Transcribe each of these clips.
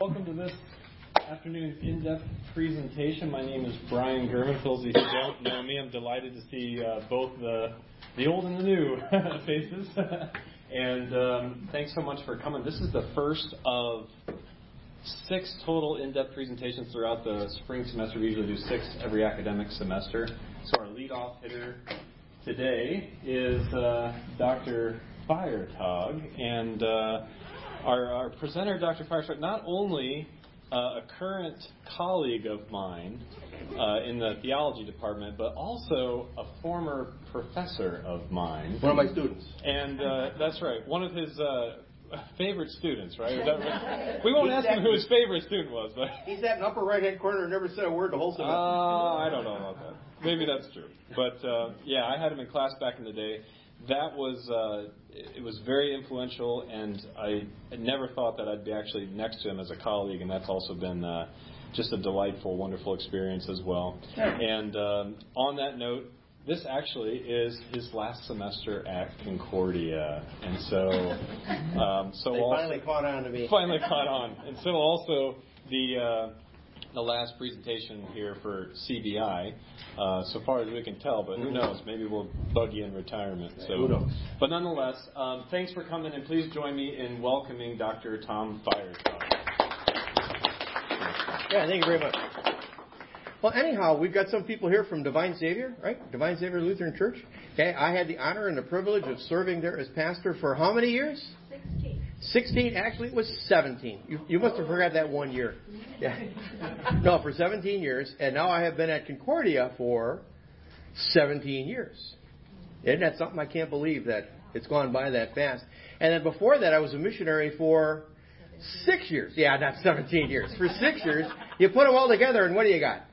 Welcome to this afternoon's in-depth presentation. My name is Brian Gurman. For those of you who don't know me, I'm delighted to see both the old and the new faces. And thanks so much for coming. This is the first of 6 total in-depth presentations throughout the spring semester. We usually do 6 every academic semester. So our lead-off hitter today is Dr. Feiertag, and our presenter, Dr. Feiertag, not only a current colleague of mine in the theology department, but also a former professor of mine. One of my students. And that's right, one of his favorite students, right? Is that right? We won't ask him who his favorite student was, but he sat in the upper right-hand corner and never said a word the whole semester. I don't know about that. Maybe that's true. But yeah, I had him in class back in the day. That was it was very influential, and I never thought that I'd be actually next to him as a colleague, and that's also been just a delightful, wonderful experience as well. And on that note, this actually is his last semester at Concordia, and so they also, finally caught on to me. Finally caught on, and so also the last presentation here for CBI, so far as we can tell, but who knows? Maybe we'll bug you in retirement. So, who knows? But nonetheless, thanks for coming, and please join me in welcoming Dr. Tom Feiertag. Yeah, thank you very much. Well, anyhow, we've got some people here from Divine Savior, right? Divine Savior Lutheran Church. Okay, I had the honor and the privilege of serving there as pastor for how many years? 16. Actually, it was 17. You must have forgot that 1 year. Yeah. No, for 17 years. And now I have been at Concordia for 17 years. Isn't that something? I can't believe that it's gone by that fast. And then before that, I was a missionary for 6 years. Yeah, not 17 years. For 6 years. You put them all together, and what do you got?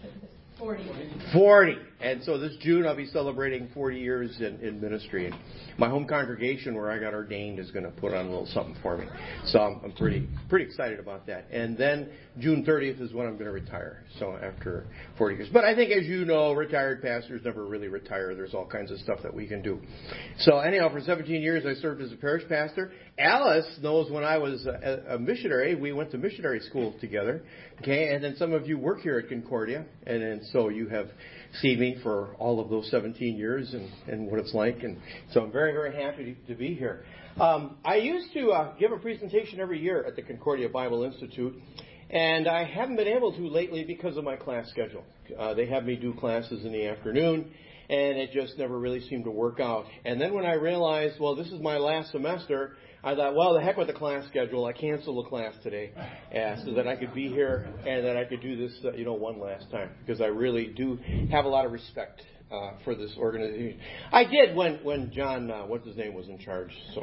40. And so this June I'll be celebrating 40 years in ministry. And my home congregation where I got ordained is going to put on a little something for me. So I'm pretty excited about that. And then June 30th is when I'm going to retire. So after 40 years. But I think, as you know, retired pastors never really retire. There's all kinds of stuff that we can do. So anyhow, for 17 years I served as a parish pastor. Alice knows when I was a missionary, we went to missionary school together. Okay, and then some of you work here at Concordia, and so you have seen me for all of those 17 years and what it's like. And so I'm very, very happy to be here. I used to give a presentation every year at the Concordia Bible Institute, and I haven't been able to lately because of my class schedule. They have me do classes in the afternoon, and it just never really seemed to work out. And then when I realized, well, this is my last semester, I thought, well, the heck with the class schedule. I canceled the class today so that I could be here and that I could do this, one last time, because I really do have a lot of respect for this organization. I did when John, what's his name, was in charge. So,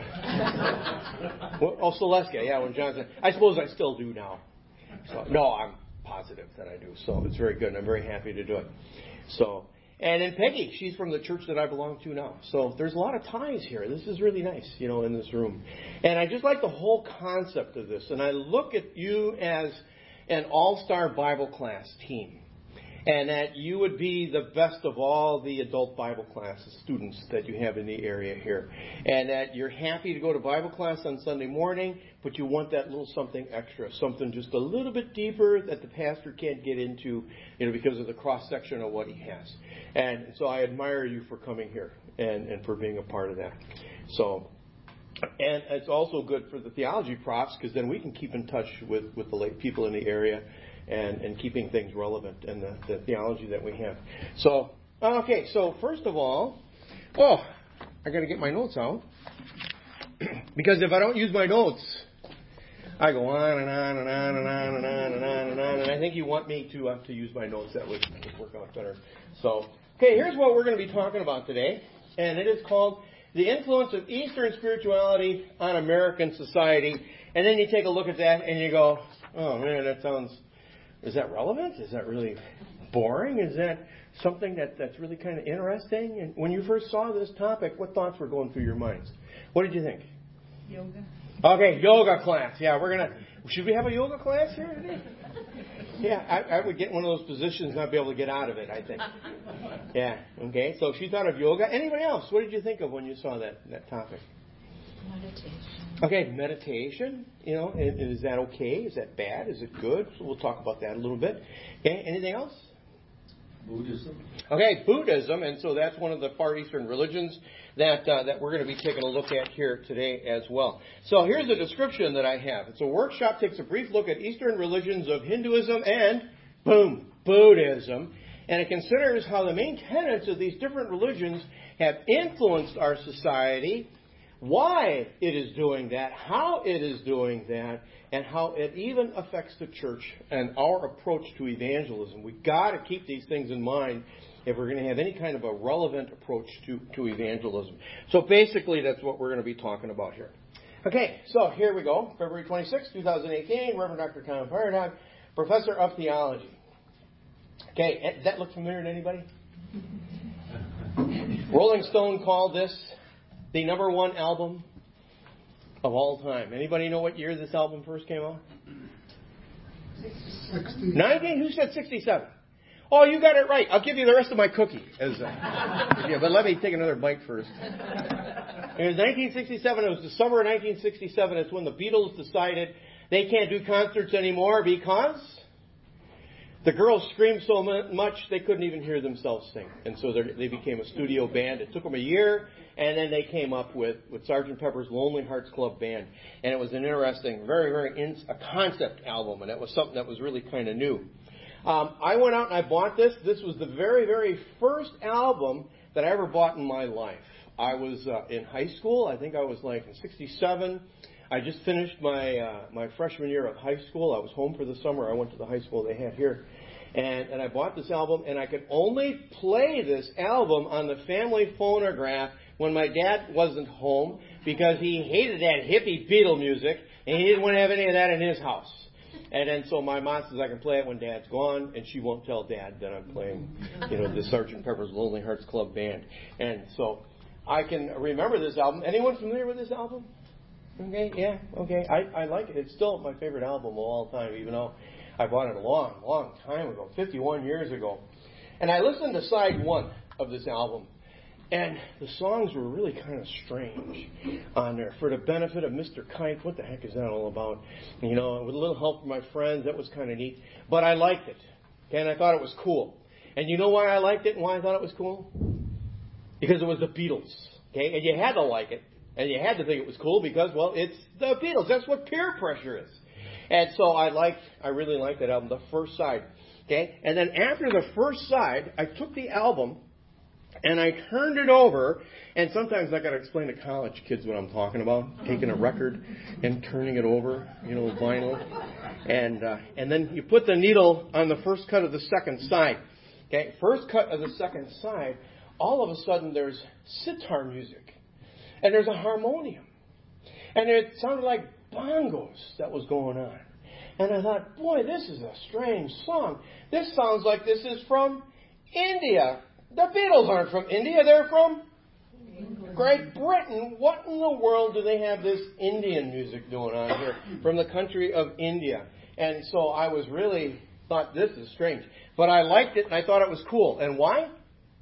Celestia, yeah, when John said, I suppose I still do now. So, no, I'm positive that I do. So it's very good, and I'm very happy to do it. So. And then Peggy, she's from the church that I belong to now. So there's a lot of ties here. This is really nice, in this room. And I just like the whole concept of this. And I look at you as an all-star Bible class team. And that you would be the best of all the adult Bible class students that you have in the area here. And that you're happy to go to Bible class on Sunday morning, but you want that little something extra, something just a little bit deeper that the pastor can't get into, because of the cross-section of what he has. And so I admire you for coming here and for being a part of that. So, and it's also good for the theology profs, because then we can keep in touch with the lay people in the area and keeping things relevant and the theology that we have. So, okay, so first of all, I got to get my notes out. Because if I don't use my notes, I go on and on and on and on and on and on and on. And I think you want me to use my notes. That would work out better. So, okay, here's what we're going to be talking about today. And it is called The Influence of Eastern Spirituality on American Society. And then you take a look at that and you go, oh man, is that relevant? Is that really boring? Is that something that's really kind of interesting? And when you first saw this topic, what thoughts were going through your minds? What did you think? Yoga. Okay, yoga class. Yeah, should we have a yoga class here today? Yeah, I would get one of those positions and not be able to get out of it, I think. Yeah, okay. So she thought of yoga. Anybody else? What did you think of when you saw that topic? Meditation. Okay, meditation. Is that okay? Is that bad? Is it good? So we'll talk about that a little bit. Okay, anything else? Buddhism. Okay, Buddhism, and so that's one of the Far Eastern religions that we're going to be taking a look at here today as well. So here's a description that I have. It's a workshop, takes a brief look at Eastern religions of Hinduism and, boom, Buddhism. And it considers how the main tenets of these different religions have influenced our society, why it is doing that, how it is doing that, and how it even affects the church and our approach to evangelism. We've got to keep these things in mind if we're going to have any kind of a relevant approach to evangelism. So basically, that's what we're going to be talking about here. Okay, so here we go. February 26, 2018, Reverend Dr. Tom Paradox, Professor of Theology. Okay, does that look familiar to anybody? Rolling Stone called this the number one album of all time. Anybody know what year this album first came out? 19? Who said 67? Oh, you got it right. I'll give you the rest of my cookie. But let me take another bite first. It was 1967. It was the summer of 1967. It's when the Beatles decided they can't do concerts anymore because the girls screamed so much they couldn't even hear themselves sing. And so they became a studio band. It took them a year, and then they came up with Sgt. Pepper's Lonely Hearts Club Band. And it was an interesting, very, very a concept album, and it was something that was really kind of new. I went out and I bought this. This was the very, very first album that I ever bought in my life. I was in high school. I think I was like in 67. I just finished my freshman year of high school. I was home for the summer. I went to the high school they had here. And I bought this album, and I could only play this album on the family phonograph when my dad wasn't home because he hated that hippie Beatle music, and he didn't want to have any of that in his house. And then so my mom says I can play it when Dad's gone, and she won't tell Dad that I'm playing, the Sgt. Pepper's Lonely Hearts Club Band. And so I can remember this album. Anyone familiar with this album? Okay, yeah, okay. I like it. It's still my favorite album of all time, even though I bought it a long, long time ago, 51 years ago. And I listened to side one of this album, and the songs were really kind of strange on there. For the benefit of Mr. Kite, what the heck is that all about? With a little help from my friends, that was kind of neat. But I liked it, and I thought it was cool. And you know why I liked it and why I thought it was cool? Because it was the Beatles, okay? And you had to like it, and you had to think it was cool because, well, it's the Beatles. That's what peer pressure is. And so I really liked that album, the first side, okay? And then after the first side, I took the album and I turned it over, and sometimes I got to explain to college kids what I'm talking about, taking a record and turning it over, vinyl. And then you put the needle on the first cut of the second side. Okay, first cut of the second side, all of a sudden there's sitar music, and there's a harmonium. And it sounded like bongos that was going on. And I thought, boy, this is a strange song. This sounds like this is from India. The Beatles aren't from India. They're from Great Britain. What in the world do they have this Indian music doing on here from the country of India? And so I was really thought, this is strange. But I liked it, and I thought it was cool. And why?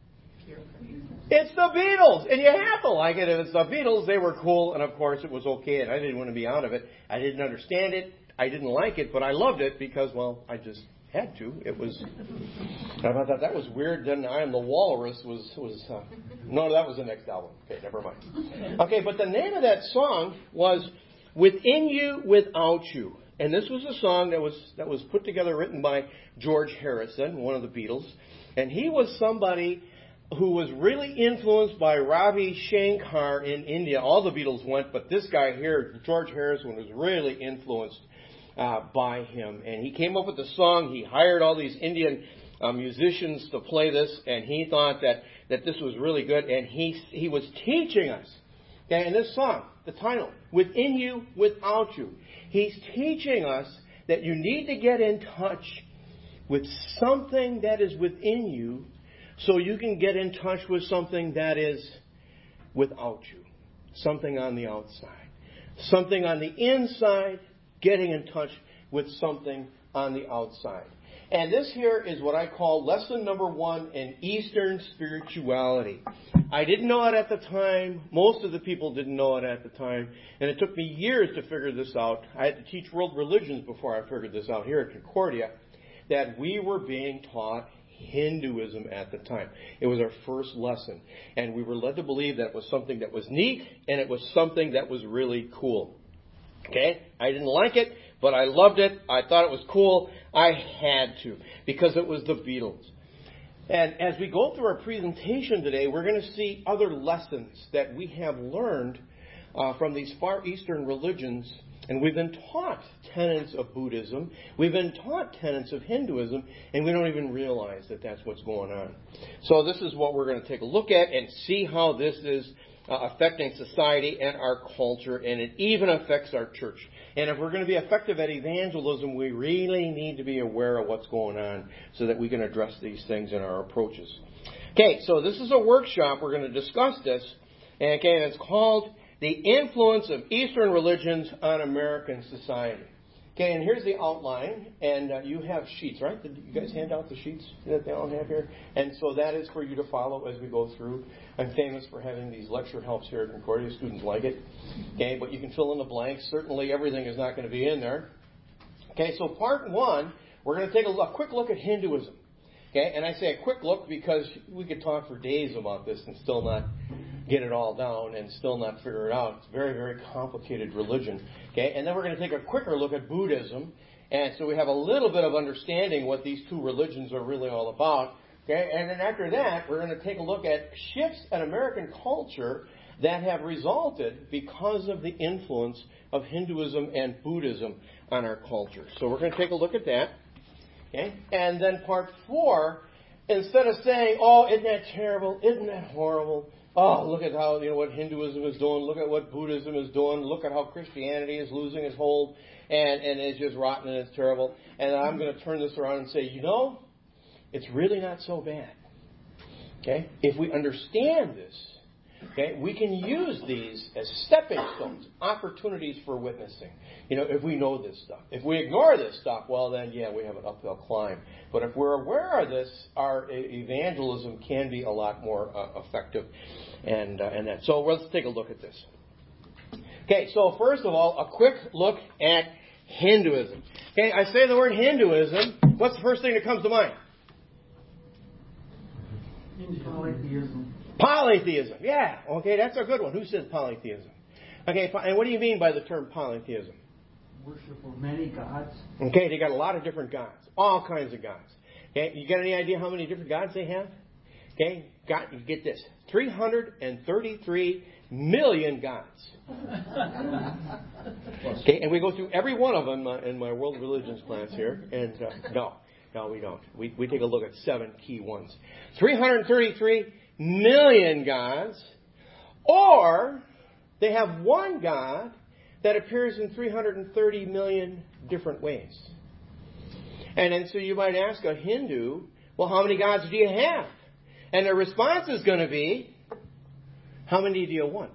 It's the Beatles, and you have to like it. If it's the Beatles, they were cool, and of course it was okay, and I didn't want to be out of it. I didn't understand it. I didn't like it, but I loved it because, well, I just had to. It was. I thought that was weird. Then I Am the Walrus was. No, that was the next album. Okay, never mind. Okay, but the name of that song was "Within You, Without You," and this was a song that was put together, written by George Harrison, one of the Beatles, and he was somebody who was really influenced by Ravi Shankar in India. All the Beatles went, but this guy here, George Harrison, was really influenced by him. And he came up with the song. He hired all these Indian musicians to play this, and he thought that this was really good. And he was teaching us, okay, in this song, the title, "Within You, Without You," he's teaching us that you need to get in touch with something that is within you so you can get in touch with something that is without you. Something on the outside. Something on the inside, getting in touch with something on the outside. And this here is what I call lesson number 1 in Eastern spirituality. I didn't know it at the time. Most of the people didn't know it at the time. And it took me years to figure this out. I had to teach world religions before I figured this out here at Concordia, that we were being taught Hinduism at the time. It was our first lesson. And we were led to believe that it was something that was neat and it was something that was really cool. Okay? I didn't like it, but I loved it. I thought it was cool. I had to, because it was the Beatles. And as we go through our presentation today, we're going to see other lessons that we have learned from these Far Eastern religions. And we've been taught tenets of Buddhism. We've been taught tenets of Hinduism, and we don't even realize that that's what's going on. So this is what we're going to take a look at and see how this is affecting society and our culture, and it even affects our church. And if we're going to be effective at evangelism, we really need to be aware of what's going on so that we can address these things in our approaches. Okay, so this is a workshop. We're going to discuss this. And it's called The Influence of Eastern Religions on American Society. Okay, and here's the outline, and you have sheets, right? Did you guys hand out the sheets that they all have here? And so that is for you to follow as we go through. I'm famous for having these lecture helps here at Concordia. Students like it. Okay, but you can fill in the blanks. Certainly everything is not going to be in there. Okay, so part 1, we're going to take a quick look at Hinduism. Okay, and I say a quick look because we could talk for days about this and still not get it all down and still not figure it out. It's a very, very complicated religion. Okay, and then we're going to take a quicker look at Buddhism. And so we have a little bit of understanding what these two religions are really all about. Okay, and then after that, we're going to take a look at shifts in American culture that have resulted because of the influence of Hinduism and Buddhism on our culture. So we're going to take a look at that. Okay, and then part 4, instead of saying, "Oh, isn't that terrible? Isn't that horrible? Oh, look at how, what Hinduism is doing. Look at what Buddhism is doing. Look at how Christianity is losing its hold and it's just rotten and it's terrible." And I'm going to turn this around and say, it's really not so bad. Okay? If we understand this, okay, we can use these as stepping stones, opportunities for witnessing. If we know this stuff. If we ignore this stuff, well then, we have an uphill climb. But if we're aware of this, our evangelism can be a lot more effective. And that. So let's take a look at this. Okay, so first of all, a quick look at Hinduism. Okay, I say the word Hinduism. What's the first thing that comes to mind? Polytheism. Polytheism. Yeah. Okay, that's a good one. Who said polytheism? Okay, and what do you mean by the term polytheism? Worship of many gods. Okay, they got a lot of different gods. All kinds of gods. Okay, you got any idea how many different gods they have? Okay, get this. 333 million gods. Okay, and we go through every one of them in my world religions class here. And no, we don't. We take a look at 7 key ones. 333 million gods, or they have one God that appears in 330 million different ways. And then so you might ask a Hindu, well, how many gods do you have? And the response is going to be, how many do you want?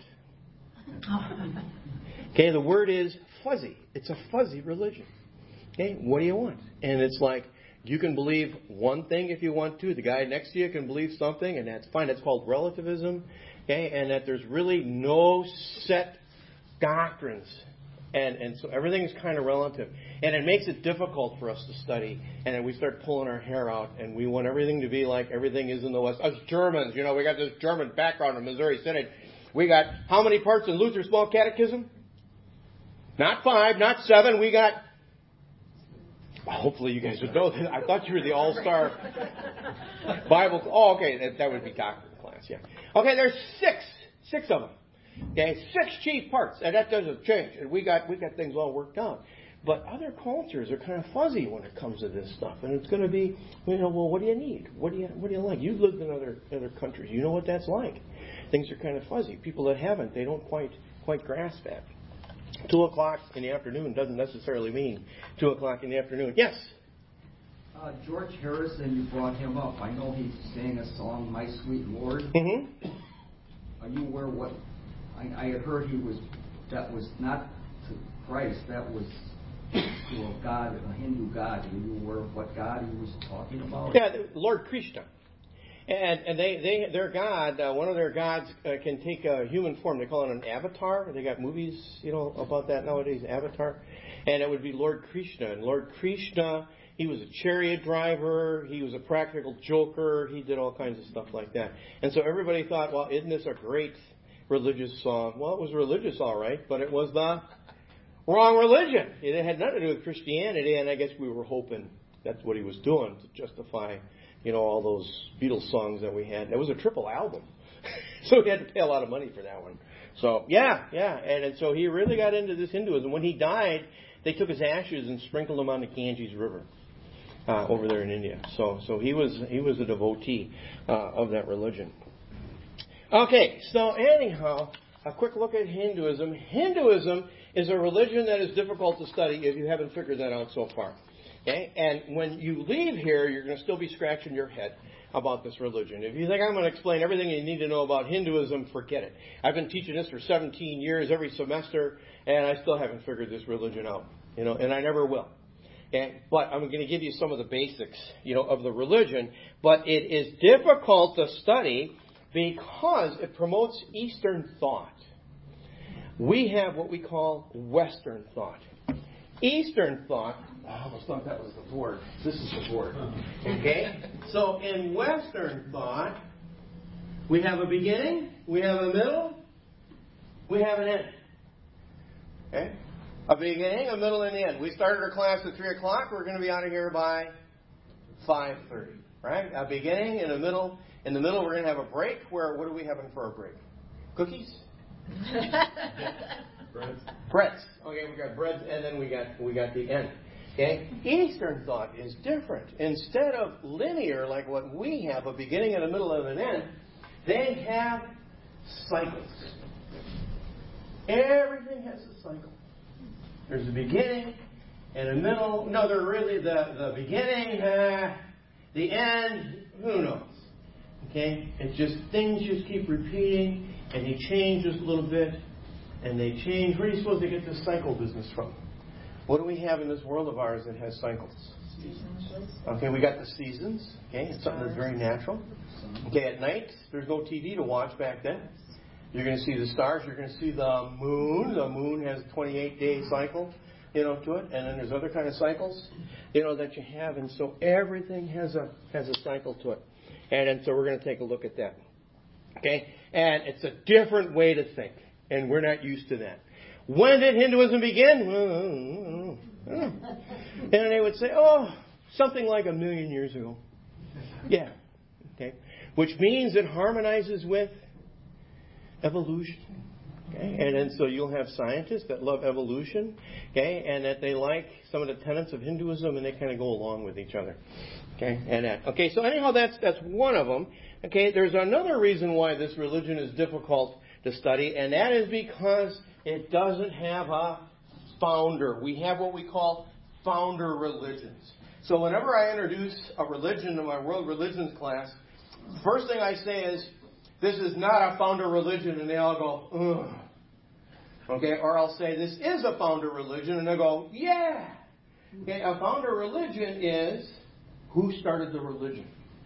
Okay, the word is fuzzy. It's a fuzzy religion. Okay, what do you want? And it's like, you can believe one thing if you want to. The guy next to you can believe something, and that's fine. That's called relativism. Okay, and that there's really no set doctrines. And so everything is kind of relative. And it makes it difficult for us to study. And then we start pulling our hair out, and we want everything to be like everything is in the West. Us Germans, we got this German background in Missouri Synod. We got how many parts in Luther's Small Catechism? Not 5, not 7. We got... Hopefully you guys would know that. I thought you were the all-star Bible... Oh, okay, that would be doctrine class, yeah. Okay, there's 6 of them. Okay, 6 chief parts, and that doesn't change. And we got things all worked out. But other cultures are kind of fuzzy when it comes to this stuff, and it's going to be, well, what do you need? What do you like? You've lived in other countries. You know what that's like. Things are kind of fuzzy. People that haven't, they don't quite grasp that. 2 o'clock in the afternoon doesn't necessarily mean 2 o'clock in the afternoon. Yes. George Harrison, you brought him up. I know he sang a song, "My Sweet Lord." Mm-hmm. Are you aware I had heard that was not to Christ, that was to a god, a Hindu god. Are you aware of what god he was talking about? Yeah, Lord Krishna. And their god, one of their gods can take a human form. They call it an avatar. They got movies, about that nowadays, Avatar. And it would be Lord Krishna. And Lord Krishna, he was a chariot driver. He was a practical joker. He did all kinds of stuff like that. And so everybody thought, well, isn't this a great religious song? Well, it was religious, all right, but it was the wrong religion. It had nothing to do with Christianity, and I guess we were hoping that's what he was doing to justify all those Beatles songs that we had. It was a triple album. So we had to pay a lot of money for that one. So, yeah. And so he really got into this Hinduism. When he died, they took his ashes and sprinkled them on the Ganges River over there in India. So he was a devotee of that religion. Okay, so anyhow, a quick look at Hinduism. Hinduism is a religion that is difficult to study if you haven't figured that out so far. Okay? And when you leave here, you're going to still be scratching your head about this religion. If you think I'm going to explain everything you need to know about Hinduism, forget it. I've been teaching this for 17 years every semester, and I still haven't figured this religion out. And I never will. Okay? But I'm going to give you some of the basics, of the religion. But it is difficult to study because it promotes Eastern thought. We have what we call Western thought. Eastern thought, I almost thought that was the board. This is the board. Okay? So in Western thought, we have a beginning, we have a middle, we have an end. Okay? A beginning, a middle, and an end. We started our class at 3 o'clock. We're going to be out of here by 5:30. Right? A beginning and a middle. In the middle, we're going to have a break. What are we having for a break? Cookies? Breads. Okay, we got breads, and then we got the end. Okay? Eastern thought is different. Instead of linear, like what we have, a beginning and a middle and an end, they have cycles. Everything has a cycle. There's a beginning and a middle. No, they're really the beginning, the end, who knows? Okay? It's just things just keep repeating, and they change just a little bit, and they change. Where are you supposed to get this cycle business from? What do we have in this world of ours that has cycles? Seasons. Okay, we got the seasons. Okay, it's something that's very natural. Okay, at night, there's no TV to watch back then. You're going to see the stars. You're going to see the moon. The moon has a 28-day cycle, to it. And then there's other kind of cycles, that you have. And so everything has a cycle to it. And so we're going to take a look at that. Okay? And it's a different way to think. And we're not used to that. When did Hinduism begin? And they would say, something like 1 million years ago. Yeah. Okay? Which means it harmonizes with evolution. Okay? And then so you'll have scientists that love evolution, okay, and that they like some of the tenets of Hinduism, and they kind of go along with each other. Okay, so anyhow, that's one of them. Okay, there's another reason why this religion is difficult to study, and that is because it doesn't have a founder. We have what we call founder religions. So whenever I introduce a religion in my world religions class, first thing I say is, this is not a founder religion, and they all go, ugh. Okay, or I'll say, this is a founder religion, and they go, yeah. Okay, a founder religion is who started the religion.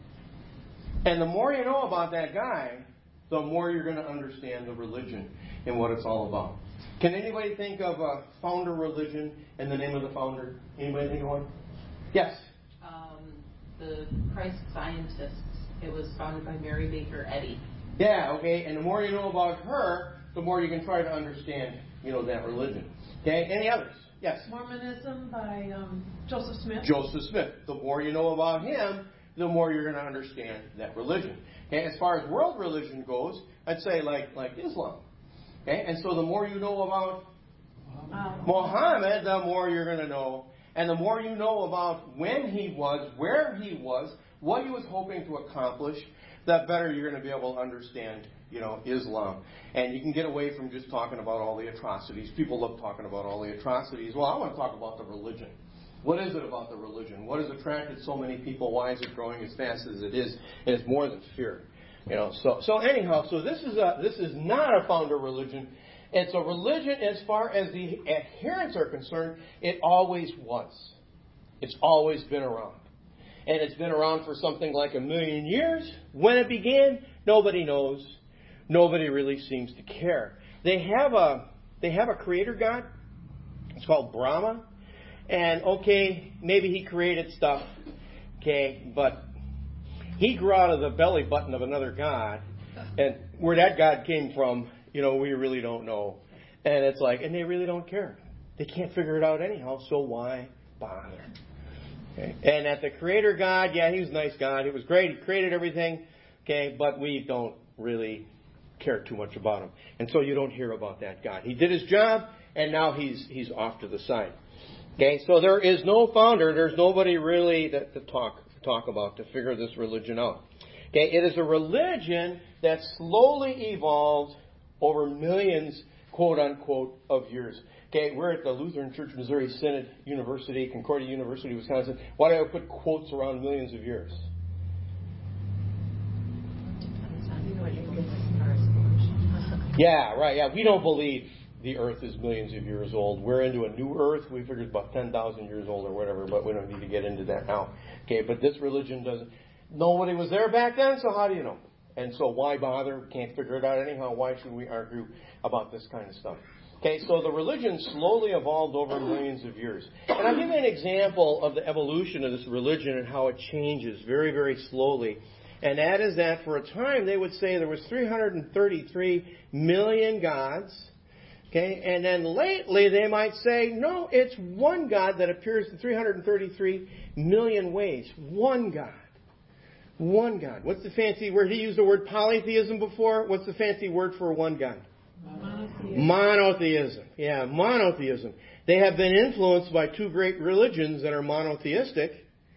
And the more you know about that guy, the more you're going to understand the religion and what it's all about. Can anybody think of a founder religion and the name of the founder? Anybody think of one? Yes. The Christ Scientists. It was founded by Mary Baker Eddy. Yeah, okay, and the more you know about her, the more you can try to understand, that religion. Okay, any others? Yes? Mormonism by Joseph Smith. Joseph Smith. The more you know about him, the more you're going to understand that religion. Okay, as far as world religion goes, I'd say like Islam. Okay, and so the more you know about Muhammad, the more you're going to know. And the more you know about when he was, where he was, what he was hoping to accomplish, the better you're going to be able to understand, Islam. And you can get away from just talking about all the atrocities. People love talking about all the atrocities. Well, I want to talk about the religion. What is it about the religion? What has attracted so many people? Why is it growing as fast as it is? And it's more than fear. So anyhow, so this is not a founder religion. And so religion, as far as the adherents are concerned, it always was. It's always been around. And it's been around for something like 1,000,000 years. When it began, nobody knows. Nobody really seems to care. They have a creator God. It's called Brahma. And okay, maybe he created stuff. Okay, but he grew out of the belly button of another God. And where that God came from, we really don't know. And it's like, and they really don't care. They can't figure it out anyhow, so why bother? Okay. And that the creator God, yeah, he was a nice God. It was great. He created everything. Okay, but we don't really care too much about him. And so you don't hear about that God. He did his job, and now he's off to the side. Okay, so there is no founder. There's nobody really to talk about to figure this religion out. Okay, it is a religion that slowly evolved over millions, quote unquote, of years. Okay, we're at the Lutheran Church Missouri Synod University, Concordia University, Wisconsin. Why do I put quotes around millions of years? Depends on what you believe as far as evolution. Yeah, right. Yeah, we don't believe the Earth is millions of years old. We're into a new Earth. We figure it's about 10,000 years old or whatever, but we don't need to get into that now. Okay, but this religion doesn't. Nobody was there back then, so how do you know? And so why bother? Can't figure it out anyhow. Why should we argue about this kind of stuff? Okay, so the religion slowly evolved over millions of years. And I'll give you an example of the evolution of this religion and how it changes very, very slowly. And that is that for a time they would say there was 333 million gods. Okay, and then lately they might say, no, it's one God that appears in 333 million ways. One God. One God. What's the fancy word? He used the word polytheism before. What's the fancy word for one God? Monotheism. Yeah, monotheism. They have been influenced by two great religions that are monotheistic,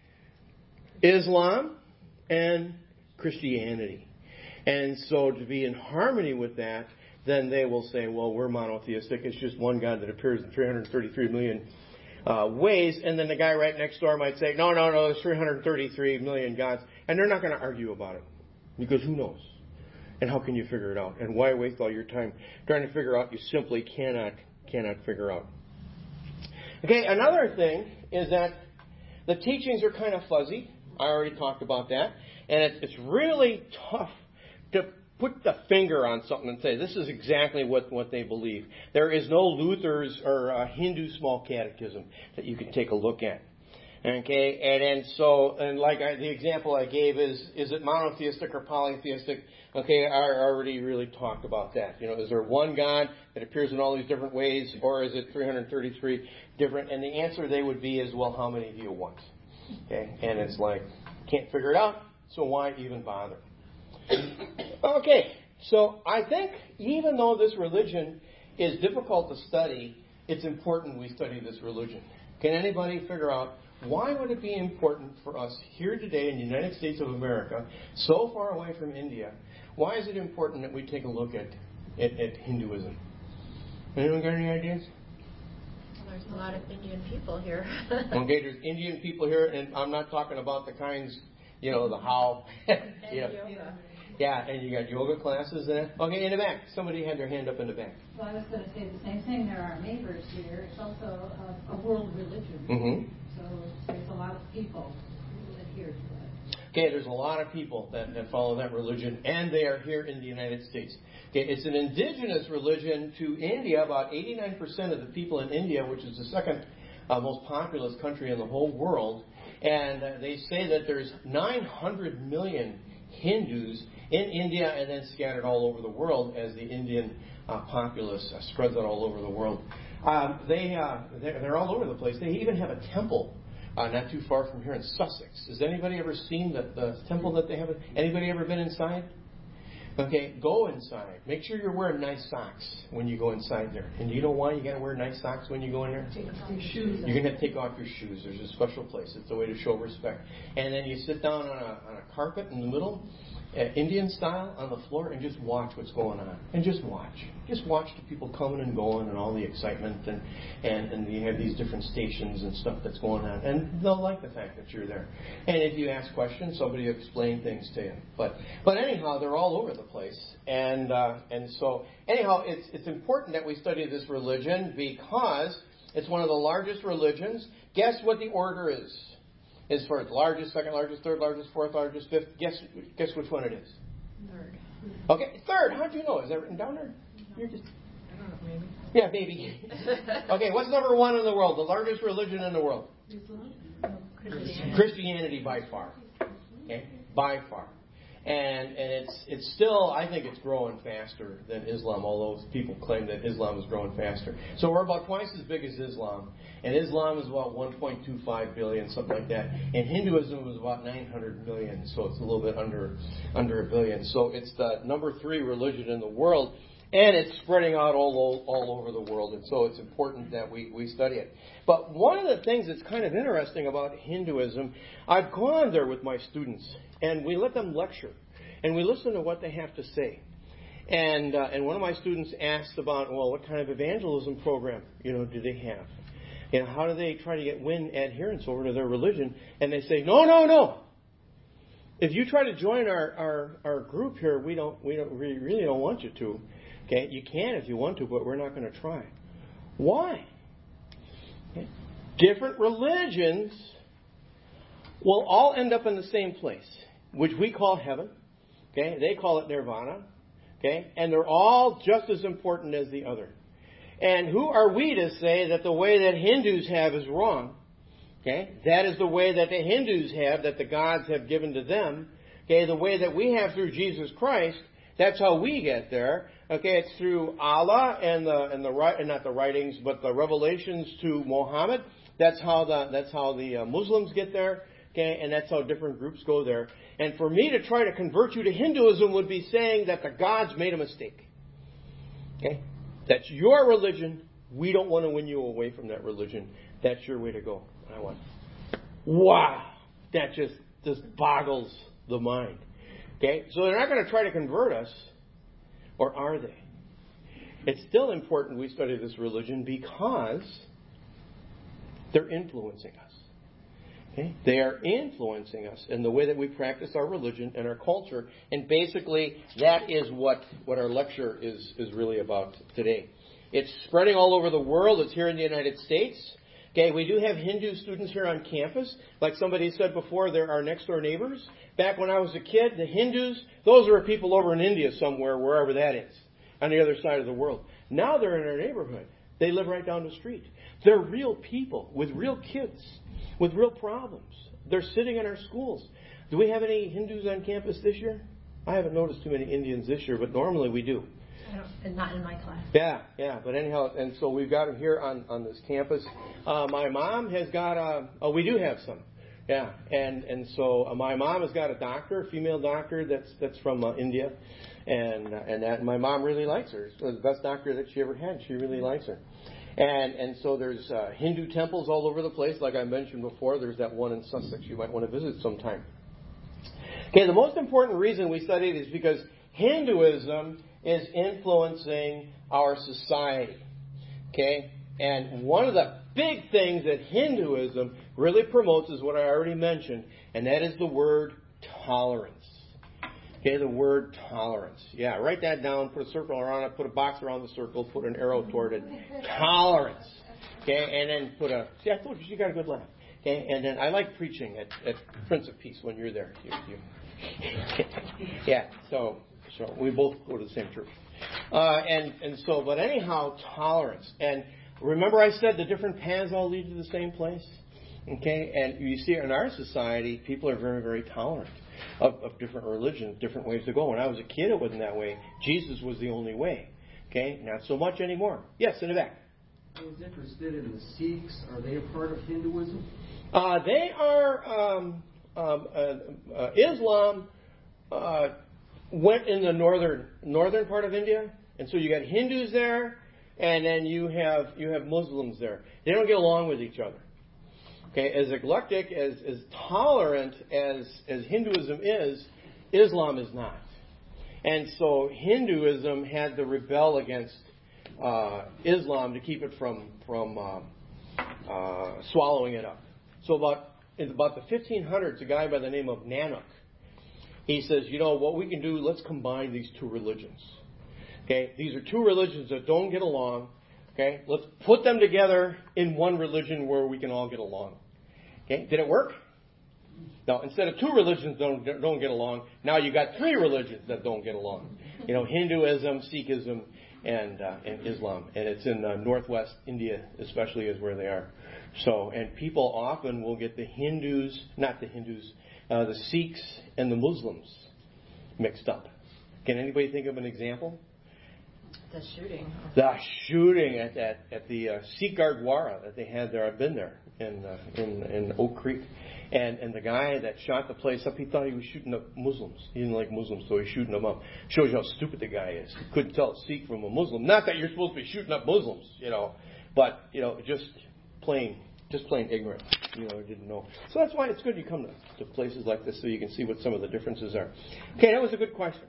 Islam and Christianity. And so to be in harmony with that, then they will say, well, we're monotheistic. It's just one God that appears in 333 million ways. And then the guy right next door might say, no, there's 333 million gods. And they're not going to argue about it. Because who knows? And how can you figure it out? And why waste all your time trying to figure out you simply cannot figure out? Okay, another thing is that the teachings are kind of fuzzy. I already talked about that. And it's really tough to put the finger on something and say, this is exactly what they believe. There is no Luther's or Hindu small catechism that you can take a look at. Okay, and like the example I gave is it monotheistic or polytheistic? Okay, I already really talked about that. Is there one God that appears in all these different ways, or is it 333 different? And the answer they would be is, well, how many do you want? Okay, and it's like, can't figure it out, so why even bother? Okay, so I think even though this religion is difficult to study, it's important we study this religion. Can anybody figure out why would it be important for us here today in the United States of America, so far away from India, why is it important that we take a look at Hinduism? Anyone got any ideas? Well, there's a lot of Indian people here. Okay, there's Indian people here, and I'm not talking about the kinds, the how. Yoga. Yeah, and you got yoga classes and that. Okay, in the back. Somebody had their hand up in the back. Well, I was going to say the same thing. There are neighbors here. It's also a world religion. Mm-hmm. So there's a lot of people who adhere to it. Okay, there's a lot of people that follow that religion, and they are here in the United States. Okay, it's an indigenous religion to India. About 89% of the people in India, which is the second most populous country in the whole world, and they say that there's 900 million Hindus in India and then scattered all over the world as the Indian populace spreads out all over the world. They're all over the place. They even have a temple not too far from here in Sussex. Has anybody ever seen the temple that they have? Anybody ever been inside? Okay, go inside. Make sure you're wearing nice socks when you go inside there. And do you know why you got to wear nice socks when you go in there? Take off your shoes. You're going to have to take off your shoes. There's a special place. It's a way to show respect. And then you sit down on a carpet in the middle, Indian style on the floor and just watch what's going on. And just watch. Just watch the people coming and going and all the excitement and you have these different stations and stuff that's going on. And they'll like the fact that you're there. And if you ask questions, somebody will explain things to you. But anyhow, they're all over the place. And so anyhow, it's important that we study this religion because it's one of the largest religions. Guess what the order is? Is for the largest, second largest, third largest, fourth largest, fifth. Guess which one it is? Third. Okay, third. How do you know? Is that written down there? You're just. I don't know, maybe. Yeah, maybe. Okay, what's number one in the world? The largest religion in the world? Christianity by far. Okay, by far. And it's still, I think it's growing faster than Islam, although people claim that Islam is growing faster. So we're about twice as big as Islam. And Islam is about 1.25 billion, something like that. And Hinduism was about 900 million, so it's a little bit under a billion. So it's the number 3 religion in the world, and it's spreading out all over the world. And so it's important that we study it. But one of the things that's kind of interesting about Hinduism, I've gone there with my students, and we let them lecture, and we listen to what they have to say. And one of my students asked about, well, what kind of evangelism program, do they have? How do they try to win adherents over to their religion? And they say, no. If you try to join our group here, we really don't want you to. Okay, you can if you want to, but we're not going to try. Why? Okay. Different religions will all end up in the same place, which we call heaven. Okay, they call it nirvana. Okay, and they're all just as important as the other. And who are we to say that the way that Hindus have is wrong? Okay, that is the way that the Hindus have, that the gods have given to them. Okay, the way that we have through Jesus Christ, that's how we get there. Okay, it's through Allah and not the writings, but the revelations to Muhammad. That's how the Muslims get there. Okay, and that's how different groups go there. And for me to try to convert you to Hinduism would be saying that the gods made a mistake. Okay. That's your religion. We don't want to win you away from that religion. That's your way to go. And I went, wow, that just boggles the mind. Okay, so they're not going to try to convert us, or are they? It's still important we study this religion because they're influencing us. Okay? They are influencing us in the way that we practice our religion and our culture. And basically, that is what our lecture is really about today. It's spreading all over the world. It's here in the United States. Okay, we do have Hindu students here on campus. Like somebody said before, they're our next door neighbors. Back when I was a kid, the Hindus, those were people over in India somewhere, wherever that is, on the other side of the world. Now they're in our neighborhood. They live right down the street. They're real people with real kids, with real problems. They're sitting in our schools. Do we have any Hindus on campus this year? I haven't noticed too many Indians this year, but normally we do. Not in my class. Yeah. But anyhow, and so we've got them here on this campus. My mom has got we do have some. Yeah, and so my mom has got a doctor, a female doctor that's from India, and my mom really likes her. It's the best doctor that she ever had. She really likes her. And so there's Hindu temples all over the place, like I mentioned before. There's that one in Sussex you might want to visit sometime. Okay, the most important reason we study it is because Hinduism is influencing our society. Okay, and one of the big things that Hinduism really promotes is what I already mentioned, and that is the word tolerance. Okay, the word tolerance. Yeah, write that down, put a circle around it, put a box around the circle, put an arrow toward it. Tolerance. Okay, and then see, I told you, got a good laugh. Okay, and then I like preaching at Prince of Peace when you're there. Yeah, so we both go to the same church. But anyhow, tolerance. And remember I said the different paths all lead to the same place? Okay, and you see in our society, people are very, very tolerant of different religions, different ways to go. When I was a kid, it wasn't that way. Jesus was the only way. Okay, not so much anymore. Yes, in the back. I was interested in the Sikhs. Are they a part of Hinduism? They are. Islam went in the northern part of India, and so you got Hindus there, and then you have Muslims there. They don't get along with each other. Okay, as eclectic, as tolerant as Hinduism is, Islam is not. And so Hinduism had to rebel against Islam to keep it from swallowing it up. So in about the 1500s, a guy by the name of Nanak, he says, what we can do, let's combine these two religions. Okay, these are two religions that don't get along. Okay, let's put them together in one religion where we can all get along. Okay, did it work? No, instead of two religions don't get along, now you got three religions that don't get along. Hinduism, Sikhism, and Islam, and it's in northwest India, especially, is where they are. So, and people often will get the Sikhs and the Muslims mixed up. Can anybody think of an example? The shooting. The shooting at the Sikh Gurdwara that they had there. I've been there in Oak Creek. And the guy that shot the place up, he thought he was shooting up Muslims. He didn't like Muslims, so he's shooting them up. Shows you how stupid the guy is. He couldn't tell a Sikh from a Muslim. Not that you're supposed to be shooting up Muslims, but just plain ignorant. Didn't know. So that's why it's good you come to places like this so you can see what some of the differences are. Okay, that was a good question.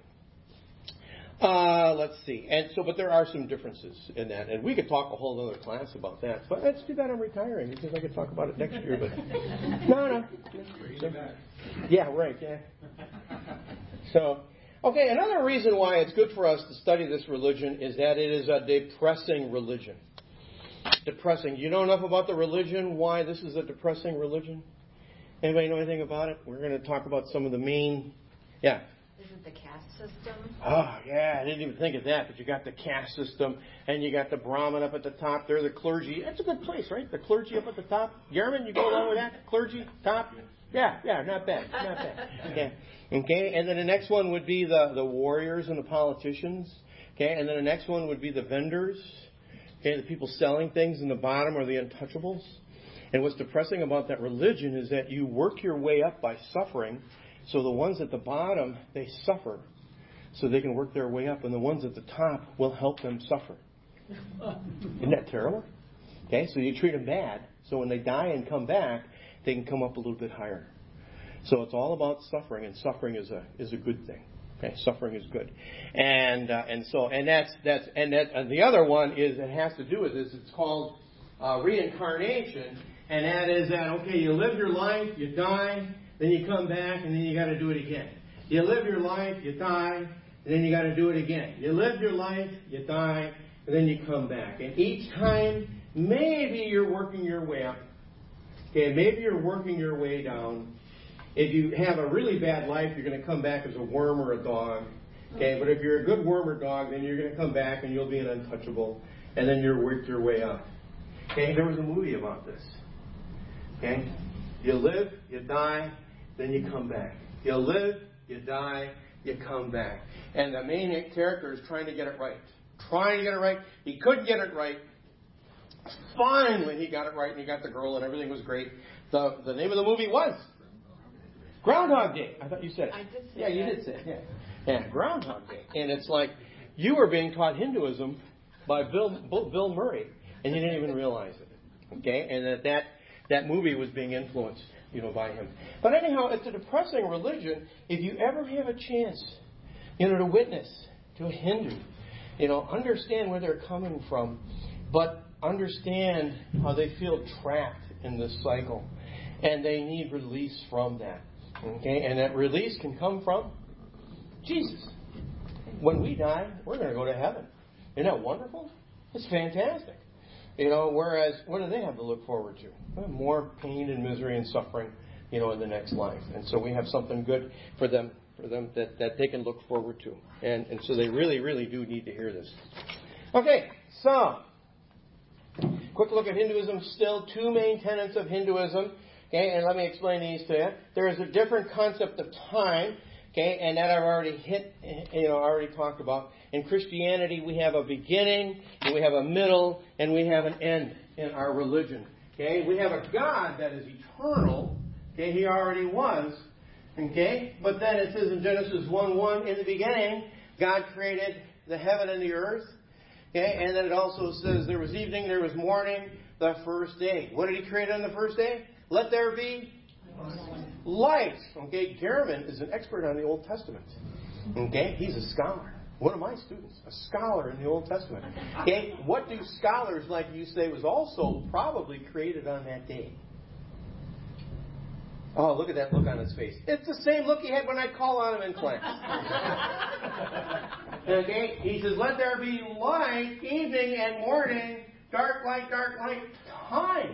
Let's see. But there are some differences in that, and we could talk a whole other class about that. But that's too bad I'm retiring because I could talk about it next year. But no. Yeah, right. Yeah. So, okay. Another reason why it's good for us to study this religion is that it is a depressing religion. Depressing. You know enough about the religion? Why this is a depressing religion? Anybody know anything about it? We're going to talk about some of the main. Yeah. Is it the caste system? Oh, yeah, I didn't even think of that, but you got the caste system, and you got the Brahmin up at the top there, the clergy. That's a good place, right? The clergy up at the top. German, you go along with that? Clergy, top? Yeah, not bad. Yeah. Okay, and then the next one would be the warriors and the politicians. Okay, and then the next one would be the vendors. Okay, the people selling things in the bottom are the untouchables. And what's depressing about that religion is that you work your way up by suffering. So the ones at the bottom, they suffer so they can work their way up, and the ones at the top will help them suffer. Isn't that terrible? Okay, so you treat them bad, so when they die and come back, they can come up a little bit higher. So it's all about suffering, and suffering is a good thing. Okay, suffering is good, and the other one is it has to do with this. It's called reincarnation, and that is that you live your life, you die. Then you come back, and then you got to do it again. You live your life, you die, and then you got to do it again. You live your life, you die, and then you come back. And each time, maybe you're working your way up. Okay, maybe you're working your way down. If you have a really bad life, you're going to come back as a worm or a dog. Okay, but if you're a good worm or dog, then you're going to come back and you'll be an untouchable, and then you'll work your way up. Okay, there was a movie about this. Okay, you live, you die. Then you come back. You live, you die, you come back. And the main character is trying to get it right. He couldn't get it right. Finally, he got it right, and he got the girl, and everything was great. The name of the movie was Groundhog Day. I thought you said it. I did say Yeah, you that. did say it. Yeah, Groundhog Day. And it's like you were being taught Hinduism by Bill Murray, and you didn't even realize it. Okay, and that movie was being influenced by him. But anyhow, it's a depressing religion. If you ever have a chance, to witness to a Hindu, understand where they're coming from, but understand how they feel trapped in this cycle, and they need release from that. Okay, and that release can come from Jesus. When we die, we're going to go to heaven. Isn't that wonderful? It's fantastic. Whereas, what do they have to look forward to? Well, more pain and misery and suffering, in the next life. And so we have something good for them that they can look forward to. And so they really, really do need to hear this. Okay, so, quick look at Hinduism. Still two main tenets of Hinduism. Okay, and let me explain these to you. There is a different concept of time. Okay, and that I've already talked about. In Christianity, we have a beginning, and we have a middle, and we have an end in our religion. Okay, we have a God that is eternal. Okay, He already was. Okay, but then it says in Genesis 1:1, in the beginning, God created the heaven and the earth. Okay, and then it also says there was evening, there was morning, the first day. What did He create on the first day? Let there be light. Okay, Gehrman is an expert on the Old Testament. Okay, he's a scholar. One of my students, a scholar in the Old Testament. Okay, what do scholars like you say was also probably created on that day? Oh, look at that look on his face. It's the same look he had when I call on him in class. Okay, he says, let there be light, evening and morning, dark light, time.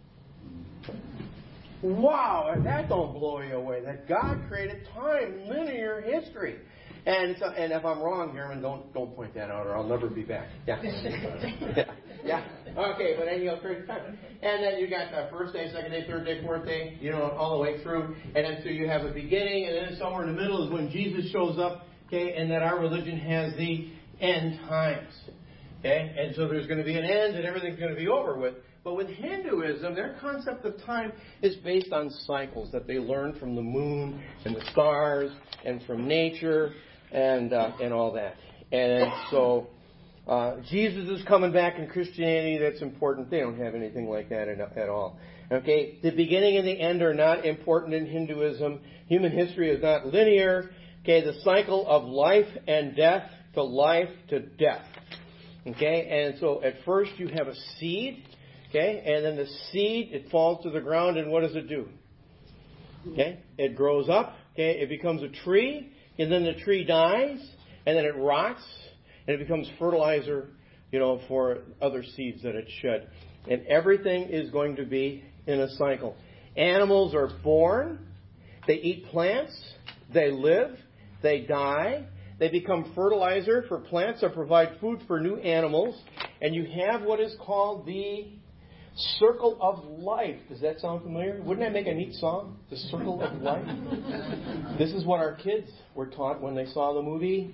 Wow, that don't blow you away. That God created time, linear history. And if I'm wrong, Gehrman, don't point that out, or I'll never be back. Yeah. Yeah. Okay, but anyhow, create time. And then you got first day, second day, third day, fourth day, all the way through. And then so you have a beginning, and then somewhere in the middle is when Jesus shows up. Okay, and that our religion has the end times. Okay, and so there's going to be an end, and everything's going to be over with. But with Hinduism, their concept of time is based on cycles that they learn from the moon and the stars and from nature and all that. And so Jesus is coming back in Christianity. That's important. They don't have anything like that at all. Okay, the beginning and the end are not important in Hinduism. Human history is not linear. Okay, the cycle of life and death to life to death. Okay, and so at first you have a seed. Okay, and then the seed, it falls to the ground, and what does it do? Okay, it grows up. Okay, it becomes a tree, and then the tree dies, and then it rots, and it becomes fertilizer, for other seeds that it shed. And everything is going to be in a cycle. Animals are born, they eat plants, they live, they die, they become fertilizer for plants that provide food for new animals, and you have what is called the circle of life. Does that sound familiar? Wouldn't that make a neat song? The circle of life? This is what our kids were taught when they saw the movie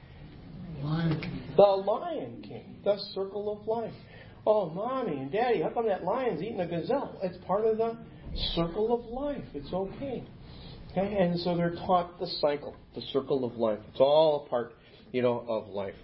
The Lion King. The circle of life. Oh, Mommy and Daddy, how come that lion's eating a gazelle? It's part of the circle of life. It's okay. Okay, and so they're taught the cycle, the circle of life. It's all a part, of life.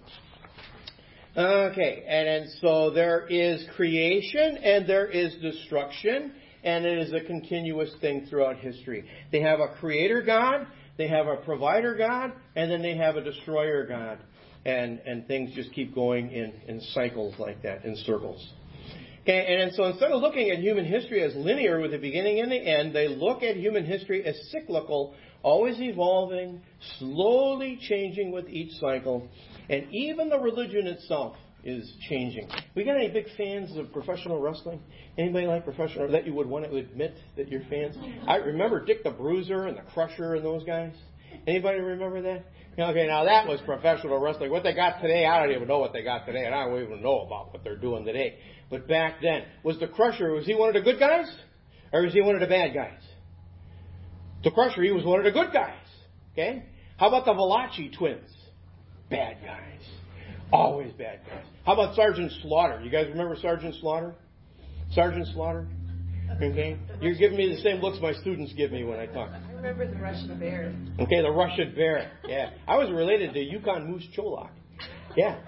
Okay, and so there is creation and there is destruction, and it is a continuous thing throughout history. They have a creator God, they have a provider God, and then they have a destroyer God. And things just keep going in cycles like that, in circles. Okay, and so instead of looking at human history as linear with the beginning and the end, they look at human history as cyclical, always evolving, slowly changing with each cycle. And even the religion itself is changing. We got any big fans of professional wrestling? Anybody like professional, that you would want to admit that you're fans? I remember Dick the Bruiser and the Crusher and those guys. Anybody remember that? Okay, now that was professional wrestling. What they got today, I don't even know what they got today, and I don't even know about what they're doing today. But back then, was the Crusher, was he one of the good guys? Or was he one of the bad guys? The Crusher, he was one of the good guys. Okay? How about the Valachi twins? Bad guys. Always bad guys. How about Sergeant Slaughter? You guys remember Sergeant Slaughter? Sergeant Slaughter? Okay? You're giving me the same looks my students give me when I talk. I remember the Russian bear. Okay, the Russian bear. Yeah. I was related to Yukon Moose Cholak. Yeah,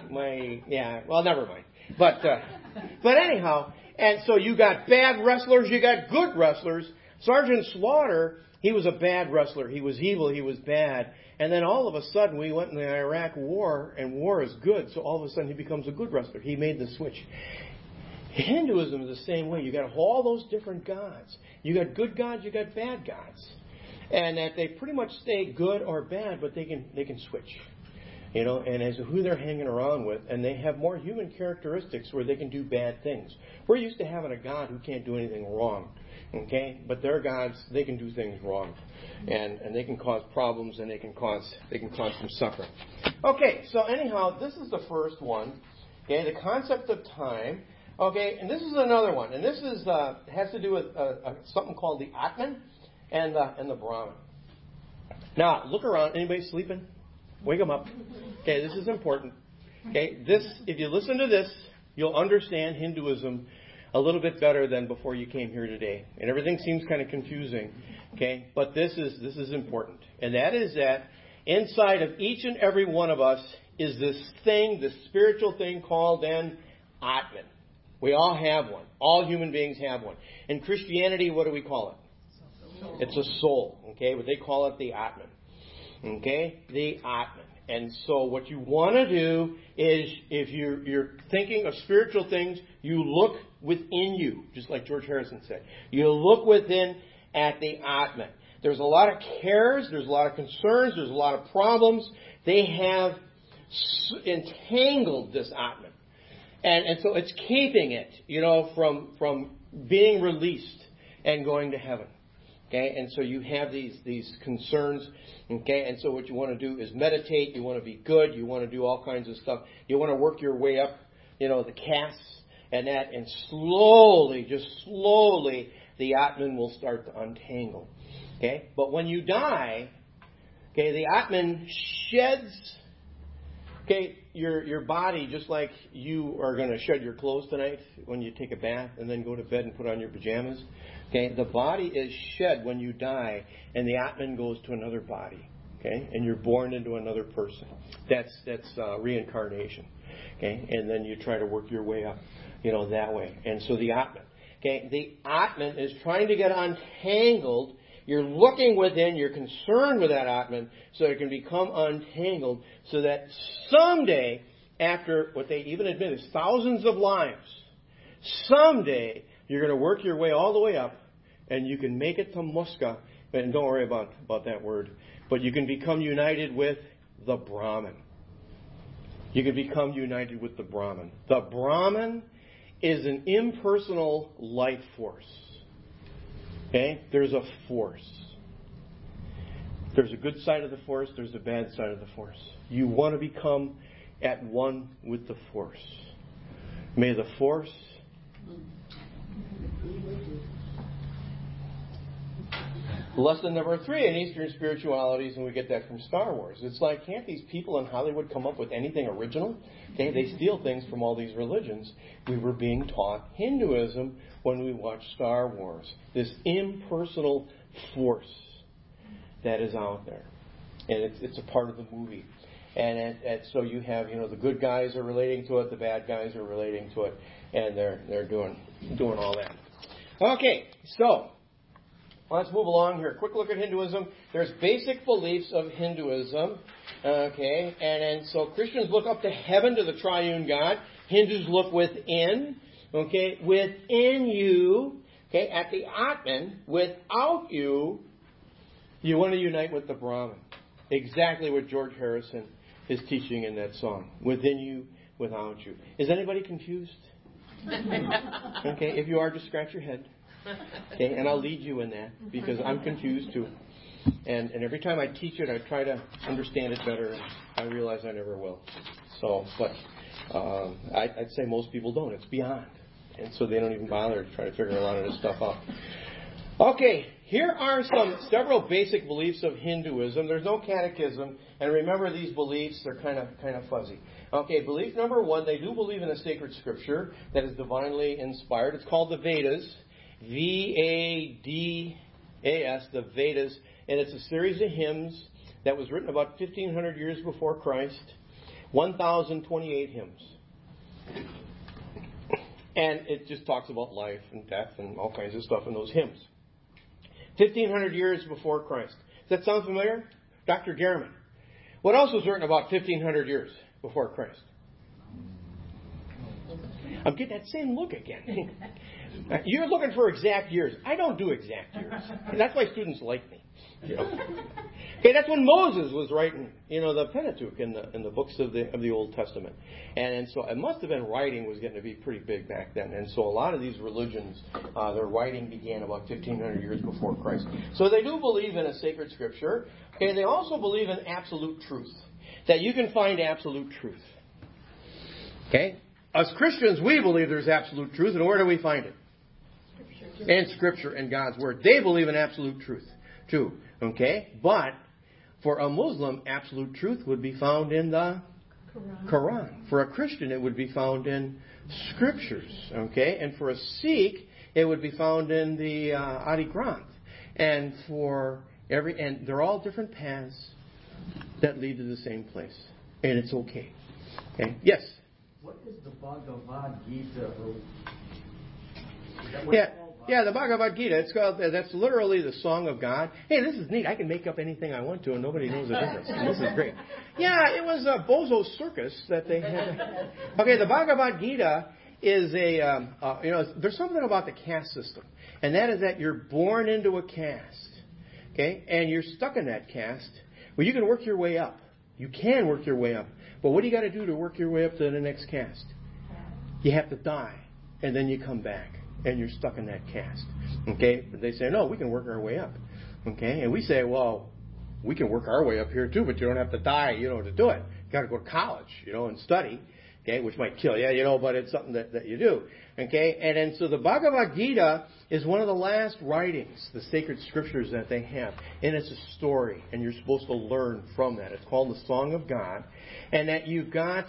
well, never mind. But anyhow, and so you got bad wrestlers, you got good wrestlers. Sergeant Slaughter, he was a bad wrestler. He was evil, he was bad. And then all of a sudden we went in the Iraq War, and war is good, so all of a sudden he becomes a good wrestler. He made the switch. Hinduism is the same way. You got all those different gods. You got good gods, you got bad gods. And that they pretty much stay good or bad, but they can switch. And as to who they're hanging around with, and they have more human characteristics where they can do bad things. We're used to having a God who can't do anything wrong. Okay? But their gods, they can do things wrong. And they can cause problems, and they can cause some suffering. Okay, so anyhow, this is the first one. Okay, the concept of time. Okay, and this is another one. And this is has to do with something called the Atman and the Brahman. Now, look around. Anybody sleeping? Wake them up. Okay, this is important. Okay, if you listen to this, you'll understand Hinduism a little bit better than before you came here today. And everything seems kind of confusing. Okay, but this is important. And that is that inside of each and every one of us is this thing, this spiritual thing called an Atman. We all have one. All human beings have one. In Christianity, what do we call it? It's a soul, okay? But they call it the Atman. Okay? The Atman. And so what you want to do is, if you're thinking of spiritual things, you look within you, just like George Harrison said. You look within at the Atman. There's a lot of cares, there's a lot of concerns, there's a lot of problems. They have entangled this Atman. And so it's keeping it, from being released and going to heaven. Okay, and so you have these concerns. Okay, and so what you want to do is meditate. You want to be good. You want to do all kinds of stuff. You want to work your way up, the castes and that, and slowly, the Atman will start to untangle. Okay, but when you die, okay, the Atman sheds. Okay, your body, just like you are going to shed your clothes tonight when you take a bath and then go to bed and put on your pajamas. Okay, the body is shed when you die, and the Atman goes to another body. Okay, and you're born into another person. That's reincarnation. Okay, and then you try to work your way up, that way. And so the Atman. Okay, the Atman is trying to get untangled. You're looking within, you're concerned with that Atman, so it can become untangled, so that someday, after what they even admit is thousands of lives, someday you're going to work your way all the way up, and you can make it to Muska, and don't worry about that word, but you can become united with the Brahman. You can become united with the Brahman. The Brahman is an impersonal life force. Okay? There's a force. There's a good side of the force. There's a bad side of the force. You want to become at one with the force. May the force... Lesson number 3 in Eastern spiritualities, and we get that from Star Wars. It's like, can't these people in Hollywood come up with anything original? Okay, they steal things from all these religions. We were being taught Hinduism when we watched Star Wars. This impersonal force that is out there. And it's a part of the movie. And so you have, the good guys are relating to it, the bad guys are relating to it, and they're doing all that. Okay, so let's move along here. Quick look at Hinduism. There's basic beliefs of Hinduism. Okay, and so Christians look up to heaven, to the triune God. Hindus look within. Okay, within you. Okay, at the Atman, without you, you want to unite with the Brahman. Exactly what George Harrison is teaching in that song. Within you, without you. Is anybody confused? Okay, if you are, just scratch your head. Okay, and I'll lead you in that, because I'm confused too. And every time I teach it, I try to understand it better. I realize I never will. So, but I'd say most people don't. It's beyond. And so they don't even bother to try to figure a lot of this stuff out. Okay, here are several basic beliefs of Hinduism. There's no catechism, and remember these beliefs, they're kind of fuzzy. Okay, belief number 1, they do believe in a sacred scripture that is divinely inspired. It's called the Vedas. V-A-D-A-S, the Vedas, and it's a series of hymns that was written about 1,500 years before Christ, 1,028 hymns. And it just talks about life and death and all kinds of stuff in those hymns. 1,500 years before Christ. Does that sound familiar? Dr. Garriman. What else was written about 1,500 years before Christ? I'm getting that same look again. You're looking for exact years. I don't do exact years. That's why students like me. Okay, that's when Moses was writing, the Pentateuch in the books of the Old Testament, and so it must have been writing was getting to be pretty big back then. And so a lot of these religions, their writing began about 1,500 years before Christ. So they do believe in a sacred scripture, and they also believe in absolute truth, that you can find absolute truth. Okay. As Christians, we believe there's absolute truth, and where do we find it? Scripture. In Scripture and God's Word. They believe in absolute truth, too. Okay? But for a Muslim, absolute truth would be found in the Quran. For a Christian, it would be found in Scriptures. Okay? And for a Sikh, it would be found in the Adi Granth. And and they're all different paths that lead to the same place. And it's okay. Okay? Yes? What is the Bhagavad Gita? Yeah, the Bhagavad Gita. It's called. That's literally the Song of God. Hey, this is neat. I can make up anything I want to, and nobody knows the difference. This is great. Yeah, it was a Bozo Circus that they had. Okay, the Bhagavad Gita is there's something about the caste system, and that is that you're born into a caste, okay, and you're stuck in that caste. Well, you can work your way up. You can work your way up, but what do you got to do to work your way up to the next caste? You have to die, and then you come back, and you're stuck in that caste. Okay, but they say no, we can work our way up. Okay, and we say, well, we can work our way up here too, but you don't have to die, to do it. You got to go to college, and study. Okay, which might kill you, but it's something that you do. Okay, and then so the Bhagavad Gita is one of the last writings, the sacred scriptures that they have, and it's a story, and you're supposed to learn from that. It's called the Song of God, and that you've got.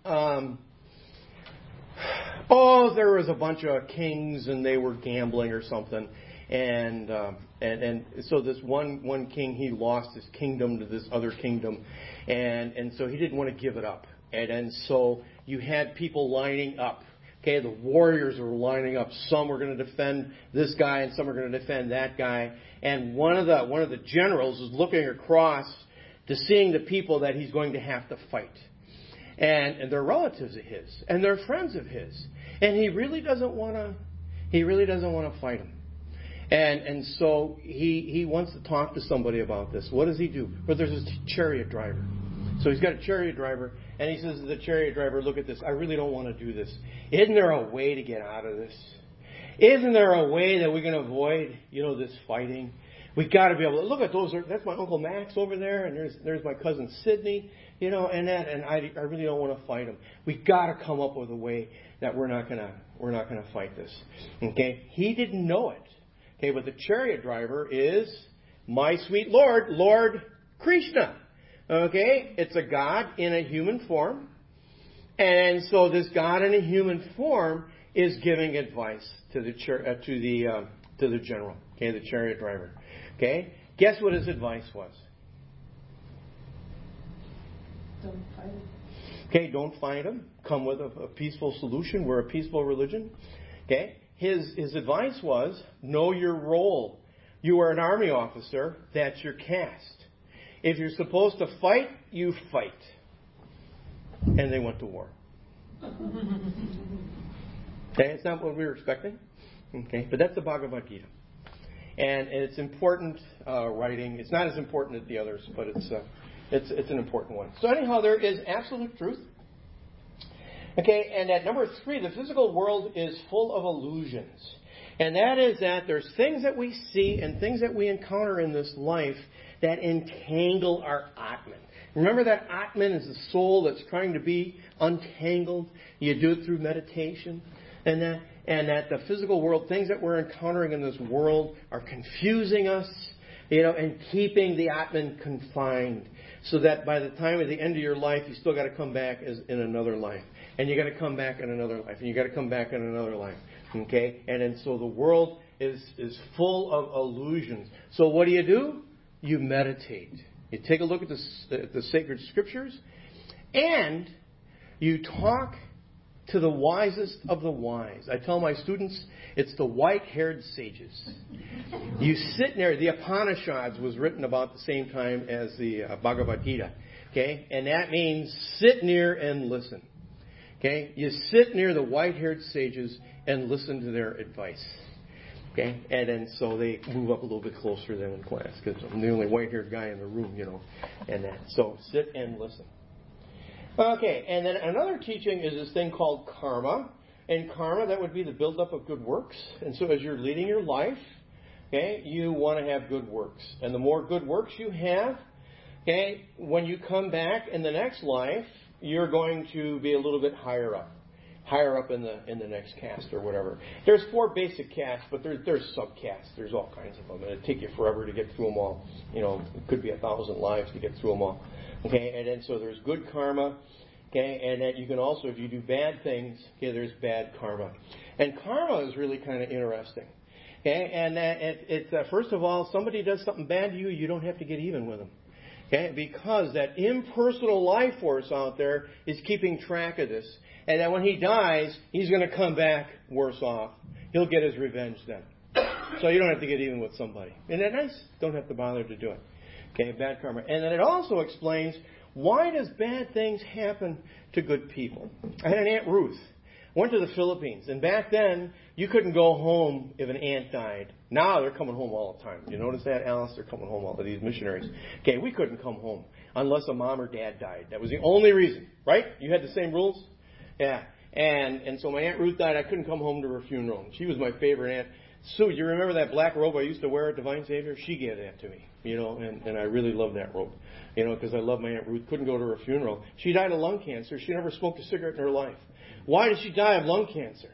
There was a bunch of kings, and they were gambling or something, and so this one king, he lost his kingdom to this other kingdom, and so he didn't want to give it up. And so you had people lining up. Okay, the warriors were lining up. Some were going to defend this guy, and some were going to defend that guy. And one of the generals is looking across to seeing the people that he's going to have to fight. And they're relatives of his, and they're friends of his. And he really doesn't want to fight them. And so he wants to talk to somebody about this. What does he do? Well, there's this chariot driver. So he's got a chariot driver, and he says to the chariot driver, look at this, I really don't want to do this. Isn't there a way to get out of this? Isn't there a way that we can avoid, this fighting? We got to be able to look at those. That's my Uncle Max over there, and there's my cousin Sidney, and I really don't want to fight them. We got to come up with a way that we're not gonna fight this. Okay, he didn't know it. Okay, but the chariot driver is my sweet Lord Krishna. Okay, it's a God in a human form, and so this God in a human form is giving advice to the general. Okay, the chariot driver. Okay, guess what his advice was? Don't fight him. Okay, don't fight him. Come with a peaceful solution. We're a peaceful religion. Okay, his advice was know your role. You are an army officer. That's your caste. If you're supposed to fight, you fight. And they went to war. Okay, it's not what we were expecting. Okay, but that's the Bhagavad Gita. And it's important writing. It's not as important as the others, but it's an important one. So anyhow, there is absolute truth. Okay, and at number 3, the physical world is full of illusions. And that is that there's things that we see and things that we encounter in this life that entangle our Atman. Remember that Atman is the soul that's trying to be untangled. You do it through meditation. And that the physical world, things that we're encountering in this world are confusing us, and keeping the Atman confined. So that by the time at the end of your life, you still got to come back as in another life. And you got to come back in another life. And you got to come back in another life. Okay? And so the world is full of illusions. So what do? You meditate. You take a look at the sacred scriptures, and you talk to the wisest of the wise. I tell my students, it's the white-haired sages. You sit near, the Upanishads was written about the same time as the Bhagavad Gita. Okay? And that means sit near and listen. Okay? You sit near the white-haired sages and listen to their advice. Okay? And then so they move up a little bit closer than in class, because I'm the only white-haired guy in the room, and that. So sit and listen. Okay, and then another teaching is this thing called karma. And karma, that would be the buildup of good works. And so as you're leading your life, okay, you want to have good works. And the more good works you have, okay, when you come back in the next life, you're going to be a little bit higher up in the next caste or whatever. There's 4 basic castes, but there's subcastes. There's all kinds of them. It'd take you forever to get through them all. It could be 1,000 lives to get through them all. Okay, and then so there's good karma. Okay, and that you can also, if you do bad things, okay, there's bad karma. And karma is really kind of interesting. Okay, and it's first of all, somebody does something bad to you, you don't have to get even with them. Okay, because that impersonal life force out there is keeping track of this. And that when he dies, he's going to come back worse off. He'll get his revenge then. So you don't have to get even with somebody. Isn't that nice? Don't have to bother to do it. Okay, bad karma. And then it also explains, why does bad things happen to good people? I had an Aunt Ruth. Went to the Philippines. And back then, you couldn't go home if an aunt died. Now they're coming home all the time. You notice that, Alice? They're coming home, all of these missionaries. Okay, we couldn't come home unless a mom or dad died. That was the only reason, right? You had the same rules? Yeah. And so my Aunt Ruth died. I couldn't come home to her funeral. She was my favorite aunt. Sue, you remember that black robe I used to wear at Divine Savior? She gave that to me, and I really love that robe, because I love my Aunt Ruth. Couldn't go to her funeral. She died of lung cancer. She never smoked a cigarette in her life. Why did she die of lung cancer?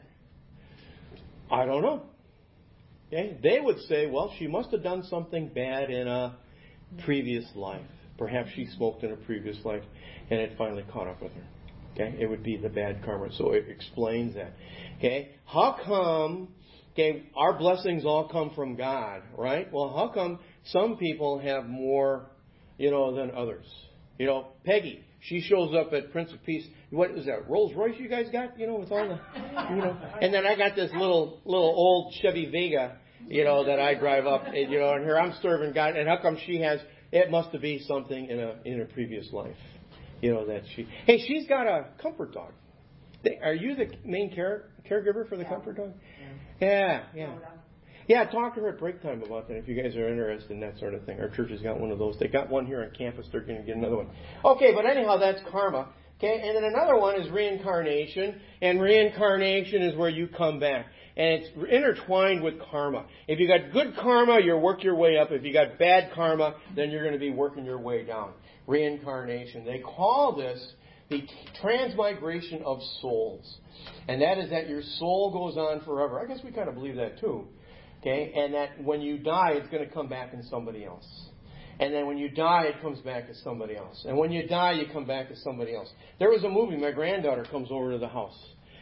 I don't know. Okay? They would say, well, she must have done something bad in a previous life. Perhaps she smoked in a previous life, and it finally caught up with her. Okay? It would be the bad karma. So it explains that. Okay? How come, our blessings all come from God, right? Well, how come some people have more, than others? Peggy, she shows up at Prince of Peace. What is that, Rolls Royce you guys got? With all the, And then I got this little old Chevy Vega, that I drive up, and here I'm serving God. And how come she has, it must be something in a previous life, that she, hey, she's got a comfort dog. Are you the main caregiver for the comfort dog? Yeah. Yeah, talk to her at break time about that if you guys are interested in that sort of thing. Our church has got one of those. They got one here on campus. They're going to get another one. Okay, but anyhow, that's karma. Okay, and then another one is reincarnation. And reincarnation is where you come back. And it's intertwined with karma. If you got good karma, you work your way up. If you got bad karma, then you're going to be working your way down. Reincarnation. They call this the transmigration of souls. And that is that your soul goes on forever. I guess we kind of believe that too. Okay, and that when you die, it's going to come back in somebody else. And then when you die, it comes back as somebody else. And when you die, you come back as somebody else. There was a movie, my granddaughter comes over to the house.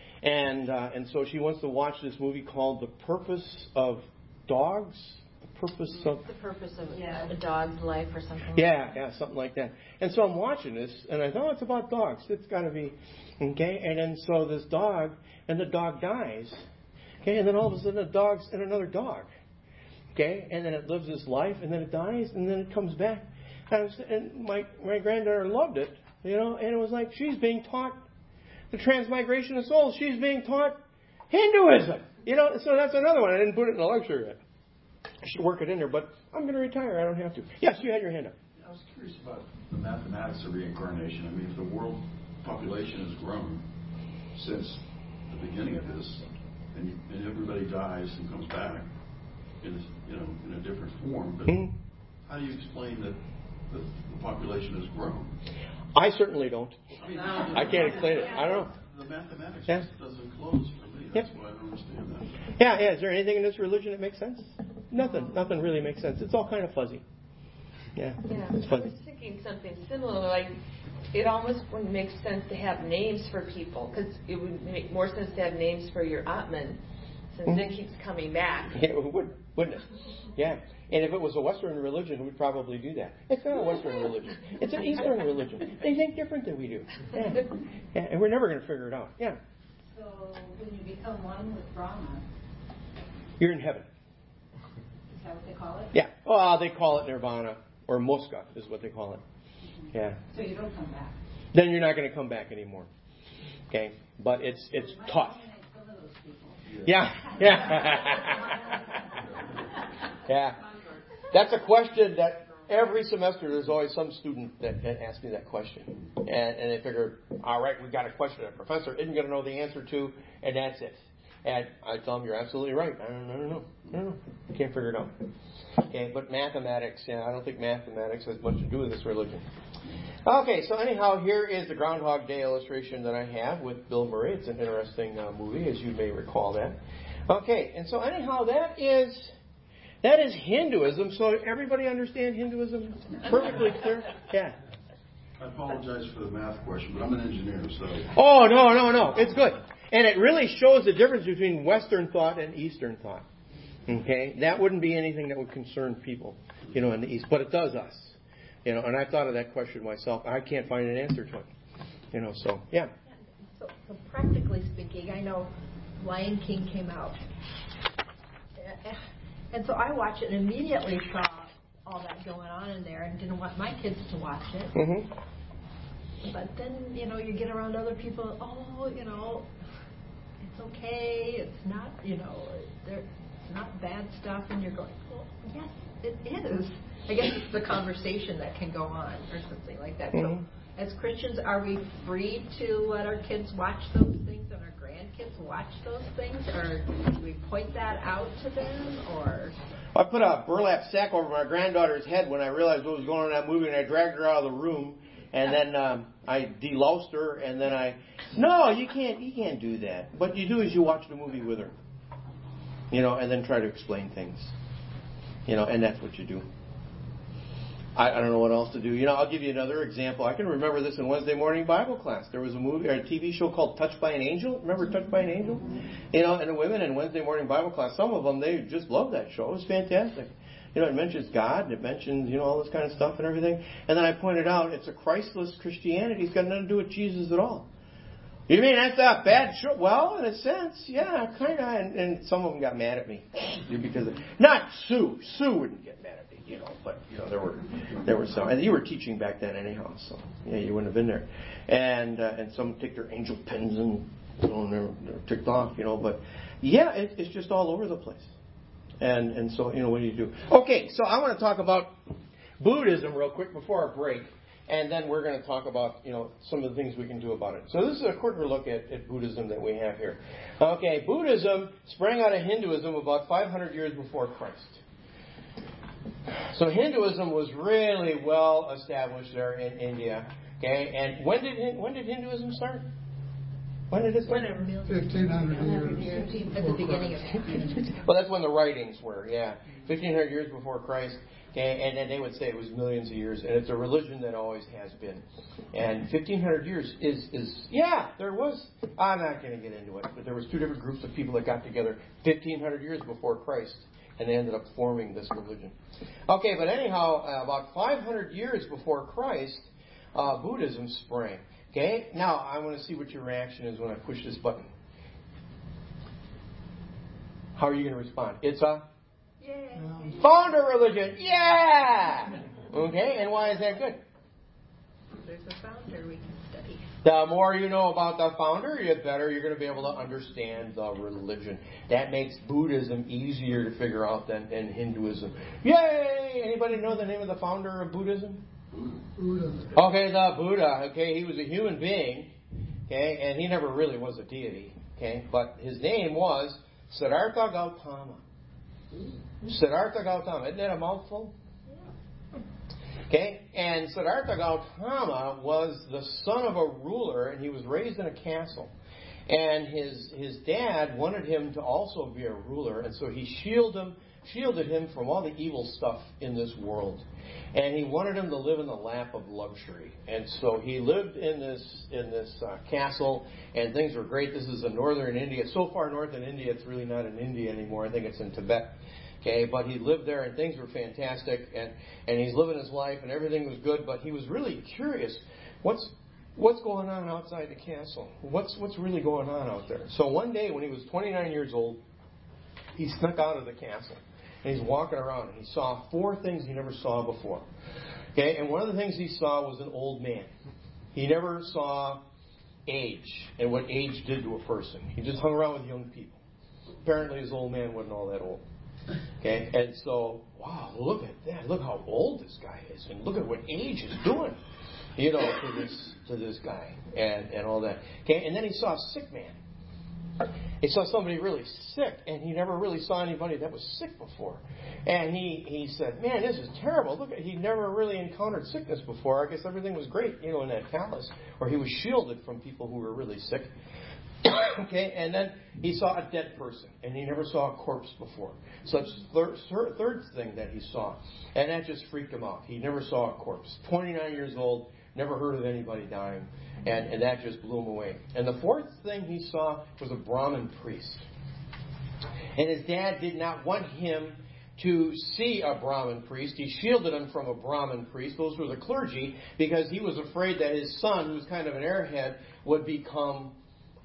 And so she wants to watch this movie called The Purpose of Dogs. The Purpose of a dog's life or something. Yeah, something like that. And so I'm watching this, and I thought, it's about dogs. It's got to be, okay? And then so this dog, and the dog dies. Okay, and then all of a sudden the dog's in another dog. Okay, and then it lives its life, and then it dies, and then it comes back. And my granddaughter loved it, and it was like she's being taught the transmigration of souls. She's being taught Hinduism. So that's another one. I didn't put it in the lecture yet. I should work it in there, but I'm going to retire. I don't have to. Yes, you had your hand up. I was curious about the mathematics of reincarnation. I mean, if the world population has grown since the beginning of this, and everybody dies and comes back in a different form, but how do you explain that the population has grown? I certainly don't. I can't explain it. I don't know. The mathematics just doesn't close for me. That's why I don't understand that. Yeah. Is there anything in this religion that makes sense? Nothing really makes sense. It's all kind of fuzzy. Yeah. It's fuzzy. I was thinking something similar, like it almost wouldn't make sense to have names for people, because it would make more sense to have names for your Atman, since it keeps coming back. Yeah, it would, wouldn't it? Yeah. And if it was a Western religion, we'd probably do that. It's not a Western religion. It's an Eastern religion. They think different than we do. Yeah. And we're never going to figure it out. Yeah. So when you become one with Brahma, you're in heaven. Is that what they call it? Yeah. Oh, they call it nirvana, or moksha is what they call it. Yeah. So you don't come back. Then you're not going to come back anymore. Okay. But it's tough. Yeah. Yeah. That's a question that every semester there's always some student that asks me that question. And they figure, all right, we've got a question that a professor isn't going to know the answer to, and that's it. And I tell them, you're absolutely right. I don't know. I can't figure it out. Okay, but mathematics, I don't think mathematics has much to do with this religion. Okay, so anyhow, here is the Groundhog Day illustration that I have with Bill Murray. It's an interesting movie, as you may recall that. Okay, and so anyhow, that is Hinduism. So everybody understand Hinduism? Perfectly clear? Yeah. I apologize for the math question, but I'm an engineer, so... Oh, no. It's good. And it really shows the difference between Western thought and Eastern thought. Okay? That wouldn't be anything that would concern people, in the East. But it does us. And I thought of that question myself. I can't find an answer to it. So, yeah. So practically speaking, I know Lion King came out. And so I watched it and immediately saw all that going on in there and didn't want my kids to watch it. Mm-hmm. But then, you get around other people, it's okay, it's not, it's not bad stuff, and you're going, well, yes, it is. I guess it's the conversation that can go on or something like that. Mm-hmm. So as Christians, are we free to let our kids watch those things and our grandkids watch those things, or do we point that out to them, or... I put a burlap sack over my granddaughter's head when I realized what was going on in that movie, and I dragged her out of the room, and then I deloused her, and then no, you can't do that. What you do is you watch the movie with her, and then try to explain things, and that's what you do. I don't know what else to do. I'll give you another example. I can remember this in Wednesday morning Bible class. There was a movie or a TV show called Touched by an Angel. Remember Touched by an Angel? And the women in Wednesday morning Bible class, some of them, they just loved that show. It was fantastic. It mentions God, and it mentions, all this kind of stuff and everything. And then I pointed out, it's a Christless Christianity. It's got nothing to do with Jesus at all. You mean that's a bad show? Well, in a sense, yeah, kind of. And some of them got mad at me because not Sue. Sue wouldn't get mad at me, but there were some. And you were teaching back then anyhow, so yeah, you wouldn't have been there. And some take their angel pins and they're ticked off, But yeah, it's just all over the place. And so what do you do? Okay, so I want to talk about Buddhism real quick before our break. And then we're going to talk about, some of the things we can do about it. So this is a quicker look at Buddhism that we have here. Okay, Buddhism sprang out of Hinduism about 500 years before Christ. So Hinduism was really well established there in India. Okay, and when did Hinduism start? When did it start? 1,500 years. At the beginning of it. Well, that's when the writings were, yeah. 1,500 years before Christ. Okay, and then they would say it was millions of years, and it's a religion that always has been. And 1,500 years is there was, I'm not going to get into it, but there was two different groups of people that got together 1,500 years before Christ, and they ended up forming this religion. Okay, but anyhow, about 500 years before Christ, Buddhism sprang. Okay, now I want to see what your reaction is when I push this button. How are you going to respond? It's a founder religion. Yeah! Okay, and why is that good? There's a founder we can study. The more you know about the founder, the better you're going to be able to understand the religion. That makes Buddhism easier to figure out than Hinduism. Yay! Anybody know the name of the founder of Buddhism? Buddha. Okay, the Buddha. Okay, he was a human being. Okay, and he never really was a deity. Okay, but his name was Siddhartha Gautama. Siddhartha Gautama. Isn't that a mouthful? Okay, and Siddhartha Gautama was the son of a ruler, and he was raised in a castle. And his dad wanted him to also be a ruler, and so he shielded him from all the evil stuff in this world. And he wanted him to live in the lap of luxury. And so he lived in this castle, and things were great. This is in northern India. So far north in India, it's really not in India anymore. I think it's in Tibet. Okay, but he lived there, and things were fantastic, and he's living his life, and everything was good. But he was really curious, what's going on outside the castle? What's really going on out there? So one day, when he was 29 years old, he snuck out of the castle. And he's walking around, and he saw 4 things he never saw before. Okay, and one of the things he saw was an old man. He never saw age and what age did to a person. He just hung around with young people. Apparently, his old man wasn't all that old. Okay, and so, wow, look at that. Look how old this guy is, and look at what age is doing, to this guy, and all that. Okay, and then he saw a sick man. He saw somebody really sick, and he never really saw anybody that was sick before. And he said, man, this is terrible. Look, he never really encountered sickness before. I guess everything was great, in that palace, where he was shielded from people who were really sick. Okay, and then he saw a dead person, and he never saw a corpse before. So that's the third thing that he saw, and that just freaked him out. He never saw a corpse. 29 years old, never heard of anybody dying, and that just blew him away. And the fourth thing he saw was a Brahmin priest. And his dad did not want him to see a Brahmin priest. He shielded him from a Brahmin priest. Those were the clergy, because he was afraid that his son, who was kind of an airhead, would become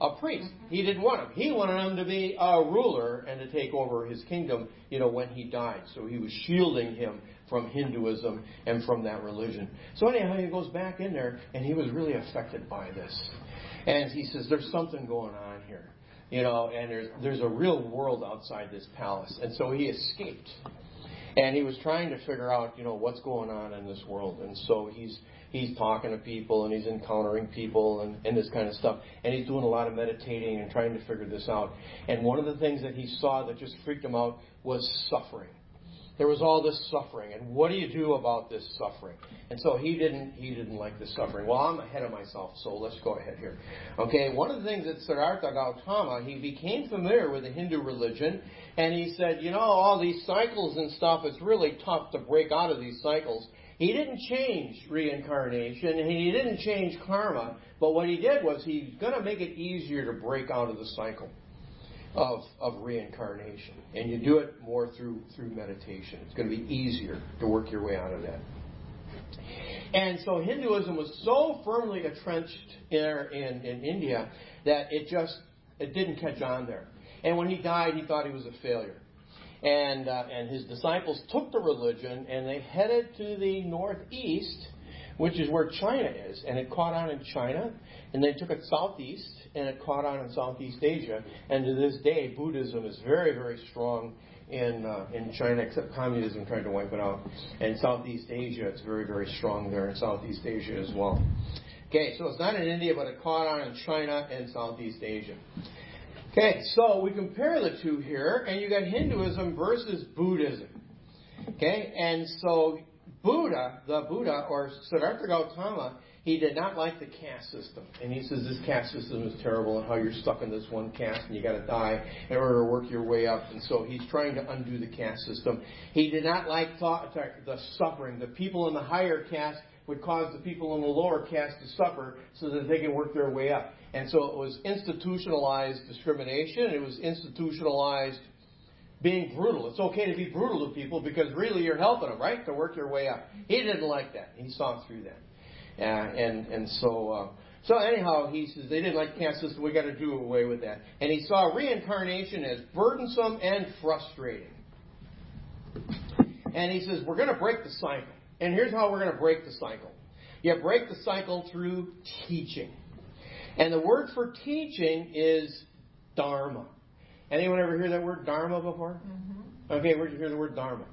a priest. He didn't want him. He wanted him to be a ruler and to take over his kingdom, when he died. So he was shielding him from Hinduism and from that religion. So anyhow, he goes back in there, and he was really affected by this. And he says, there's something going on here. And there's a real world outside this palace. And so he escaped. And he was trying to figure out, what's going on in this world. And so he's talking to people, and he's encountering people and this kind of stuff. And he's doing a lot of meditating and trying to figure this out. And one of the things that he saw that just freaked him out was suffering. There was all this suffering, and what do you do about this suffering? And so he didn't like the suffering. Well, I'm ahead of myself, so let's go ahead here. Okay, one of the things that Siddhartha Gautama, he became familiar with the Hindu religion, and he said, all these cycles and stuff, it's really tough to break out of these cycles. He didn't change reincarnation, and he didn't change karma, but what he did was he's going to make it easier to break out of the cycle of reincarnation. And you do it more through meditation. It's going to be easier to work your way out of that. And so Hinduism was so firmly entrenched in India that it didn't catch on there. And when he died, he thought he was a failure. And his disciples took the religion and they headed to the northeast, which is where China is. And it caught on in China. And they took it southeast, and it caught on in Southeast Asia. And to this day, Buddhism is very, very strong in China, except communism tried to wipe it out. And Southeast Asia, it's very, very strong there in Southeast Asia as well. Okay, so it's not in India, but it caught on in China and Southeast Asia. Okay, so we compare the two here, and you got Hinduism versus Buddhism. Okay, and so the Buddha, or Siddhartha Gautama, he did not like the caste system. And he says this caste system is terrible and how you're stuck in this one caste and you got to die in order to work your way up. And so he's trying to undo the caste system. He did not like the suffering. The people in the higher caste would cause the people in the lower caste to suffer so that they can work their way up. And so it was institutionalized discrimination. It was institutionalized being brutal. It's okay to be brutal to people because really you're helping them, right, to work your way up. He didn't like that. He saw through that. So anyhow, he says they didn't like the caste system. We got to do away with that. And he saw reincarnation as burdensome and frustrating. And he says we're going to break the cycle. And here's how we're going to break the cycle. You break the cycle through teaching. And the word for teaching is dharma. Anyone ever hear that word dharma before? Mm-hmm. Okay, where'd you hear the word dharma?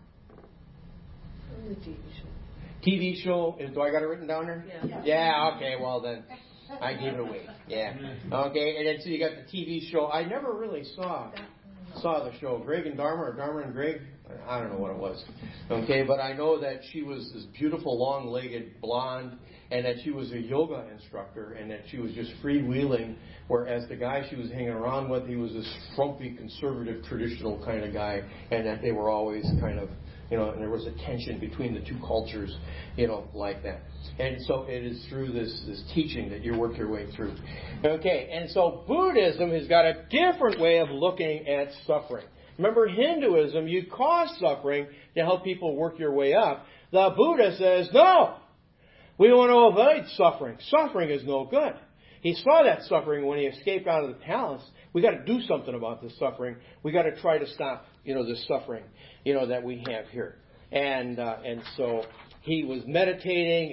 The TV show. TV show, do I got it written down there? Yeah, okay, well then, I gave it away. Yeah. Okay, and then so you got the TV show. I never really saw the show. Greg and Dharma, or Dharma and Greg, I don't know what it was. Okay, but I know that she was this beautiful, long-legged blonde, and that she was a yoga instructor, and that she was just freewheeling, whereas the guy she was hanging around with, he was this frumpy, conservative, traditional kind of guy, and that they were always kind of, and there was a tension between the two cultures, like that. And so it is through this teaching that you work your way through. Okay, and so Buddhism has got a different way of looking at suffering. Remember, Hinduism, you cause suffering to help people work your way up. The Buddha says, no, we want to avoid suffering. Suffering is no good. He saw that suffering when he escaped out of the palace. We got to do something about this suffering. We got to try to stop, this suffering, that we have here. And so he was meditating,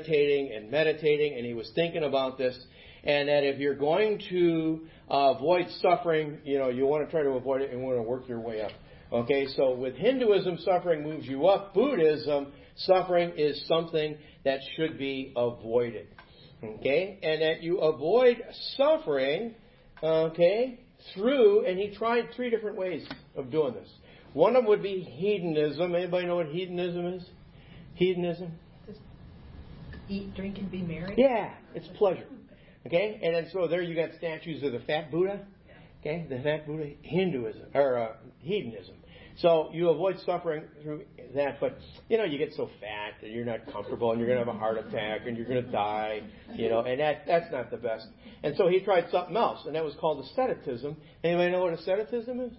and he was thinking about this. And that if you're going to avoid suffering, you want to try to avoid it and want to work your way up. Okay, so with Hinduism, suffering moves you up. Buddhism, suffering is something that should be avoided. Okay, and that you avoid suffering, through, and he tried 3 different ways of doing this. One of them would be hedonism. Anybody know what hedonism is? Hedonism? Just eat, drink, and be merry? Yeah, it's pleasure. Okay, and then so there you got statues of the fat Buddha. Okay, the fat Buddha, Hinduism, or hedonism. So you avoid suffering through that, but you get so fat that you're not comfortable, and you're going to have a heart attack, and you're going to die, and that's not the best. And so he tried something else, and that was called asceticism. Anybody know what asceticism is?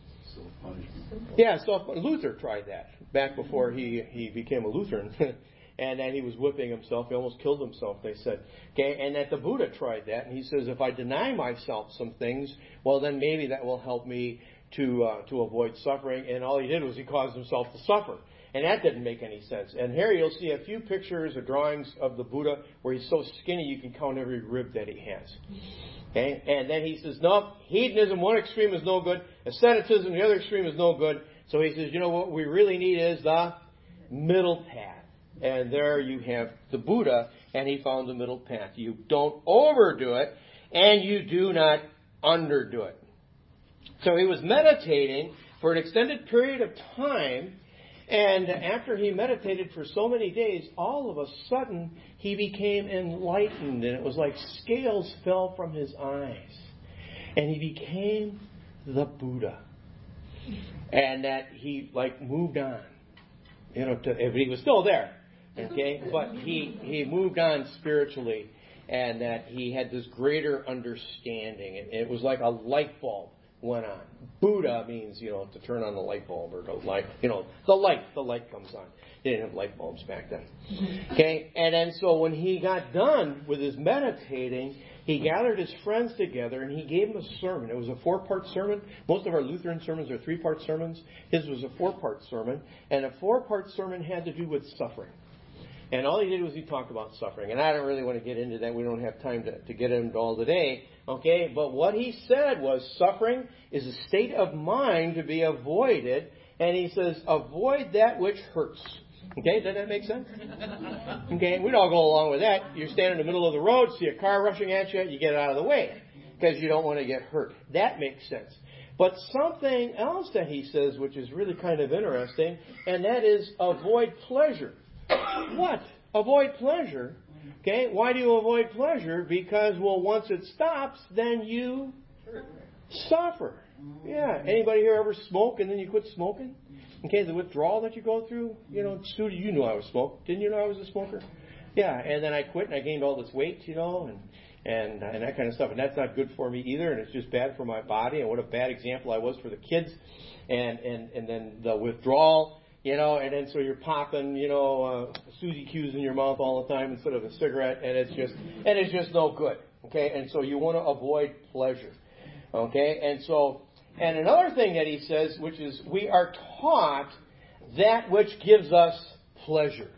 Self-punishment. Yeah, Luther tried that back before he became a Lutheran. and that he was whipping himself. He almost killed himself, they said. Okay, and that the Buddha tried that, and he says, if I deny myself some things, well, then maybe that will help me to avoid suffering. And all he did was he caused himself to suffer. And that didn't make any sense. And here you'll see a few pictures or drawings of the Buddha where he's so skinny you can count every rib that he has. Okay? And then he says, no, hedonism, one extreme is no good. Asceticism, the other extreme is no good. So he says, you know what we really need is the middle path. And there you have the Buddha, and he found the middle path. You don't overdo it, and you do not underdo it. So he was meditating for an extended period of time, and after he meditated for so many days, all of a sudden he became enlightened, and it was like scales fell from his eyes. And he became the Buddha. And that he moved on. He was still there. Okay? But he moved on spiritually, and that he had this greater understanding. And it was like a light bulb went on. Buddha means, to turn on the light bulb or to light, the light comes on. They didn't have light bulbs back then. Okay? And then so when he got done with his meditating, he gathered his friends together and he gave them a sermon. It was a 4-part sermon. Most of our Lutheran sermons are 3-part sermons. His was a 4-part sermon. And a 4-part sermon had to do with suffering. And all he did was he talked about suffering. And I don't really want to get into that. We don't have time to get into all today. Okay? But what he said was suffering is a state of mind to be avoided. And he says, avoid that which hurts. Okay? Does that make sense? Okay? We'd all go along with that. You're standing in the middle of the road, see a car rushing at you, you get out of the way because you don't want to get hurt. That makes sense. But something else that he says, which is really kind of interesting, and that is avoid pleasure. What? Avoid pleasure? Okay, why do you avoid pleasure? Because, once it stops, then you suffer. Yeah. Anybody here ever smoke and then you quit smoking? Okay, the withdrawal that you go through. Sue, you knew I was smoking. Didn't you know I was a smoker? Yeah, and then I quit and I gained all this weight, and that kind of stuff. And that's not good for me either, and it's just bad for my body. And what a bad example I was for the kids. And then the withdrawal. And then so you're popping, Suzy Q's in your mouth all the time instead of a cigarette, and it's just no good. Okay, and so you want to avoid pleasure. Okay, and another thing that he says, which is we are taught that which gives us pleasure.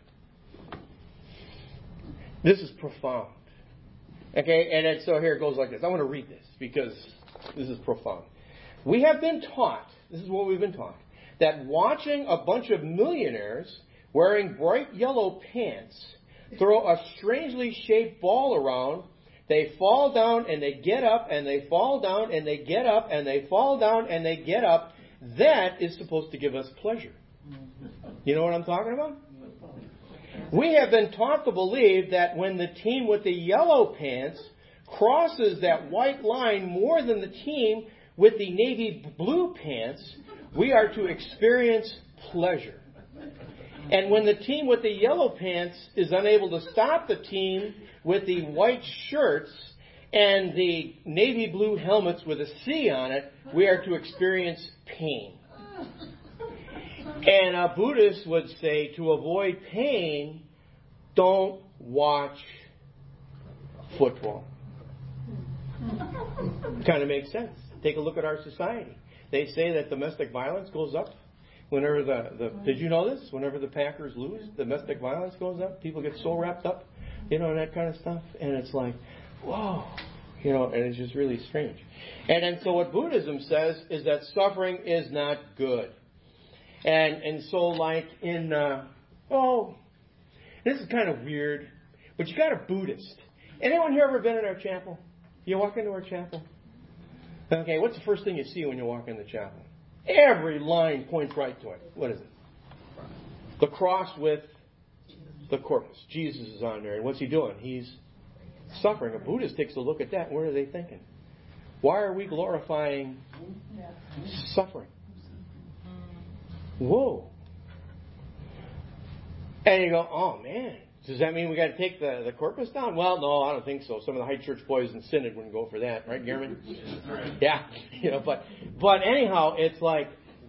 This is profound. Okay, and then so here it goes like this. I want to read this because this is profound. We have been taught, this is what we've been taught, that watching a bunch of millionaires wearing bright yellow pants throw a strangely shaped ball around, they fall down and they get up and they fall down and they get up and they fall down and they get up, that is supposed to give us pleasure. You know what I'm talking about? We have been taught to believe that when the team with the yellow pants crosses that white line more than the team with the navy blue pants, we are to experience pleasure. And when the team with the yellow pants is unable to stop the team with the white shirts and the navy blue helmets with a C on it, we are to experience pain. And a Buddhist would say, to avoid pain, don't watch football. Kind of makes sense. Take a look at our society. They say that domestic violence goes up whenever did you know this? Whenever the Packers lose, domestic violence goes up. People get so wrapped up, and that kind of stuff. And it's like, whoa, and it's just really strange. And then so what Buddhism says is that suffering is not good. And so like in, this is kind of weird, but you got a Buddhist. Anyone here ever been in our chapel? You walk into our chapel? Okay, what's the first thing you see when you walk in the chapel? Every line points right to it. What is it? The cross with the corpus. Jesus is on there. And what's he doing? He's suffering. A Buddhist takes a look at that. What are they thinking? Why are we glorifying suffering? Whoa. And you go, oh man, does that mean we got to take the corpus down? Well, no, I don't think so. Some of the high church boys in Synod wouldn't go for that, right, Gierman? Yeah, but anyhow, it's like,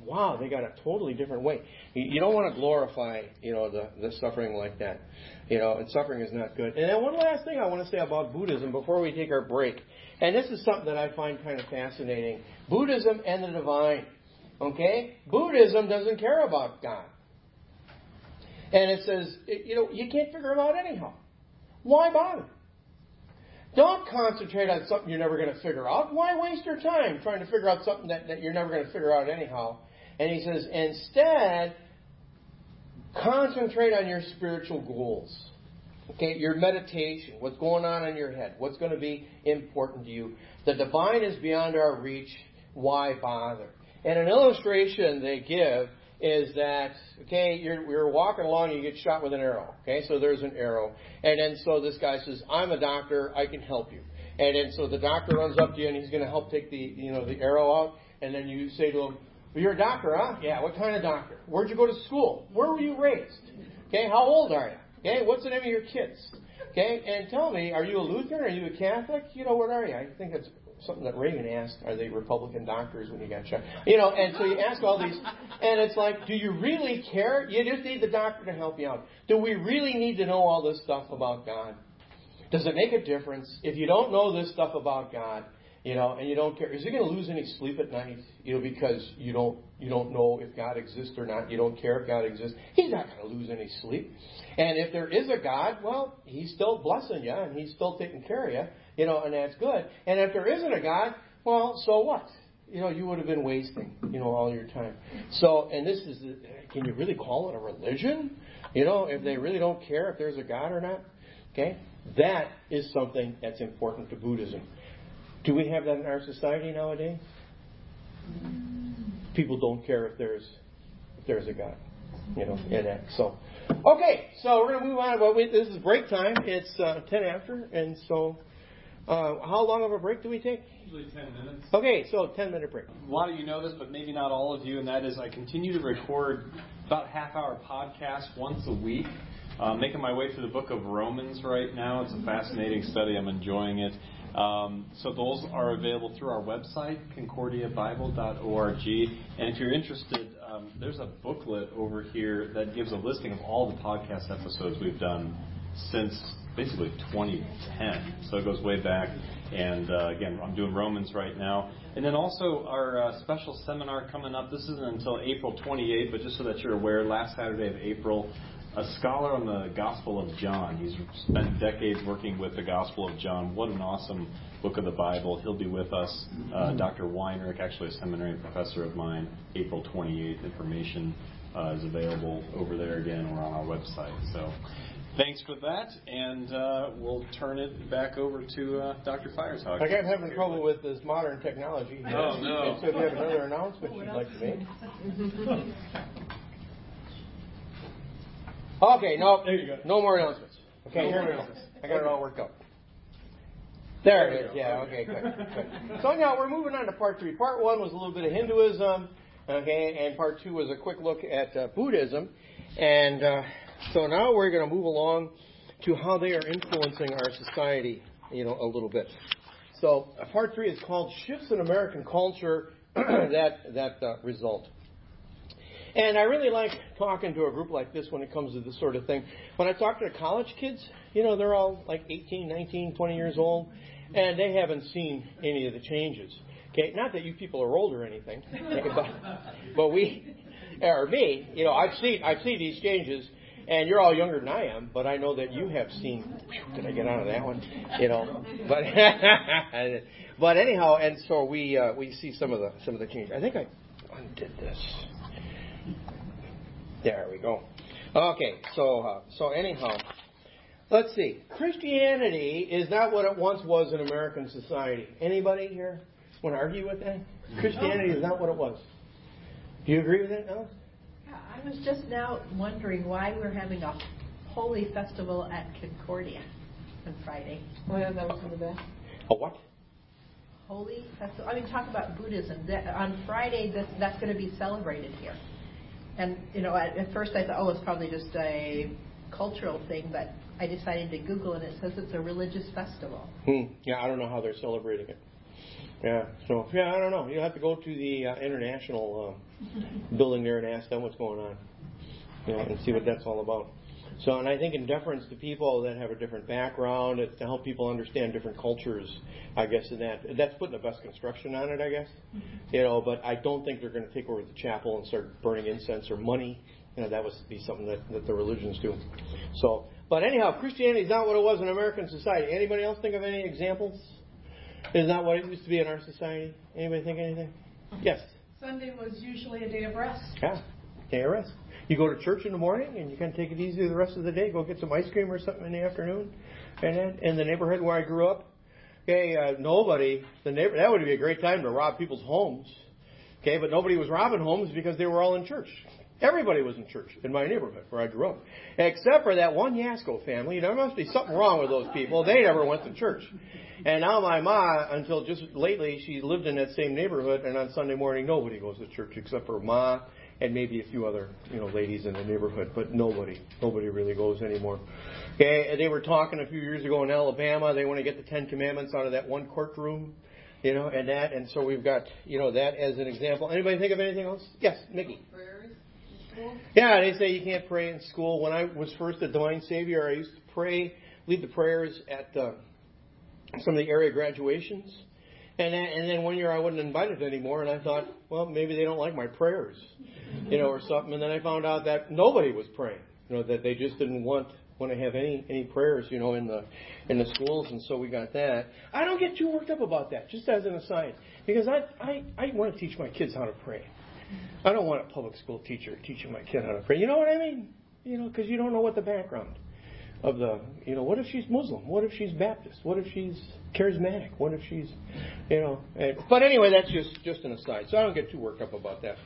wow, they got a totally different way. You don't want to glorify, the suffering like that. And suffering is not good. And then one last thing I want to say about Buddhism before we take our break. And this is something that I find kind of fascinating. Buddhism and the divine. Okay? Buddhism doesn't care about God. And it says, you can't figure him out anyhow. Why bother? Don't concentrate on something you're never going to figure out. Why waste your time trying to figure out something that you're never going to figure out anyhow? And he says, instead, concentrate on your spiritual goals. Okay, your meditation, what's going on in your head, what's going to be important to you. The divine is beyond our reach. Why bother? And an illustration they give is that, okay, you're walking along and you get shot with an arrow. Okay, so there's an arrow. And then so this guy says, I'm a doctor, I can help you. And then so the doctor runs up to you and he's going to help take the arrow out. And then you say to him, well, you're a doctor, huh? Yeah, what kind of doctor? Where'd you go to school? Where were you raised? Okay, how old are you? Okay, what's the name of your kids? Okay, and tell me, are you a Lutheran? Are you a Catholic? What are you? I think that's something that Reagan asked. Are they Republican doctors when he got shot? And so you ask all these, and it's like, do you really care? You just need the doctor to help you out. Do we really need to know all this stuff about God? Does it make a difference if you don't know this stuff about God? And you don't care. Is he going to lose any sleep at night? Because you don't know if God exists or not. You don't care if God exists. He's not going to lose any sleep. And if there is a God, well, He's still blessing you and He's still taking care of you. And that's good. And if there isn't a God, well, so what? You would have been wasting, all your time. So, and this is, can you really call it a religion? If they really don't care if there's a God or not. Okay, that is something that's important to Buddhism. Do we have that in our society nowadays? People don't care if there's a God, in that. So, okay, so we're going to move on. Well, this is break time. It's 10 after, and so how long of a break do we take? Usually 10 minutes. Okay, so 10-minute break. A lot of you know this, but maybe not all of you, and that is I continue to record about half-hour podcasts once a week. Making my way through the book of Romans right now. It's a fascinating study. I'm enjoying it. So those are available through our website, concordiabible.org. And if you're interested, there's a booklet over here that gives a listing of all the podcast episodes we've done since basically 2010. So it goes way back. And again, I'm doing Romans right now. And then also our special seminar coming up. This isn't until April 28th, but just so that you're aware, last Saturday of April, a scholar on the Gospel of John. He's spent decades working with the Gospel of John. What an awesome book of the Bible. He'll be with us. Dr. Weinrich, actually a seminary professor of mine, April 28th. Information is available over there again or on our website. So thanks for that, and we'll turn it back over to Dr. Feiertag. I'm having trouble with this modern technology. Oh, no. And so if you have another announcement you'd like to make. Okay, no, there you go. No more announcements. Okay, here it is. I got it all worked out. There it is. Yeah, okay, good. So now we're moving on to part 3. Part 1 was a little bit of Hinduism, okay, and part 2 was a quick look at Buddhism. And so now we're going to move along to how they are influencing our society, a little bit. So part 3 is called Shifts in American Culture that result. And I really like talking to a group like this when it comes to this sort of thing. When I talk to college kids, they're all like 18, 19, 20 years old, and they haven't seen any of the changes. Okay, not that you people are old or anything, but we, or me, I've seen these changes, and you're all younger than I am, but I know that you have seen. Did I get out of that one? But anyhow, and so we see some of the change. I think I undid this. There we go. Okay, so anyhow, let's see. Christianity is not what it once was in American society. Anybody here want to argue with that? Christianity is not what it was. Do you agree with that, Alice? Yeah, I was just now wondering why we're having a holy festival at Concordia on Friday. Oh, yeah, that was in the back. A what? Holy festival. Talk about Buddhism. On Friday, that's going to be celebrated here. And, at first I thought, it's probably just a cultural thing, but I decided to Google and it says it's a religious festival. Yeah, I don't know how they're celebrating it. Yeah, so, I don't know. You'll have to go to the international building there and ask them what's going on, and see what that's all about. So, and I think in deference to people that have a different background, it's to help people understand different cultures, I guess, in that's putting the best construction on it, I guess. But I don't think they're going to take over the chapel and start burning incense or money. That would be something that the religions do. So, but anyhow, Christianity is not what it was in American society. Anybody else think of any examples? It's not what it used to be in our society. Anybody think anything? Yes. Sunday was usually a day of rest. Yeah, day of rest. You go to church in the morning and you can take it easy the rest of the day. Go get some ice cream or something in the afternoon. And then in the neighborhood where I grew up, that would be a great time to rob people's homes. Okay, but nobody was robbing homes because they were all in church. Everybody was in church in my neighborhood where I grew up. Except for that one Yasko family. There must be something wrong with those people. They never went to church. And now my ma, until just lately, she lived in that same neighborhood, and on Sunday morning nobody goes to church except for ma and maybe a few other ladies in the neighborhood, but nobody really goes anymore. Okay, and they were talking a few years ago in Alabama. They want to get the 10 Commandments out of that one courtroom, and so we've got that as an example. Anybody think of anything else? Yes, Nikki. Yeah, they say you can't pray in school. When I was first at Divine Savior, I used to lead the prayers at some of the area graduations. And then one year I wasn't invited anymore, and I thought, well, maybe they don't like my prayers, or something. And then I found out that nobody was praying, that they just didn't want to have any prayers, in the schools. And so we got that. I don't get too worked up about that, just as an aside, because I want to teach my kids how to pray. I don't want a public school teacher teaching my kid how to pray. You know what I mean? Because you don't know what the background of what if she's Muslim? What if she's Baptist? What if she's charismatic? What if she's, But anyway, that's just an aside. So I don't get too worked up about that.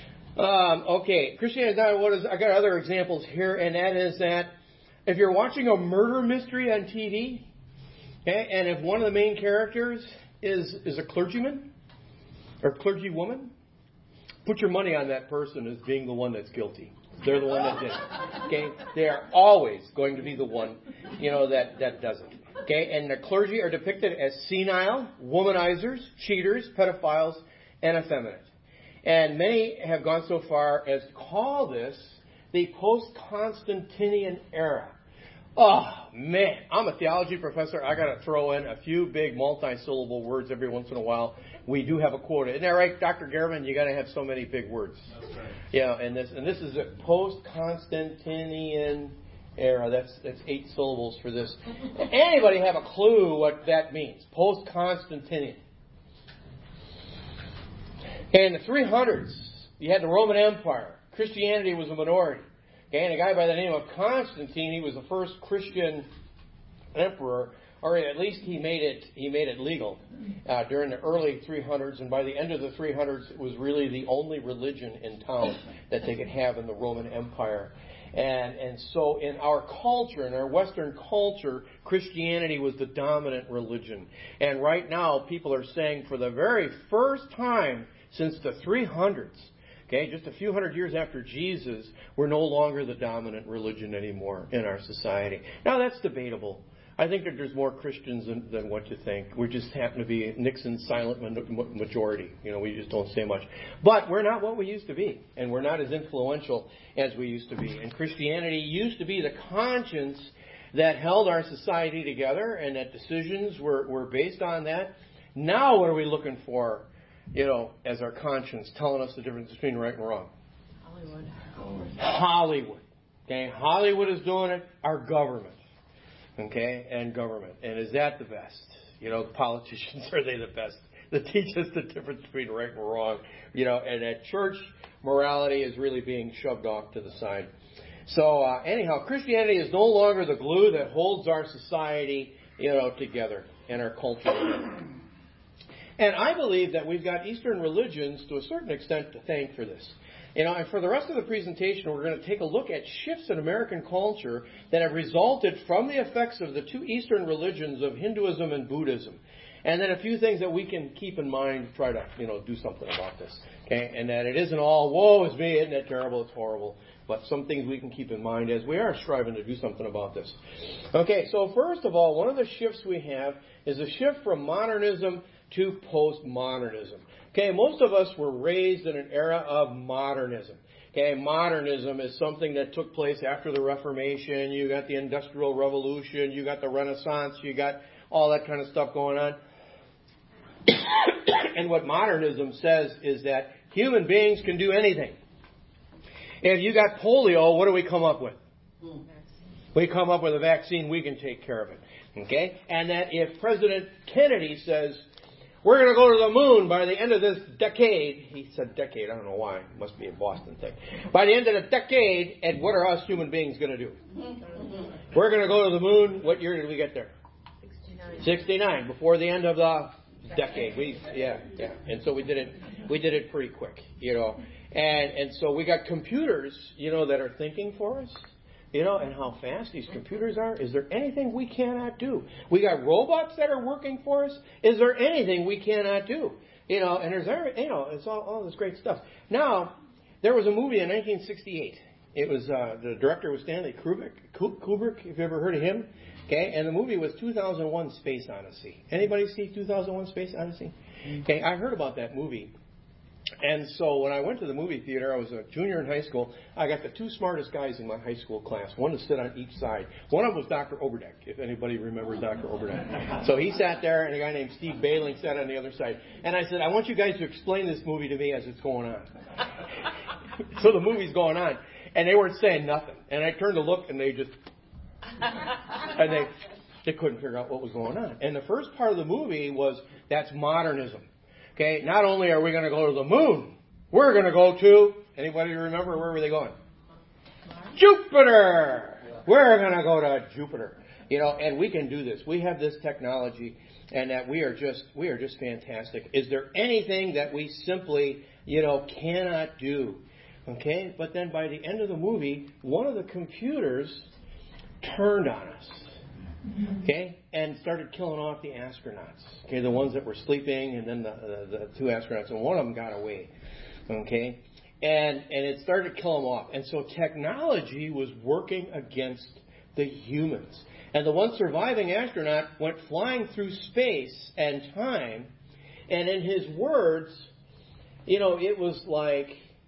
Okay, Christianity is not what is. I got other examples here, and that is that if you're watching a murder mystery on TV, okay, and if one of the main characters is a clergyman or clergywoman, put your money on that person as being the one that's guilty. They're the one that did it. Okay? They are always going to be the one, that doesn't. Okay? And the clergy are depicted as senile, womanizers, cheaters, pedophiles, and effeminate. And many have gone so far as to call this the post-Constantinian era. Oh, man. I'm a theology professor. I got to throw in a few big multi-syllable words every once in a while. We do have a quota. Isn't that right, Dr. Garman? You got to have so many big words. That's right. Yeah, and this is a post-Constantinian era. That's 8 syllables for this. Anybody have a clue what that means? Post-Constantinian. In the 300s, you had the Roman Empire. Christianity was a minority. Okay, and a guy by the name of Constantine, he was the first Christian emperor, or at least he made it legal during the early 300s, and by the end of the 300s, it was really the only religion in town that they could have in the Roman Empire. And so in our culture, in our Western culture, Christianity was the dominant religion. And right now, people are saying for the very first time since the 300s, okay, just a few hundred years after Jesus, we're no longer the dominant religion anymore in our society. Now, that's debatable. I think that there's more Christians than what you think. We just happen to be Nixon's silent majority. We just don't say much. But we're not what we used to be, and we're not as influential as we used to be. And Christianity used to be the conscience that held our society together, and that decisions were based on that. Now, what are we looking for, as our conscience, telling us the difference between right and wrong? Hollywood. Okay, Hollywood is doing it. Our government. Okay, and government. And is that the best? The politicians, are they the best? That teach us the difference between right and wrong. And at church, morality is really being shoved off to the side. So anyhow, Christianity is no longer the glue that holds our society, together and our culture together. And I believe that we've got Eastern religions to a certain extent to thank for this. And for the rest of the presentation, we're going to take a look at shifts in American culture that have resulted from the effects of the 2 Eastern religions of Hinduism and Buddhism. And then a few things that we can keep in mind, try to, do something about this. Okay? And that it isn't all, woe is me, isn't it terrible, it's horrible. But some things we can keep in mind as we are striving to do something about this. Okay, so first of all, one of the shifts we have is a shift from modernism to postmodernism. Okay, most of us were raised in an era of modernism. Okay, modernism is something that took place after the Reformation. You got the Industrial Revolution, you got the Renaissance, you got all that kind of stuff going on. And what modernism says is that human beings can do anything. If you got polio, what do we come up with? We come up with a vaccine, we can take care of it. Okay? And that if President Kennedy says, we're going to go to the moon by the end of this decade, he said decade, I don't know why, it must be a Boston thing. By the end of the decade, and what are us human beings going to do? We're going to go to the moon. What year did we get there? 69, before the end of the decade. And so we did it pretty quick, And so we got computers, that are thinking for us, and how fast these computers are. Is there anything we cannot do? We got robots that are working for us. Is there anything we cannot do? And there's, it's all this great stuff. Now, there was a movie in 1968. It was, the director was Stanley Kubrick, if you ever heard of him. Okay, and the movie was 2001 Space Odyssey. Anybody see 2001 Space Odyssey? Okay, I heard about that movie. And so when I went to the movie theater, I was a junior in high school. I got the two smartest guys in my high school class, one to sit on each side. One of them was Dr. Oberdeck, if anybody remembers Dr. Oberdeck. So he sat there, and a guy named Steve Bailing sat on the other side. And I said, I want you guys to explain this movie to me as it's going on. So the movie's going on, and they weren't saying nothing. And I turned to look, and they just... and they couldn't figure out what was going on. And the first part of the movie was, that's modernism. Okay, not only are we going to go to the moon, we're going to go to, anybody remember where were they going? Jupiter! We're going to go to Jupiter. And we can do this. We have this technology, and that we are just fantastic. Is there anything that we simply, cannot do? Okay, but then by the end of the movie, one of the computers turned on us. Okay, and started killing off the astronauts. Okay, the ones that were sleeping, and then the two astronauts, and one of them got away. Okay, and it started to kill them off. And so technology was working against the humans. And the one surviving astronaut went flying through space and time, and in his words, it was like,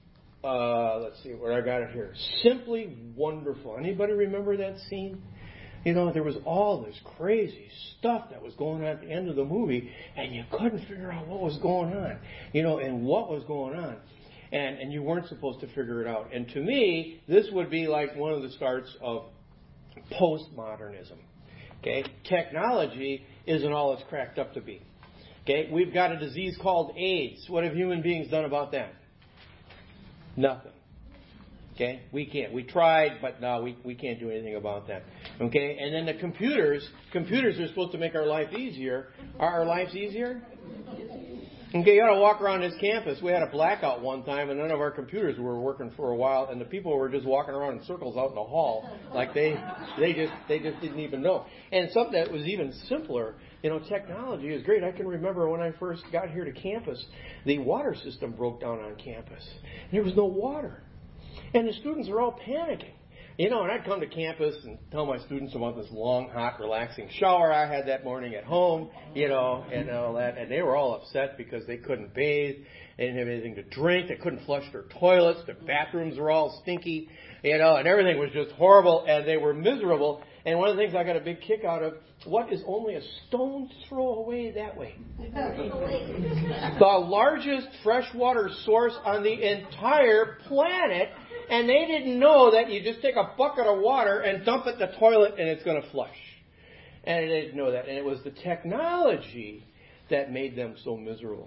let's see where I got it here. Simply wonderful. Anybody remember that scene? There was all this crazy stuff that was going on at the end of the movie, and you couldn't figure out what was going on, and what was going on. And you weren't supposed to figure it out. And to me, this would be like one of the starts of postmodernism. Okay? Technology isn't all it's cracked up to be. Okay? We've got a disease called AIDS. What have human beings done about that? Nothing. Okay? We can't. We tried, but no, we can't do anything about that. Okay? And then the computers are supposed to make our life easier. Are our lives easier? Okay, you got to walk around this campus. We had a blackout one time, and none of our computers were working for a while, and the people were just walking around in circles out in the hall, like they just didn't even know. And something that was even simpler, technology is great. I can remember when I first got here to campus, the water system broke down on campus. There was no water. And the students are all panicking. And I'd come to campus and tell my students about this long, hot, relaxing shower I had that morning at home, and all that. And they were all upset because they couldn't bathe. They didn't have anything to drink. They couldn't flush their toilets. Their bathrooms were all stinky, and everything was just horrible, and they were miserable. And one of the things I got a big kick out of, what is only a stone's throw away that way? The largest freshwater source on the entire planet. And they didn't know that you just take a bucket of water and dump it in the toilet and it's going to flush. And they didn't know that. And it was the technology that made them so miserable.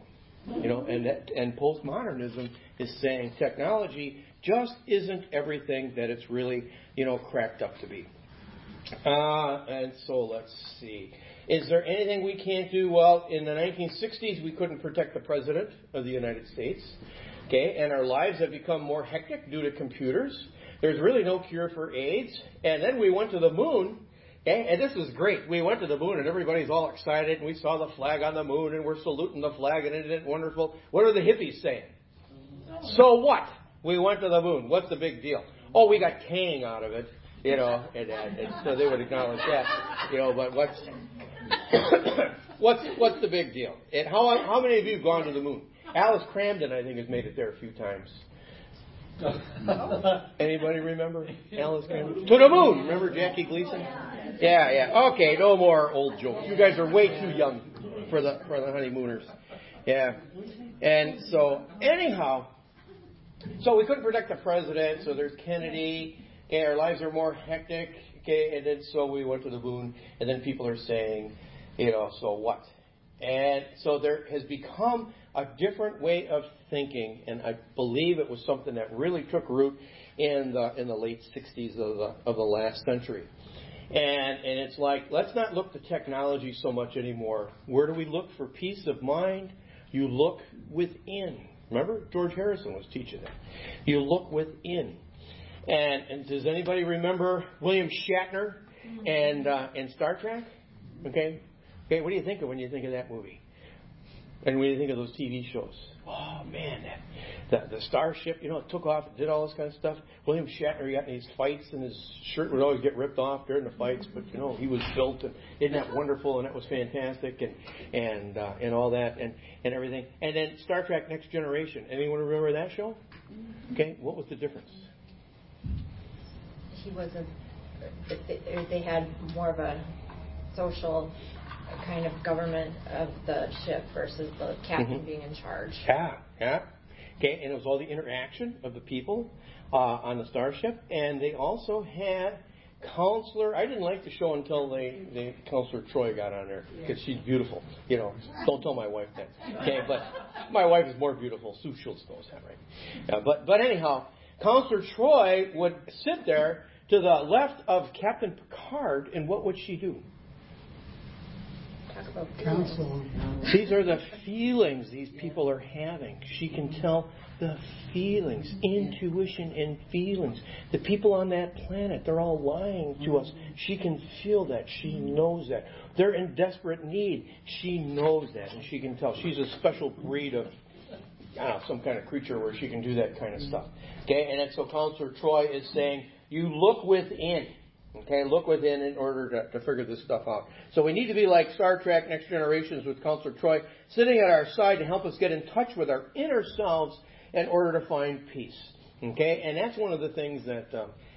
And postmodernism is saying technology just isn't everything that it's really, cracked up to be. And so let's see. Is there anything we can't do? Well, in the 1960s, we couldn't protect the President of the United States. Okay, and our lives have become more hectic due to computers. There's really no cure for AIDS. And then we went to the moon. Okay, and this was great. We went to the moon and everybody's all excited. And we saw the flag on the moon and we're saluting the flag and isn't it wonderful? What are the hippies saying? So what? We went to the moon. What's the big deal? Oh, we got Kang out of it. And so they would acknowledge that. But what's the big deal? And how many of you have gone to the moon? Alice Cramden, I think, has made it there a few times. Anybody remember Alice Cramden? To the Moon. Remember Jackie Gleason? Yeah. Okay, no more old jokes. You guys are way too young for the honeymooners. Yeah. And so, anyhow, so we couldn't protect the president, so there's Kennedy. Okay, our lives are more hectic. Okay, and then so we went to the moon, and then people are saying, so what? And so there has become a different way of thinking, and I believe it was something that really took root in the late 60s of the last century. And it's like, let's not look to technology so much anymore. Where do we look for peace of mind? You look within. Remember, George Harrison was teaching that. You look within. And does anybody remember William Shatner and Star Trek? Okay, what do you think of when you think of that movie? And when you think of those TV shows? Oh man, the starship, it took off, did all this kind of stuff. William Shatner got in these fights, and his shirt would always get ripped off during the fights. But he was built, and isn't that wonderful? And that was fantastic, and all that, and everything. And then Star Trek: Next Generation. Anyone remember that show? Okay, what was the difference? They had more of a social kind of government of the ship versus the captain being in charge. Yeah. Okay, and it was all the interaction of the people on the starship, and they also had Counselor. I didn't like the show until Counselor Troy got on there, because she's beautiful. Don't tell my wife that. Okay, but my wife is more beautiful. Sue Schultz knows that, right? But anyhow, Counselor Troy would sit there to the left of Captain Picard, and what would she do? Talk about counsel. These are the feelings these people are having. She can tell the feelings, intuition and feelings. The people on that planet, they're all lying to us. She can feel that. She knows that. They're in desperate need. She knows that, and she can tell. She's a special breed of some kind of creature where she can do that kind of stuff. Okay, and so Counselor Troy is saying, you look within. Okay, look within in order to figure this stuff out. So we need to be like Star Trek Next Generations with Counselor Troy, sitting at our side to help us get in touch with our inner selves in order to find peace. Okay, and that's one of the things that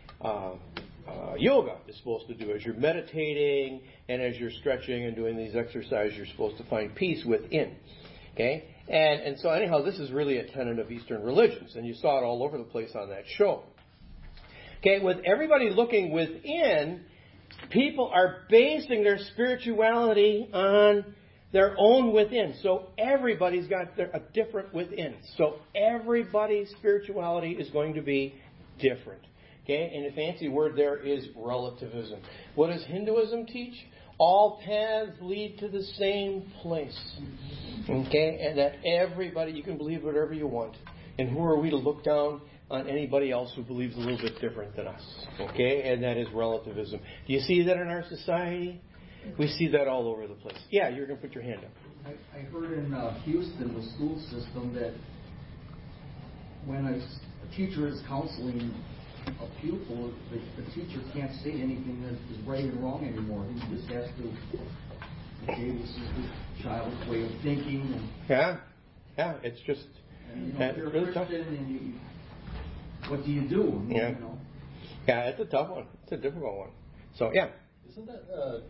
yoga is supposed to do. As you're meditating and as you're stretching and doing these exercises, you're supposed to find peace within. Okay, and so anyhow, this is really a tenet of Eastern religions, and you saw it all over the place on that show. Okay, with everybody looking within, people are basing their spirituality on their own within. So everybody's got a different within. So everybody's spirituality is going to be different. Okay, and a fancy word there is relativism. What does Hinduism teach? All paths lead to the same place. Okay, and that everybody, you can believe whatever you want. And who are we to look down on anybody else who believes a little bit different than us? Okay, and that is relativism. Do you see that in our society? We see that all over the place. Yeah, you're going to put your hand up. I heard in Houston, the school system, that when a teacher is counseling a pupil, the teacher can't say anything that is right and wrong anymore. He just has to, okay, this is the child's way of thinking. And, yeah, it's just... And, you're a Christian, and what do you do? Yeah. Yeah, it's a tough one. It's a difficult one. So, yeah. Isn't that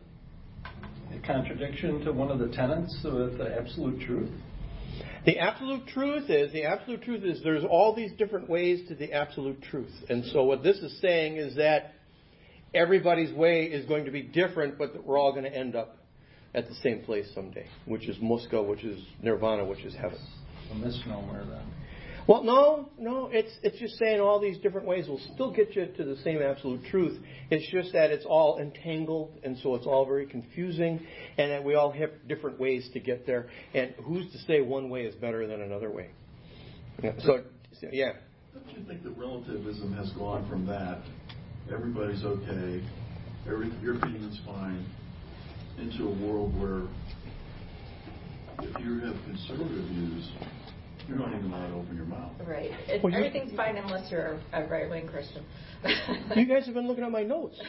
a contradiction to one of the tenets with the absolute truth? The absolute truth is there's all these different ways to the absolute truth. And so what this is saying is that everybody's way is going to be different, but that we're all going to end up at the same place someday, which is Muska, which is Nirvana, which is heaven. A misnomer then. Well, no, it's just saying all these different ways will still get you to the same absolute truth. It's just that it's all entangled, and so it's all very confusing, and that we all have different ways to get there. And who's to say one way is better than another way? Yeah, so, yeah. Don't you think that relativism has gone from that, everybody's okay, your opinion's fine, into a world where if you have conservative views, you're not even allowed to open your mouth. Right. Everything's fine unless you're a right-wing Christian. You guys have been looking at my notes.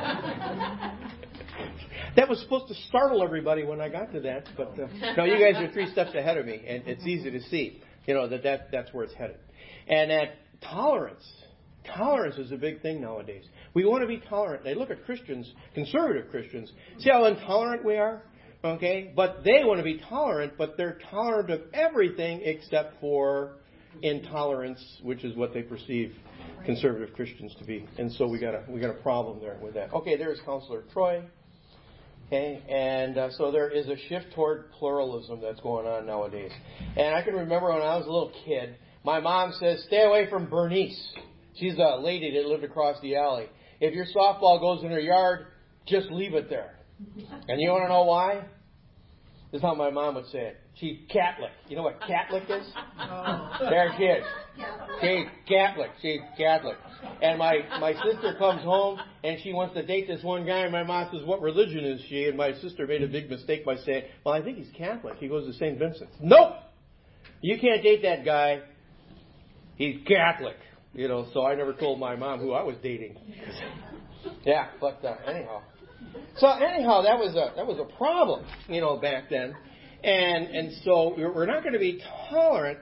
That was supposed to startle everybody when I got to that. But no, you guys are 3 steps ahead of me, and it's easy to see. That's where it's headed. And that tolerance is a big thing nowadays. We want to be tolerant. They look at Christians, conservative Christians, see how intolerant we are? Okay? But they want to be tolerant, but they're tolerant of everything except for intolerance, which is what they perceive conservative Christians to be. And so we got a problem there with that. Okay, there's Counselor Troy. Okay, and so there is a shift toward pluralism that's going on nowadays. And I can remember when I was a little kid, my mom says, stay away from Bernice. She's a lady that lived across the alley. If your softball goes in her yard, just leave it there. And you want to know why? This is how my mom would say it. She's Catholic. You know what Catholic is? Oh. There she is. She's Catholic. She's Catholic. And my sister comes home and she wants to date this one guy, and my mom says, what religion is she? And my sister made a big mistake by saying, well, I think he's Catholic. He goes to St. Vincent's. Nope! You can't date that guy. He's Catholic. So I never told my mom who I was dating. Yeah, but anyhow. So anyhow, that was a problem, back then. And so we're not going to be tolerant.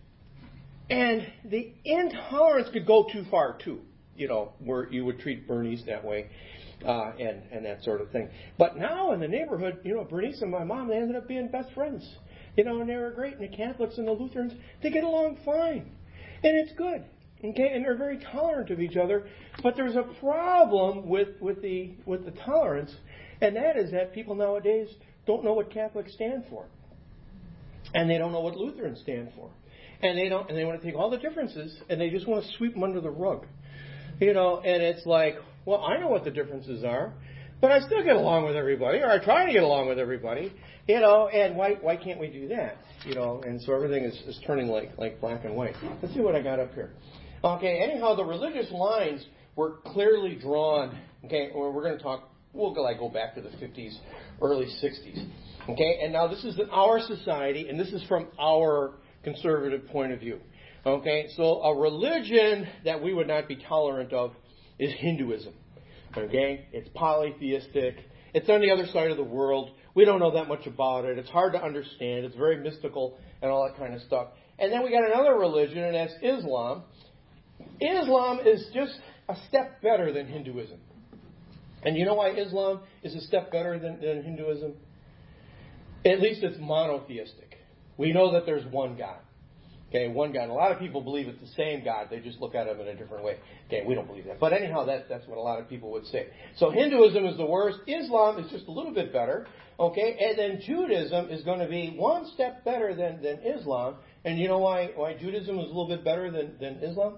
And the intolerance could go too far, too, where you would treat Bernice that way and that sort of thing. But now in the neighborhood, Bernice and my mom, they ended up being best friends. And they were great. And the Catholics and the Lutherans, they get along fine. And it's good. Okay, and they're very tolerant of each other, but there's a problem with the tolerance, and that is that people nowadays don't know what Catholics stand for, and they don't know what Lutherans stand for, and they want to take all the differences and they just want to sweep them under the rug, and it's like, well, I know what the differences are, but I still get along with everybody, or I try to get along with everybody, and why can't we do that, and so everything is turning like black and white. Let's see what I got up here. Okay, anyhow, the religious lines were clearly drawn. Okay, we're going to talk, we'll go back to the 50s, early 60s. Okay, and now this is in our society, and this is from our conservative point of view. Okay, so a religion that we would not be tolerant of is Hinduism. Okay, it's polytheistic. It's on the other side of the world. We don't know that much about it. It's hard to understand. It's very mystical and all that kind of stuff. And then we got another religion, and that's Islam. Islam is just a step better than Hinduism. And you know why Islam is a step better than Hinduism? At least it's monotheistic. We know that there's one God. Okay, one God. And a lot of people believe it's the same God. They just look at him in a different way. Okay, we don't believe that. But anyhow, that's what a lot of people would say. So Hinduism is the worst. Islam is just a little bit better. Okay, and then Judaism is going to be one step better than Islam. And you know why Judaism is a little bit better than Islam?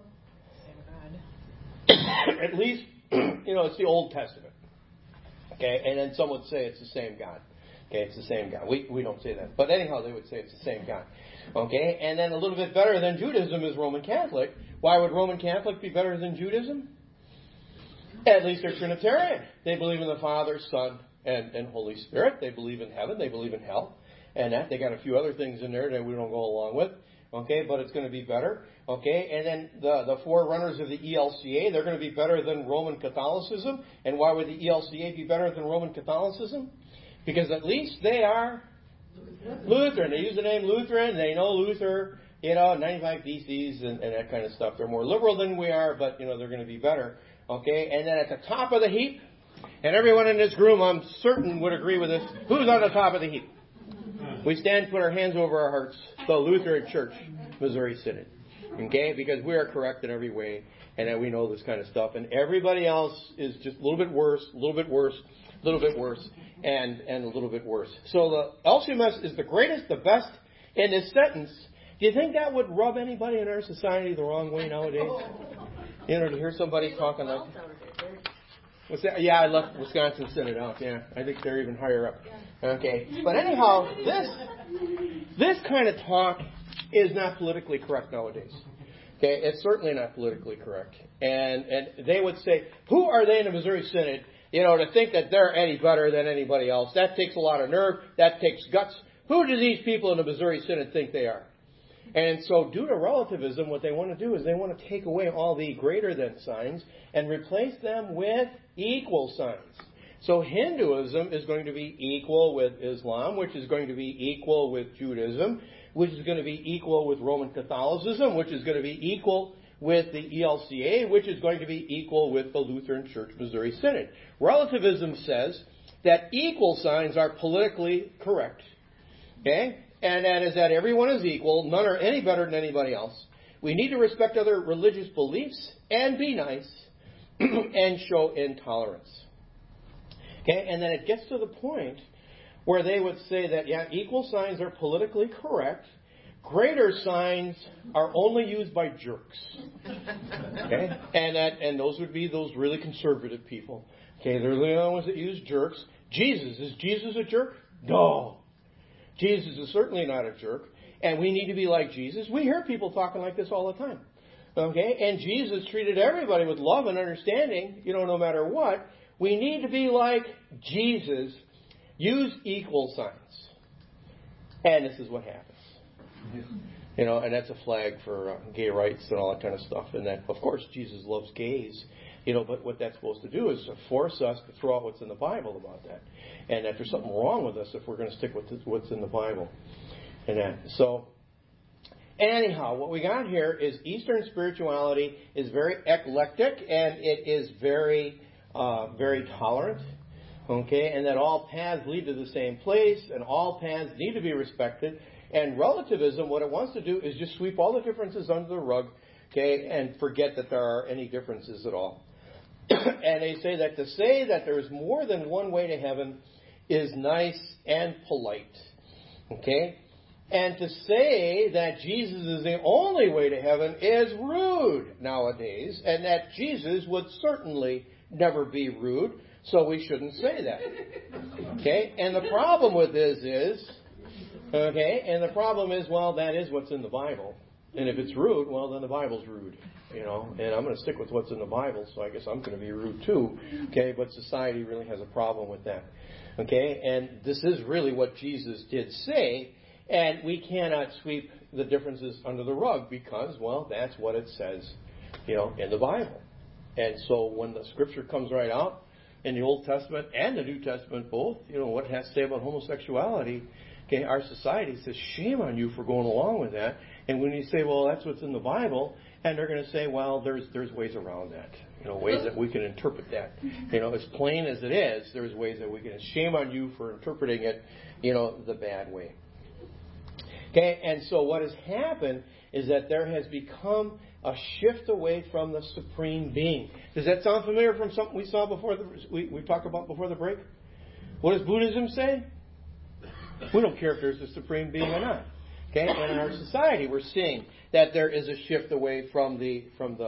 At least, it's the Old Testament. Okay, and then some would say it's the same God. Okay, it's the same God. We don't say that. But anyhow, they would say it's the same God. Okay, and then a little bit better than Judaism is Roman Catholic. Why would Roman Catholic be better than Judaism? At least they're Trinitarian. They believe in the Father, Son, and Holy Spirit. They believe in heaven. They believe in hell. And that they got a few other things in there that we don't go along with. Okay, but it's going to be better. Okay, and then the forerunners of the ELCA, they're going to be better than Roman Catholicism. And why would the ELCA be better than Roman Catholicism? Because at least they are Lutheran. They use the name Lutheran. They know Luther, 95 Theses and that kind of stuff. They're more liberal than we are, but, they're going to be better. Okay, and then at the top of the heap, and everyone in this room, I'm certain, would agree with this, who's on the top of the heap? We stand, put our hands over our hearts, the Lutheran Church, Missouri Synod. Okay? Because we are correct in every way, and that we know this kind of stuff. And everybody else is just a little bit worse, a little bit worse, a little bit worse, and a little bit worse. So the LCMS is the greatest, the best. In this sentence, do you think that would rub anybody in our society the wrong way nowadays? To hear somebody talking like... What's that? Yeah, I left Wisconsin Synod out. Yeah, I think they're even higher up. Okay, but anyhow, this kind of talk is not politically correct nowadays. Okay, it's certainly not politically correct. And they would say, who are they in the Missouri Synod, to think that they're any better than anybody else? That takes a lot of nerve. That takes guts. Who do these people in the Missouri Synod think they are? And so due to relativism, what they want to do is they want to take away all the greater than signs and replace them with equal signs. So Hinduism is going to be equal with Islam, which is going to be equal with Judaism. which is going to be equal with Roman Catholicism, which is going to be equal with the ELCA, which is going to be equal with the Lutheran Church Missouri Synod. Relativism says that equal signs are politically correct. Okay? And that is that everyone is equal, none are any better than anybody else. We need to respect other religious beliefs and be nice and show intolerance. Okay? And then it gets to the point where they would say that, yeah, equal signs are politically correct. Greater signs are only used by jerks. Okay? And those would be those really conservative people. Okay, they're the only ones that use jerks. Is Jesus a jerk? No. Jesus is certainly not a jerk. And we need to be like Jesus. We hear people talking like this all the time. Okay? And Jesus treated everybody with love and understanding, no matter what. We need to be like Jesus. Use equal signs. And this is what happens. And that's a flag for gay rights and all that kind of stuff. And that, of course, Jesus loves gays. But what that's supposed to do is to force us to throw out what's in the Bible about that. And that there's something wrong with us if we're going to stick with what's in the Bible. And that. So, anyhow, what we got here is Eastern spirituality is very eclectic and it is very, very tolerant. Okay, and that all paths lead to the same place and all paths need to be respected. And relativism, what it wants to do is just sweep all the differences under the rug, okay, and forget that there are any differences at all. And they say that there is more than one way to heaven is nice and polite. Okay? And to say that Jesus is the only way to heaven is rude nowadays, and that Jesus would certainly never be rude, so we shouldn't say that. Okay? And the problem with this is, well, that is what's in the Bible. And if it's rude, well, then the Bible's rude. And I'm going to stick with what's in the Bible, so I guess I'm going to be rude too. Okay, but society really has a problem with that. Okay, and this is really what Jesus did say, and we cannot sweep the differences under the rug because, well, that's what it says, in the Bible. And so when the Scripture comes right out in the Old Testament and the New Testament both, what it has to say about homosexuality, okay, our society says, shame on you for going along with that. And when you say, well, that's what's in the Bible, and they're going to say, well, there's ways around that, ways that we can interpret that. As plain as it is, there's ways that we can. Shame on you for interpreting it, the bad way. Okay, and so what has happened is that there has become a shift away from the supreme being. Does that sound familiar from something we saw before we talked about before the break? What does Buddhism say? We don't care if there's a supreme being or not. Okay, and in our society, we're seeing that there is a shift away from the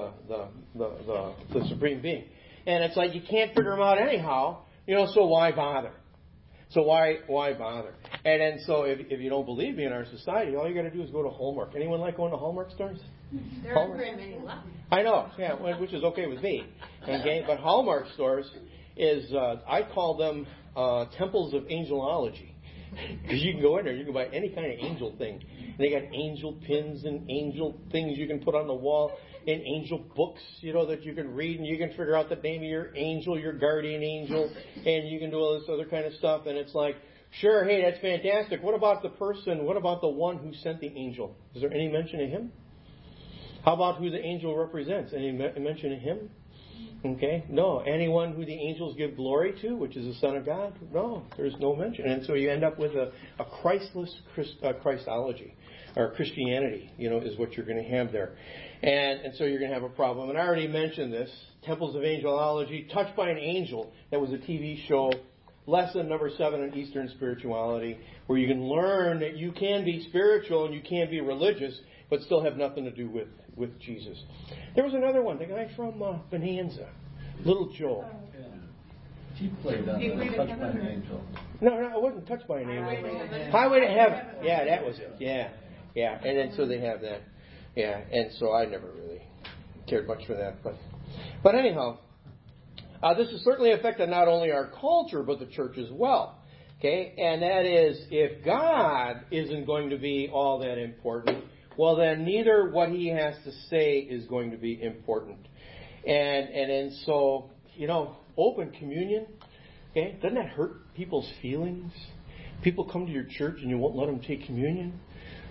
supreme being, and it's like you can't figure them out anyhow. So why bother? So why bother? And then so if you don't believe me in our society, all you got to do is go to Hallmark. Anyone like going to Hallmark stores? There aren't very many left. I know, yeah, which is okay with me. Okay, but Hallmark stores is I call them temples of angelology. Because you can go in there, you can buy any kind of angel thing. And they got angel pins and angel things you can put on the wall, and angel books, that you can read, and you can figure out the name of your angel, your guardian angel, and you can do all this other kind of stuff. And it's like, sure, hey, that's fantastic. What about the person? What about the one who sent the angel? Is there any mention of him? How about who the angel represents? Any mention of him? Okay, no. Anyone who the angels give glory to, which is the Son of God? No, there's no mention. And so you end up with a Christless Christology, or Christianity, is what you're going to have there. And so you're going to have a problem. And I already mentioned this, Temples of Angelology, Touched by an Angel. That was a TV show, lesson number 7 in Eastern spirituality, where you can learn that you can be spiritual and you can be religious, but still have nothing to do with Jesus. There was another one, the guy from Bonanza, Little Joe. He played on Touched by an Angel. No, it wasn't Touched by an Angel. Highway to Heaven. Yeah, that was it. Yeah. And then so they have that. Yeah, and so I never really cared much for that. But anyhow, this has certainly affected not only our culture, but the church as well. Okay, and that is, if God isn't going to be all that important, well, then neither what he has to say is going to be important. And so, open communion, okay, doesn't that hurt people's feelings? People come to your church and you won't let them take communion.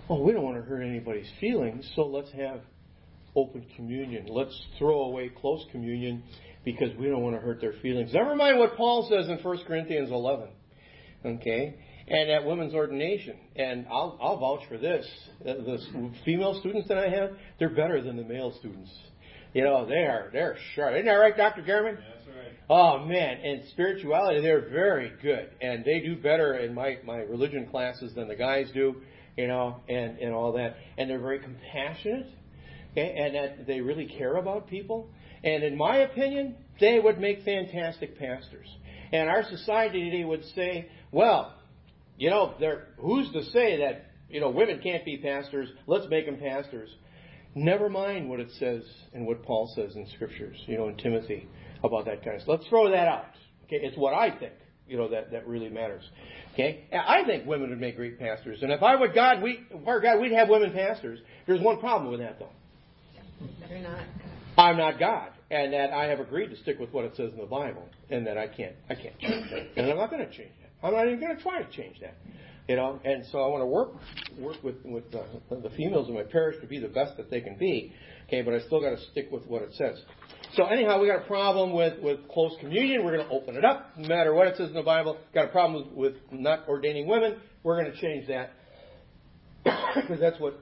oh, we don't want to hurt anybody's feelings, so let's have open communion. Let's throw away close communion because we don't want to hurt their feelings. Never mind what Paul says in 1 Corinthians 11. Okay? And at women's ordination. And I'll vouch for this. The female students that I have, they're better than the male students. They're sharp. Isn't that right, Dr. Garman? That's right. Oh, man. And spirituality, they're very good. And they do better in my religion classes than the guys do, and all that. And they're very compassionate. Okay? And that they really care about people. And in my opinion, they would make fantastic pastors. And our society today would say, well, who's to say that, women can't be pastors? Let's make them pastors. Never mind what it says and what Paul says in Scriptures, in Timothy about that kind of stuff. Let's throw that out. Okay, it's what I think, that really matters. Okay, I think women would make great pastors. And if I were God, we'd have women pastors. There's one problem with that, though. You're not. I'm not God, and that I have agreed to stick with what it says in the Bible, and that I can't change that, and I'm not going to change that. I'm not even going to try to change that, And so I want to work with the females in my parish to be the best that they can be, okay. But I still got to stick with what it says. So anyhow, we got a problem with close communion. We're going to open it up, no matter what it says in the Bible. Got a problem with not ordaining women. We're going to change that because that's what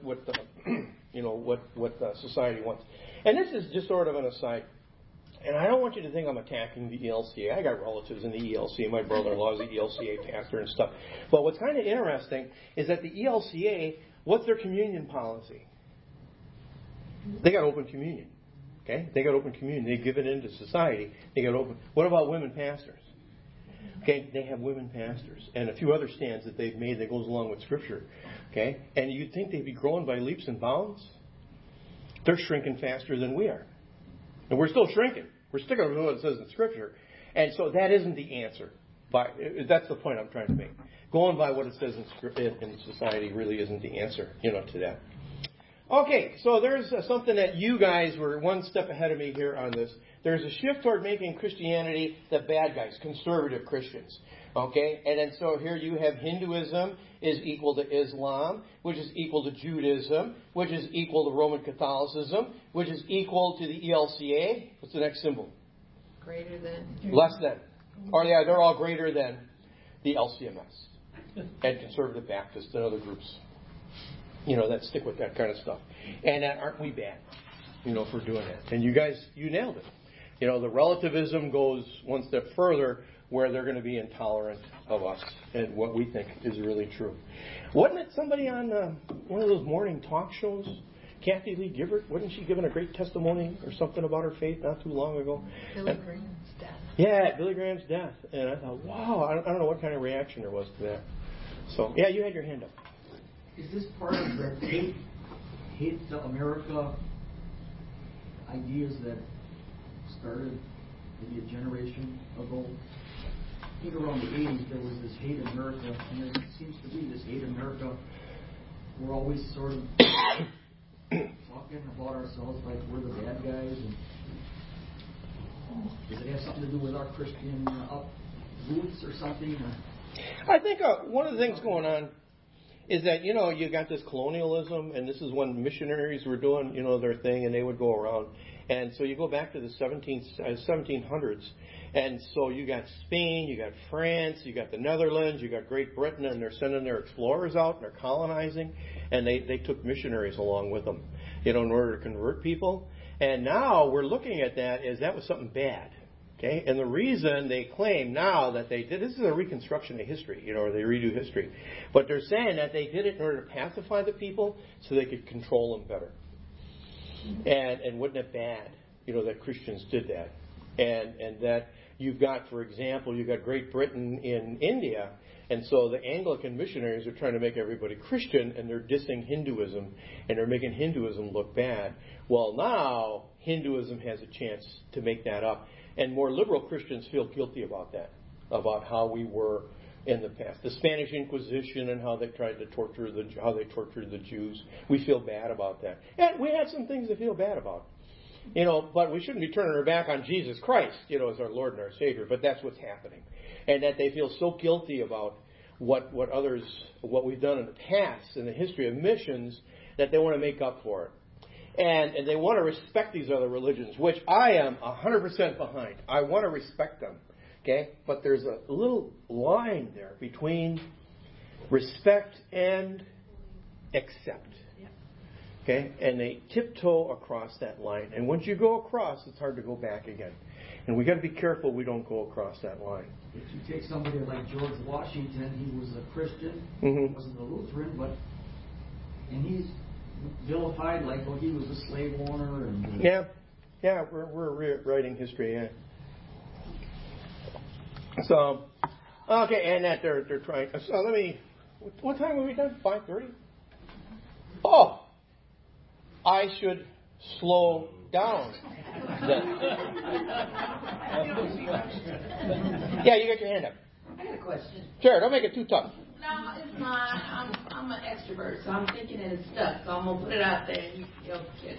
society wants. And this is just sort of an aside. And I don't want you to think I'm attacking the ELCA. I got relatives in the ELCA. My brother-in-law is the ELCA pastor and stuff. But what's kind of interesting is that the ELCA, what's their communion policy? They got open communion. Okay? They got open communion. They give it into society. They got open. What about women pastors? Okay? They have women pastors. And a few other stands that they've made that goes along with Scripture. Okay? And you'd think they'd be growing by leaps and bounds. They're shrinking faster than we are. And we're still shrinking. We're sticking with what it says in Scripture. And so that isn't the answer. That's the point I'm trying to make. Going by what it says in society really isn't the answer, to that. Okay, so there's something that you guys were one step ahead of me here on this. There's a shift toward making Christianity the bad guys, conservative Christians. Okay, and then so here you have Hinduism is equal to Islam, which is equal to Judaism, which is equal to Roman Catholicism, which is equal to the ELCA. What's the next symbol? Greater than. Less than. Or yeah, they're all greater than the LCMS and Conservative Baptists and other groups. That stick with that kind of stuff. And aren't we bad, for doing that? And you guys, you nailed it. The relativism goes one step further, where they're going to be intolerant of us and what we think is really true. Wasn't it somebody on one of those morning talk shows? Kathy Lee Gifford, wasn't she giving a great testimony or something about her faith not too long ago? Billy Graham's death. Yeah, Billy Graham's death. And I thought, wow, I don't know what kind of reaction there was to that. So, yeah, you had your hand up. Is this part of the hate to America ideas that started maybe a generation ago? I think around the 80s there was this hate America, and there seems to be this hate America. We're always sort of talking about ourselves like we're the bad guys. And does it have something to do with our Christian roots or something? I think one of the things going on is that, you got this colonialism, and this is when missionaries were doing, their thing, and they would go around. And so you go back to the 1700s, and so you got Spain, you got France, you got the Netherlands, you got Great Britain, and they're sending their explorers out, and they're colonizing, and they took missionaries along with them, in order to convert people. And now we're looking at that as that was something bad. Okay? And the reason they claim now that they did, this is a reconstruction of history, or they redo history. But they're saying that they did it in order to pacify the people so they could control them better. And wasn't it bad, that Christians did that? And that you've got, for example, you've got Great Britain in India, and so the Anglican missionaries are trying to make everybody Christian, and they're dissing Hinduism, and they're making Hinduism look bad. Well, now Hinduism has a chance to make that up. And more liberal Christians feel guilty about that, about how we were in the past. The Spanish Inquisition and how they tried to torture tortured the Jews. We feel bad about that. And we have some things to feel bad about. But we shouldn't be turning our back on Jesus Christ, as our Lord and our Savior. But that's what's happening. And that they feel so guilty about what we've done in the past in the history of missions, that they want to make up for it. And they want to respect these other religions, which I am 100% behind. I want to respect them. Okay? But there's a little line there between respect and accept. Okay? And they tiptoe across that line. And once you go across, it's hard to go back again. And we got to be careful we don't go across that line. If you take somebody like George Washington, he was a Christian, Mm-hmm. wasn't a Lutheran, and he's vilified like, he was a slave owner. And yeah, we're rewriting history. Yeah. So, okay, and that they're trying. So let me. What time have we done? 5:30. Oh, I should slow down. Yeah, you got your hand up. I got a question. Sure, don't make it too tough. No, it's not. I'm an extrovert, so I'm thinking that it's stuck. So I'm gonna put it out there, and you'll catch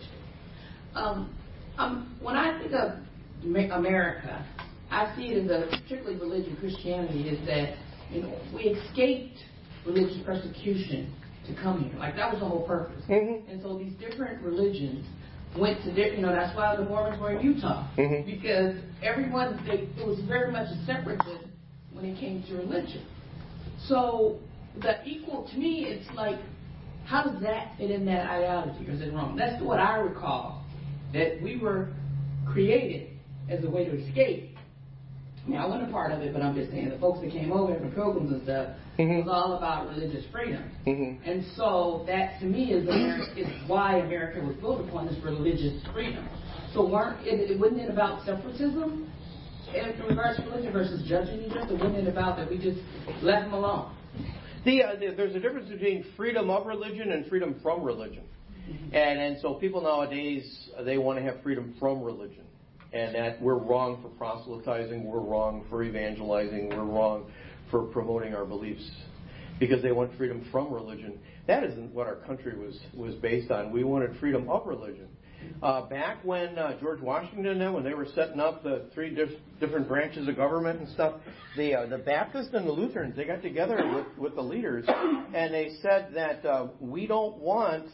it. When I think of America, I see it as a particularly religion, Christianity, is that we escaped religious persecution to come here. Like that was the whole purpose. Mm-hmm. And so these different religions went to different. That's why the Mormons were in Utah, mm-hmm. because everyone it was very much a separatist when it came to religion. So the equal to me, it's like, how does that fit in that ideology, or is it wrong? That's what I recall, that we were created as a way to escape. I mean, I wasn't a part of it, but I'm just saying the folks that came over, the pilgrims and stuff, mm-hmm. was all about religious freedom. Mm-hmm. And so that, to me, is why America was built upon this religious freedom. So wasn't it about separatism in regards to religion versus judging each other? Wasn't it about that we just left them alone? There's a difference between freedom of religion and freedom from religion. Mm-hmm. And so people nowadays, they want to have freedom from religion. And that we're wrong for proselytizing, we're wrong for evangelizing, we're wrong for promoting our beliefs. Because they want freedom from religion. That isn't what our country was based on. We wanted freedom of religion. Back when George Washington, when they were setting up the three different branches of government and stuff, the Baptists and the Lutherans, they got together with the leaders, and they said that we don't want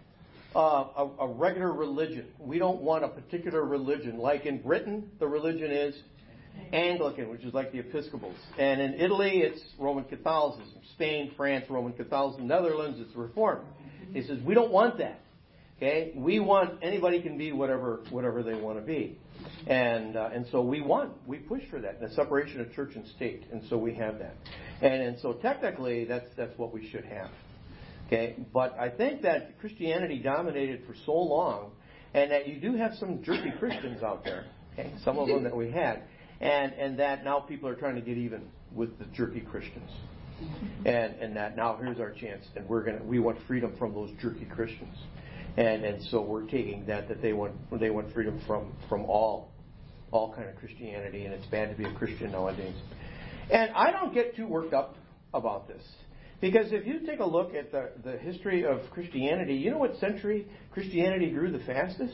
a regular religion. We don't want a particular religion. Like in Britain, the religion is Anglican, which is like the Episcopals. And in Italy, it's Roman Catholicism. Spain, France, Roman Catholicism. Netherlands, it's Reformed. He says, we don't want that. Okay? We want, anybody can be whatever they want to be. And so we won. We pushed for that, the separation of church and state. And so we have that. And so technically, that's what we should have. Okay? But I think that Christianity dominated for so long, and that you do have some jerky Christians out there. Okay? Some of them that we had. And that now people are trying to get even with the jerky Christians. And that now here's our chance, and we want freedom from those jerky Christians. And so we're taking that they want freedom from all kind of Christianity, and it's bad to be a Christian nowadays. And I don't get too worked up about this, because if you take a look at the history of Christianity, you know what century Christianity grew the fastest?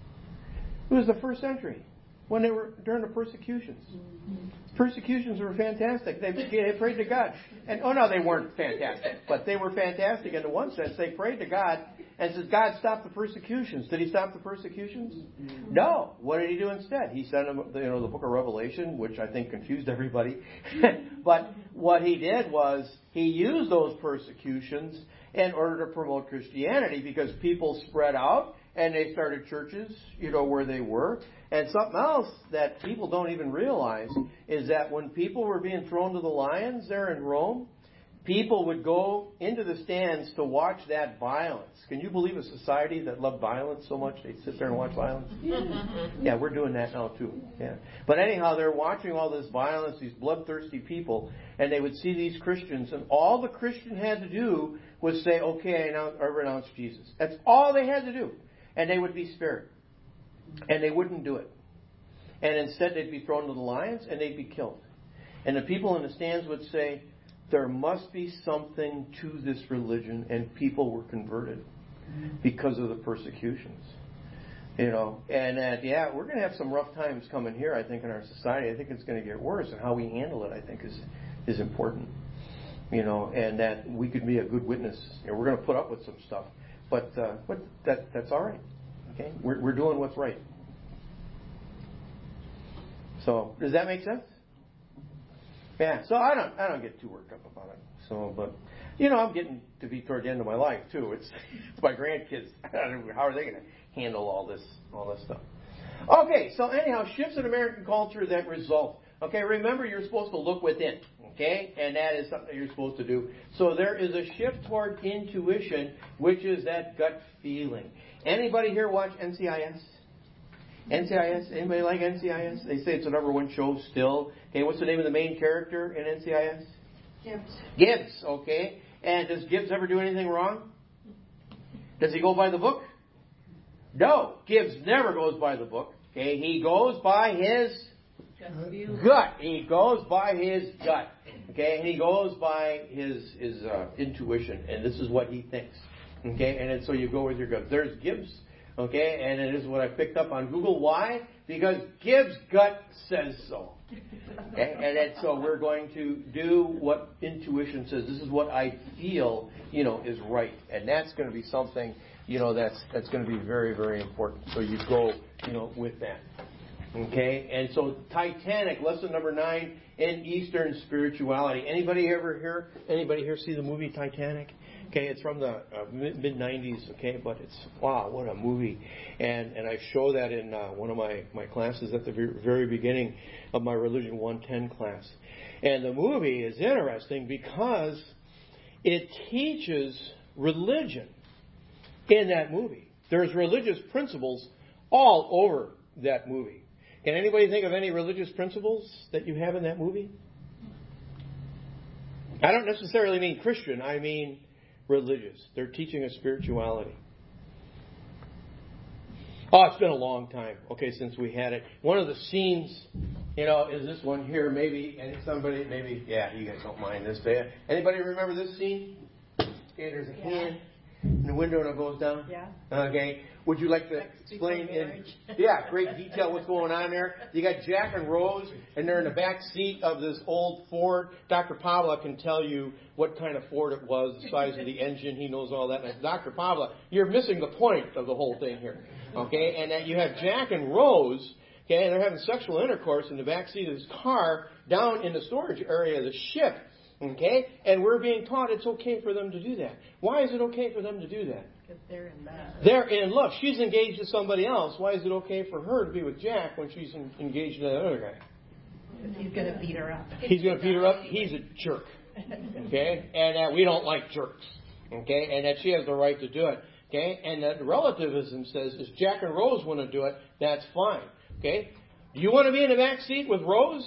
It was the first century, when they were during the persecutions. Persecutions were fantastic. They prayed to God. And no, they weren't fantastic, but they were fantastic in one sense. They prayed to God and said, God, stop the persecutions. Did he stop the persecutions? No. What did he do instead? He sent them, the book of Revelation, which I think confused everybody. But what he did was he used those persecutions in order to promote Christianity, because people spread out and they started churches, where they were. And something else that people don't even realize is that when people were being thrown to the lions there in Rome, people would go into the stands to watch that violence. Can you believe a society that loved violence so much they'd sit there and watch violence? Yeah, we're doing that now too. Yeah. But anyhow, they're watching all this violence, these bloodthirsty people, and they would see these Christians, and all the Christian had to do was say, okay, I renounce Jesus. That's all they had to do. And they would be spared. And they wouldn't do it. And instead they'd be thrown to the lions and they'd be killed. And the people in the stands would say, there must be something to this religion, and people were converted because of the persecutions. And that, we're going to have some rough times coming here, I think, in our society. I think it's going to get worse, and how we handle it, I think, is important. and that we could be a good witness. We're going to put up with some stuff, but that's all right. Okay, we're doing what's right. So does that make sense? Yeah. So I don't get too worked up about it. So, but I'm getting to be toward the end of my life too. It's my grandkids. How are they going to handle all this stuff? Okay. So anyhow, shifts in American culture that result. Okay. Remember, you're supposed to look within. Okay, and that is something you're supposed to do. So there is a shift toward intuition, which is that gut feeling. Anybody here watch NCIS? NCIS? Anybody like NCIS? They say it's the number one show still. Okay, what's the name of the main character in NCIS? Gibbs. Gibbs, okay. And does Gibbs ever do anything wrong? Does he go by the book? No, Gibbs never goes by the book. Okay, he goes by his gut. He goes by his gut. Okay, and he goes by his intuition, and this is what he thinks. Okay, and so you go with your gut. There's Gibbs. Okay, and it is what I picked up on Google. Why? Because Gibbs' gut says so. Okay, and so we're going to do what intuition says. This is what I feel, is right, and that's going to be something, that's going to be very, very important. So you go, with that. Okay, and so Titanic, lesson number 9 in Eastern spirituality. Anybody here see the movie Titanic? Okay, it's from the mid-90s, okay, but it's, wow, what a movie. And I show that in one of my classes at the very beginning of my Religion 110 class. And the movie is interesting because it teaches religion in that movie. There's religious principles all over that movie. Can anybody think of any religious principles that you have in that movie? I don't necessarily mean Christian, I mean religious. They're teaching us spirituality. Oh, it's been a long time, okay, since we had it. One of the scenes, is this one here, maybe, and somebody, yeah, you guys don't mind this, but anybody remember this scene? Okay, there's a hand in the window and it goes down. Yeah. Okay. Would you like to explain in great detail what's going on there? You got Jack and Rose, and they're in the back seat of this old Ford. Dr. Pavla can tell you what kind of Ford it was, the size of the engine. He knows all that. And Dr. Pavla, you're missing the point of the whole thing here. Okay, and that you have Jack and Rose. Okay, and they're having sexual intercourse in the back seat of this car down in the storage area of the ship. Okay, and we're being taught it's okay for them to do that. Why is it okay for them to do that? Because they're in love. They're in love. She's engaged to somebody else. Why is it okay for her to be with Jack when she's engaged to that other guy? Because he's going to beat her up. He's going to beat her up. He's a jerk. Okay, and we don't like jerks. Okay, and that she has the right to do it. Okay, and that relativism says if Jack and Rose want to do it, that's fine. Okay, do you want to be in the back seat with Rose?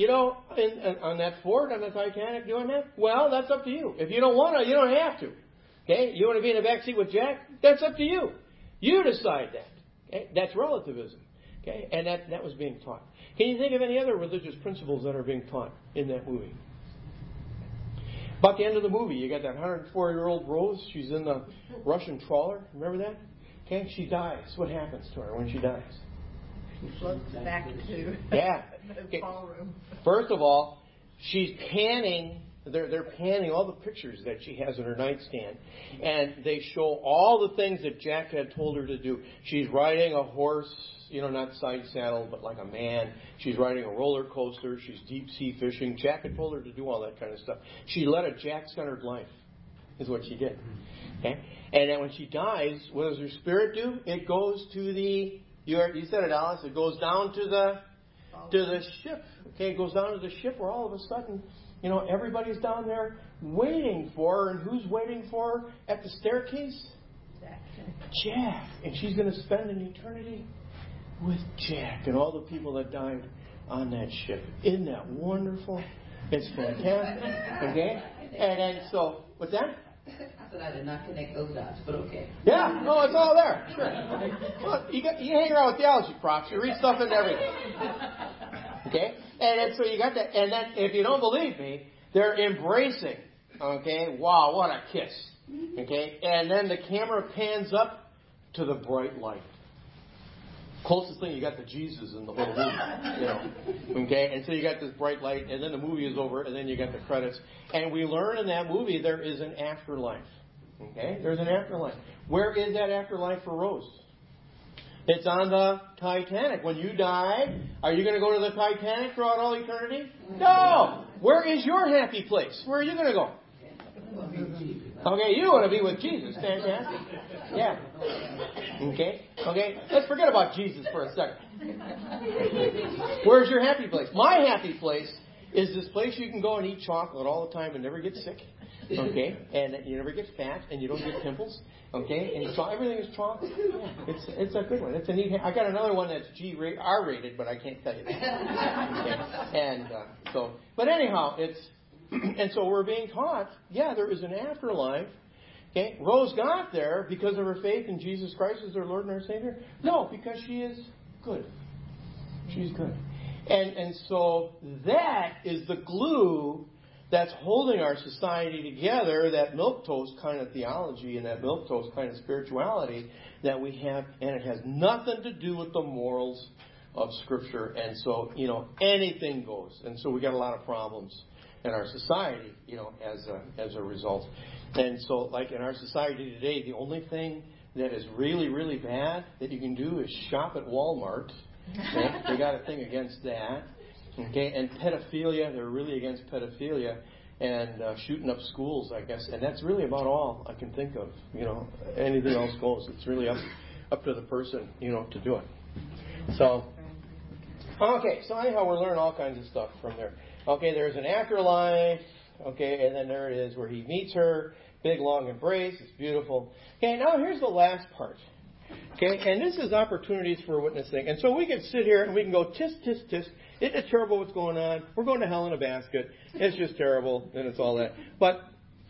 On that Ford, on the Titanic, doing that? Well, that's up to you. If you don't want to, you don't have to. Okay? You want to be in the back seat with Jack? That's up to you. You decide that. Okay? That's relativism. Okay? And that was being taught. Can you think of any other religious principles that are being taught in that movie? About the end of the movie, you got that 104-year-old Rose. She's in the Russian trawler. Remember that? Okay? She dies. What happens to her when she dies? She floats back to the ballroom. First of all, she's panning. They're panning all the pictures that she has in her nightstand, and they show all the things that Jack had told her to do. She's riding a horse, not side saddle, but like a man. She's riding a roller coaster. She's deep sea fishing. Jack had told her to do all that kind of stuff. She led a Jack-centered life, is what she did. Okay, and then when she dies, what does her spirit do? It goes to the You said it, Alice. It goes down to the ship. Okay, it goes down to the ship where all of a sudden, everybody's down there waiting for her. And who's waiting for her at the staircase? Jack. And she's going to spend an eternity with Jack and all the people that died on that ship. Isn't that wonderful? It's fantastic. Okay? And so, what's that? I said I did not connect those dots, but okay. Yeah, no, it's all there. Sure. Well, you hang around with theology profs. You read stuff into everything. Okay? And so you got that. And then, if you don't believe me, they're embracing. Okay? Wow, what a kiss. Okay? And then the camera pans up to the bright light. Closest thing you got to Jesus in the whole movie, Okay, and so you got this bright light, and then the movie is over, and then you got the credits, and we learn in that movie there is an afterlife. Okay, there's an afterlife. Where is that afterlife for Rose? It's on the Titanic. When you die, are you going to go to the Titanic throughout all eternity? No. Where is your happy place? Where are you going to go? Okay, you want to be with Jesus. Fantastic. Yeah. Okay. Let's forget about Jesus for a second. Where's your happy place? My happy place is this place you can go and eat chocolate all the time and never get sick. Okay, and you never get fat and you don't get pimples. Okay, and so everything is chocolate. Yeah, it's a good one. It's a neat. I got another one that's R rated, but I can't tell you that. Okay, and but anyhow, and so we're being taught. Yeah, there is an afterlife. Okay, Rose got there because of her faith in Jesus Christ as her Lord and our Savior. No, because she is good. She's good, and so that is the glue that's holding our society together, that milquetoast kind of theology and that milquetoast kind of spirituality that we have, and it has nothing to do with the morals of Scripture. And so, anything goes. And so we got a lot of problems in our society, as a result. And so, like in our society today, the only thing that is really, really bad that you can do is shop at Walmart. Okay? They got a thing against that. Okay, and pedophilia, they're really against pedophilia, and shooting up schools, I guess. And that's really about all I can think of. Anything else goes. It's really up to the person, to do it. So, okay, so anyhow, we're learning all kinds of stuff from there. Okay, there's an afterlife. Okay, and then there it is where he meets her. Big, long embrace. It's beautiful. Okay, now here's the last part. Okay, and this is opportunities for witnessing. And so we can sit here and we can go, tisk, tisk, tisk. Isn't it terrible what's going on? We're going to hell in a basket. It's just terrible, and it's all that. But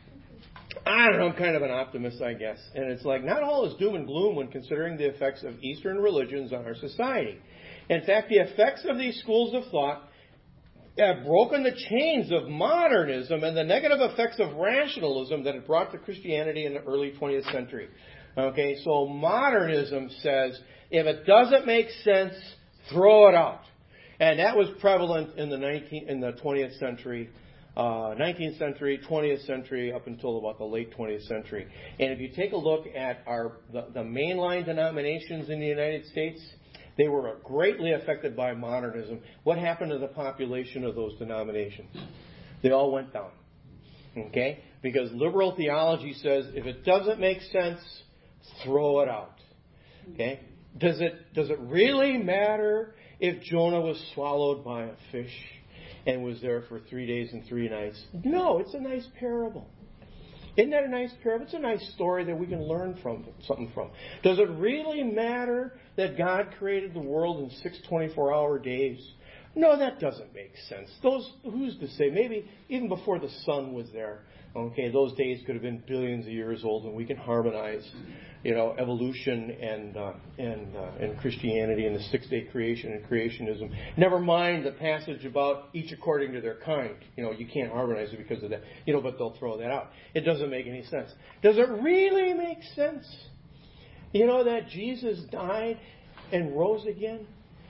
I don't know, I'm kind of an optimist, I guess. And it's like, not all is doom and gloom when considering the effects of Eastern religions on our society. In fact, the effects of these schools of thought have broken the chains of modernism and the negative effects of rationalism that it brought to Christianity in the early 20th century. Okay, so modernism says, if it doesn't make sense, throw it out. And that was prevalent in the 20th century, 19th century, 20th century, up until about the late 20th century. And if you take a look at the mainline denominations in the United States, they were greatly affected by modernism. What happened to the population of those denominations? They all went down. Okay? Because liberal theology says, if it doesn't make sense, throw it out. Okay? Does it really matter if Jonah was swallowed by a fish and was there for 3 days and 3 nights? No, it's a nice parable. Isn't that a nice parable? It's a nice story that we can learn something from. Does it really matter that God created the world in 6 24-hour days? No, that doesn't make sense. Who's to say? Maybe even before the sun was there. Okay, those days could have been billions of years old, and we can harmonize, evolution and Christianity and the 6-day creation and creationism. Never mind the passage about each according to their kind. You can't harmonize it because of that. But they'll throw that out. It doesn't make any sense. Does it really make sense? That Jesus died and rose again.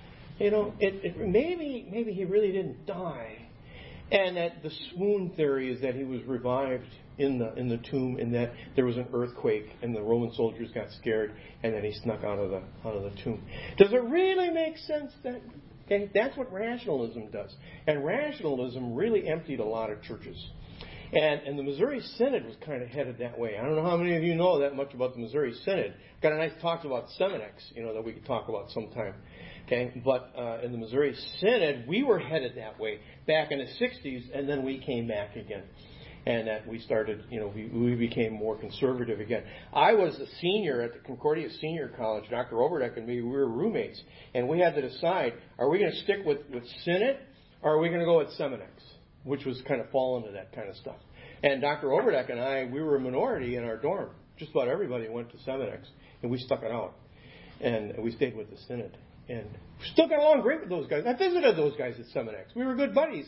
Maybe he really didn't die. And that the swoon theory is that he was revived in the tomb, and that there was an earthquake, and the Roman soldiers got scared, and then he snuck out of the tomb. Does it really make sense that? Okay, that's what rationalism does, and rationalism really emptied a lot of churches. And the Missouri Synod was kind of headed that way. I don't know how many of you know that much about the Missouri Synod. Got a nice talk about Seminex, that we could talk about sometime. Okay, but in the Missouri Synod, we were headed that way back in the 60s, and then we came back again. And that we started, we became more conservative again. I was a senior at the Concordia Senior College. Dr. Oberdeck and me, we were roommates. And we had to decide, are we going to stick with Synod, or are we going to go with Seminex, which was kind of fall into that kind of stuff. And Dr. Oberdeck and I, we were a minority in our dorm. Just about everybody went to Seminex, and we stuck it out. And we stayed with the Synod. And we still got along great with those guys. I visited those guys at Seminex. We were good buddies.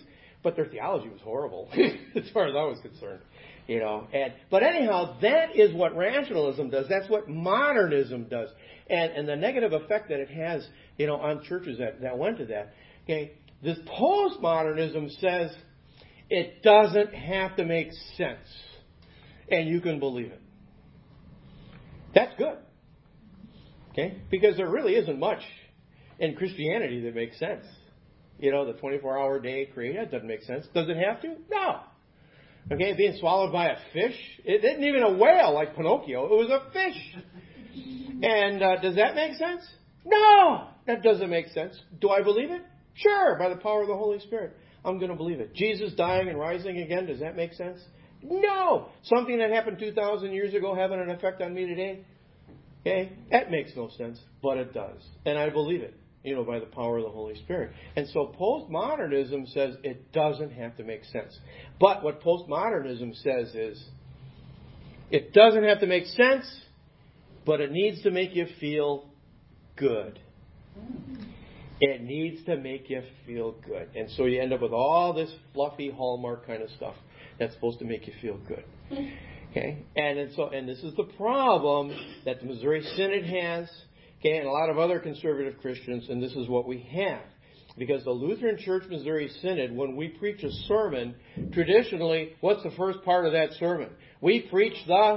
but their theology was horrible as far as I was concerned. But anyhow, that is what rationalism does. That's what modernism does. And the negative effect that it has, on churches that went to that. Okay, this postmodernism says it doesn't have to make sense, and you can believe it. That's good. Okay, because there really isn't much in Christianity that makes sense. The 24-hour day creation, that doesn't make sense. Does it have to? No. Okay, being swallowed by a fish. It isn't even a whale like Pinocchio. It was a fish. And does that make sense? No, that doesn't make sense. Do I believe it? Sure, by the power of the Holy Spirit. I'm going to believe it. Jesus dying and rising again, does that make sense? No. Something that happened 2,000 years ago having an effect on me today? Okay, that makes no sense, but it does. And I believe it, by the power of the Holy Spirit. And so postmodernism says it doesn't have to make sense. But what postmodernism says is it doesn't have to make sense, but it needs to make you feel good. It needs to make you feel good. And so you end up with all this fluffy Hallmark kind of stuff that's supposed to make you feel good. Okay? And this is the problem that the Missouri Synod has, okay, and a lot of other conservative Christians, and this is what we have. Because the Lutheran Church Missouri Synod, when we preach a sermon, traditionally, what's the first part of that sermon? We preach the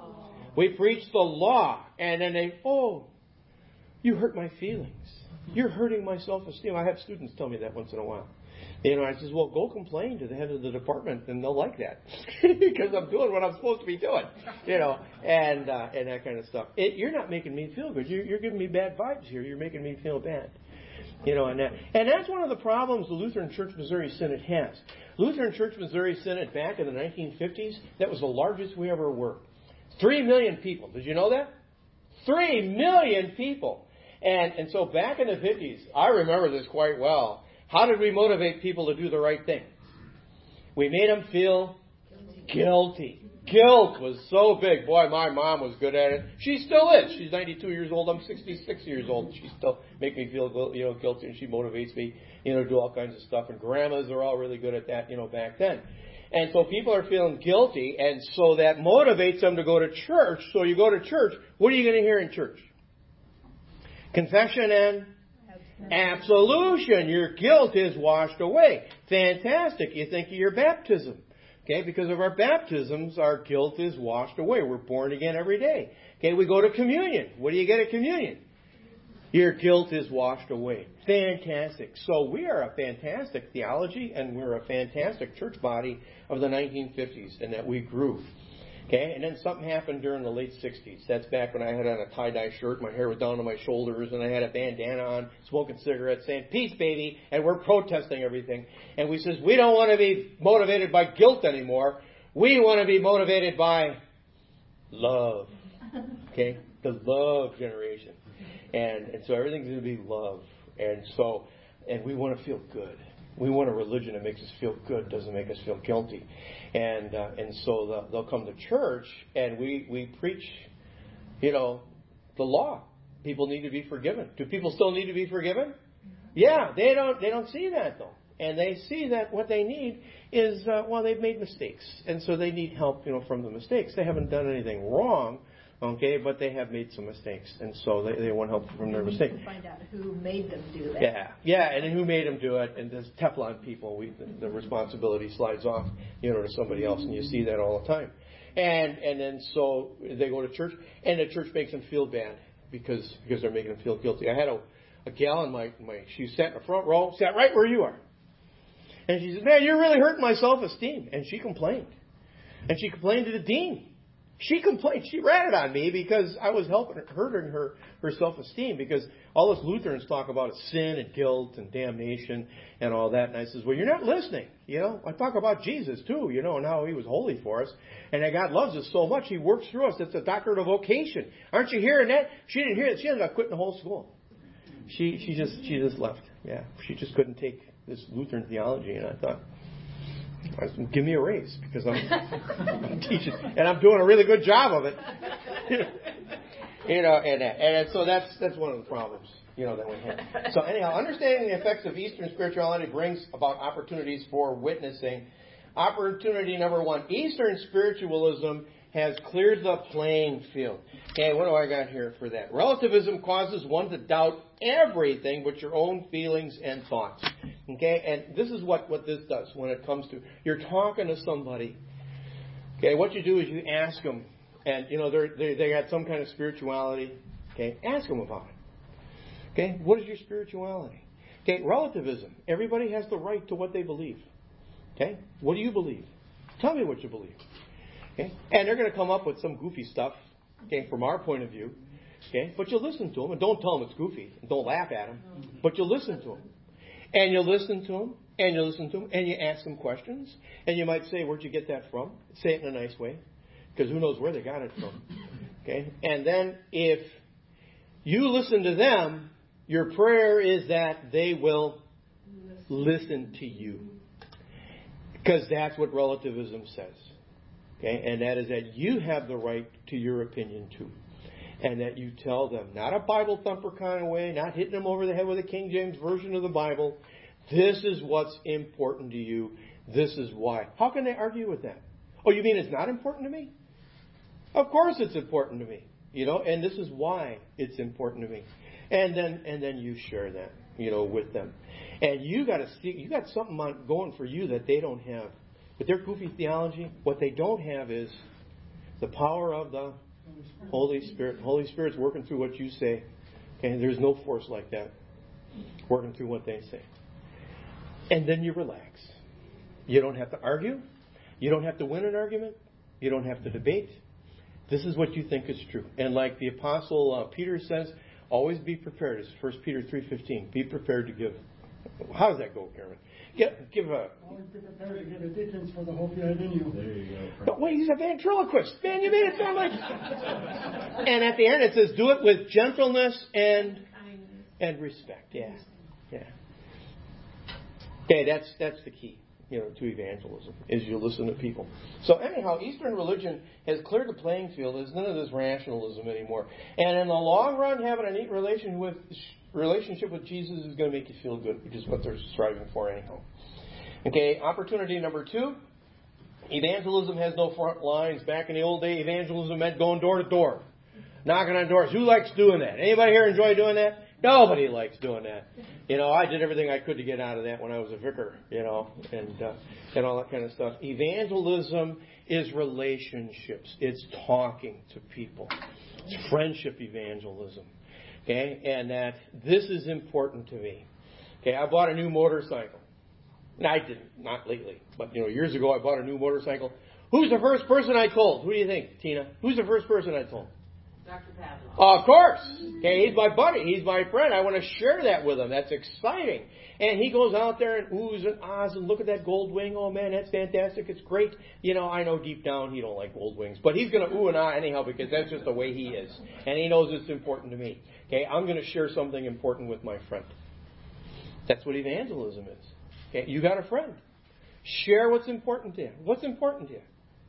law. And then you hurt my feelings. You're hurting my self-esteem. I have students tell me that once in a while. I says, well, go complain to the head of the department, and they'll like that because I'm doing what I'm supposed to be doing, and that kind of stuff. You're not making me feel good. You're giving me bad vibes here. You're making me feel bad, and that's one of the problems the Lutheran Church Missouri Synod has. Lutheran Church Missouri Synod back in the 1950s, that was the largest we ever were. 3 million people. Did you know that? 3 million people. And so back in the 50s, I remember this quite well. How did we motivate people to do the right thing? We made them feel guilty. Guilt was so big. Boy, my mom was good at it. She still is. She's 92 years old. I'm 66 years old. She still makes me feel guilty, and she motivates me, to do all kinds of stuff. And grandmas are all really good at that, back then. And so people are feeling guilty, and so that motivates them to go to church. So you go to church. What are you going to hear in church? Confession and absolution. Your guilt is washed away. Fantastic. You think of your baptism. Okay, because of our baptisms, our guilt is washed away. We're born again every day. Okay, we go to communion. What do you get at communion? Your guilt is washed away. Fantastic. So we are a fantastic theology, and we're a fantastic church body of the 1950s, and that we grew. Okay, and then something happened during the late 60s. That's back when I had on a tie-dye shirt, my hair was down to my shoulders, and I had a bandana on, smoking cigarettes, saying, peace, baby, and we're protesting everything. And we says, we don't want to be motivated by guilt anymore. We want to be motivated by love. Okay, the love generation. And so everything's going to be love. And we want to feel good. We want a religion that makes us feel good, doesn't make us feel guilty. And so they'll come to church, and we preach, the law. People need to be forgiven. Do people still need to be forgiven? Yeah, they don't see that, though. And they see that what they need is, they've made mistakes. And so they need help, from the mistakes. They haven't done anything wrong. Okay, but they have made some mistakes, and so they want help from their mistakes. To find out who made them do that. Yeah, and then who made them do it, and there's Teflon people. The responsibility slides off, to somebody else, and you see that all the time. And then so they go to church, and the church makes them feel bad because they're making them feel guilty. I had a gal in my she sat in the front row, sat right where you are, and she said, "Man, you're really hurting my self-esteem," and she complained, to the dean. She complained. She ratted on me because I was hurting her self-esteem, because all us Lutherans talk about is sin and guilt and damnation and all that. And I says, well, you're not listening. I talk about Jesus too, and how he was holy for us, and that God loves us so much he works through us. It's a doctrine of vocation. Aren't you hearing that? She didn't hear it. She ended up quitting the whole school. She just left. Yeah, she just couldn't take this Lutheran theology, and I thought, give me a raise, because I'm teaching and I'm doing a really good job of it. And so that's one of the problems. that we have. So anyhow, understanding the effects of Eastern spirituality brings about opportunities for witnessing. Opportunity number 1, Eastern spiritualism has cleared the playing field. Okay, what do I got here for that? Relativism causes one to doubt everything but your own feelings and thoughts. Okay, and this is what this does when it comes to, you're talking to somebody. Okay, what you do is you ask them, and they got some kind of spirituality. Okay, ask them about it. Okay, what is your spirituality? Okay, relativism. Everybody has the right to what they believe. Okay, what do you believe? Tell me what you believe. Okay, and they're going to come up with some goofy stuff. Okay, from our point of view. Okay, but you listen to them and don't tell them it's goofy and don't laugh at them. But you listen to them, and you listen to them, and you listen to them, and you ask them questions, and you might say, "Where'd you get that from?" Say it in a nice way, because who knows where they got it from. Okay, and then if you listen to them, your prayer is that they will listen to you. Because that's what relativism says. Okay? And that is that you have the right to your opinion too. And that you tell them, not a Bible thumper kind of way, not hitting them over the head with a King James version of the Bible. This is what's important to you. This is why. How can they argue with that? Oh, you mean it's not important to me? Of course it's important to me. And this is why it's important to me. And then you share that, with them. And you got something going for you that they don't have. With their goofy theology, what they don't have is the power of the Holy Spirit. The Holy Spirit's working through what you say. Okay, there's no force like that working through what they say. And then you relax. You don't have to argue. You don't have to win an argument. You don't have to debate. This is what you think is true. And like the Apostle Peter says, always be prepared. It's 1 Peter 3:15. Be prepared to give. How does that go, Karen? Give a... Always be prepared to give a defense for the hope you have in you. There you go. But wait, he's a ventriloquist. Man, you made it sound like... And at the end it says, do it with gentleness and respect. Yeah. Okay, that's the key, to evangelism, is you listen to people. So anyhow, Eastern religion has cleared the playing field. There's none of this rationalism anymore. And in the long run, having a neat relationship with Jesus is going to make you feel good, which is what they're striving for anyhow. Okay, opportunity number 2. Evangelism has no front lines. Back in the old day, evangelism meant going door to door, knocking on doors. Who likes doing that? Anybody here enjoy doing that? Nobody likes doing that. I did everything I could to get out of that when I was a vicar, and all that kind of stuff. Evangelism is relationships. It's talking to people. It's friendship evangelism. Okay, and that this is important to me. Okay, I bought a new motorcycle. No, I didn't, not lately, but years ago I bought a new motorcycle. Who's the first person I told? Who do you think, Tina? Who's the first person I told? Dr. Pavlov. Of course. Okay, he's my buddy. He's my friend. I want to share that with him. That's exciting. And he goes out there and oohs and ahs and look at that gold wing. Oh, man, that's fantastic. It's great. I know deep down he don't like gold wings. But he's going to ooh and ah anyhow because that's just the way he is. And he knows it's important to me. Okay, I'm going to share something important with my friend. That's what evangelism is. Okay, you got a friend. Share what's important to you. What's important to you?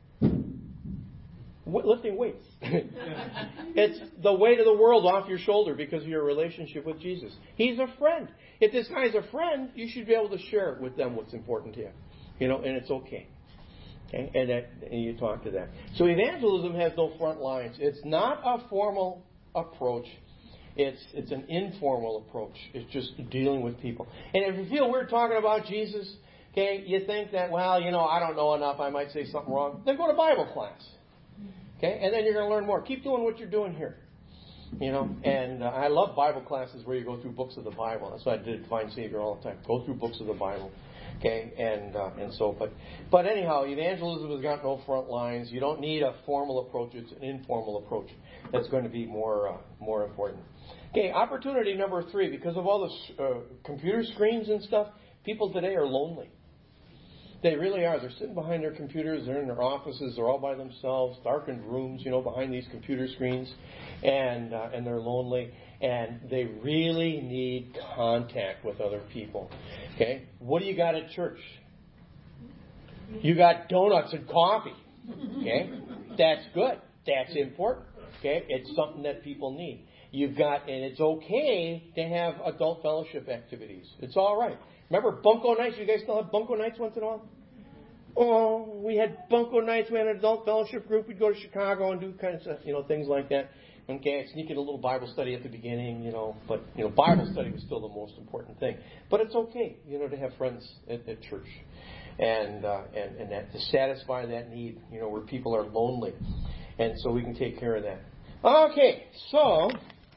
Lifting weights. It's the weight of the world off your shoulder because of your relationship with Jesus. He's a friend. If this guy's a friend, you should be able to share with them what's important to you. And it's okay. Okay? And you talk to them. So evangelism has no front lines. It's not a formal approach. It's an informal approach. It's just dealing with people. And if you feel we're talking about Jesus, okay, you think that, I don't know enough, I might say something wrong, then go to Bible class. Okay, and then you're going to learn more. Keep doing what you're doing here. And I love Bible classes where you go through books of the Bible. That's what I did at Divine Savior all the time. Go through books of the Bible. Okay, but anyhow, evangelism has got no front lines. You don't need a formal approach. It's an informal approach that's going to be more important. Okay, opportunity number 3. Because of all the computer screens and stuff, people today are lonely. They really are. They're sitting behind their computers. They're in their offices. They're all by themselves, darkened rooms, behind these computer screens, and they're lonely. And they really need contact with other people. Okay, what do you got at church? You got donuts and coffee. Okay, that's good. That's important. Okay, it's something that people need. You've got, and it's okay to have adult fellowship activities. It's all right. Remember Bunko nights? You guys still have Bunko nights once in a while? Oh, we had Bunko nights. We had an adult fellowship group. We'd go to Chicago and do kinds of, things like that. Okay, I'd sneak in a little Bible study at the beginning, but, Bible study was still the most important thing. But it's okay, to have friends at church. And that to satisfy that need, where people are lonely. And so we can take care of that. Okay, so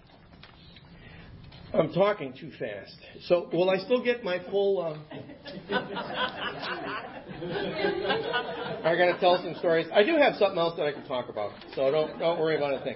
I'm talking too fast. So will I still get my full... I got to tell some stories. I do have something else that I can talk about, so don't worry about a thing.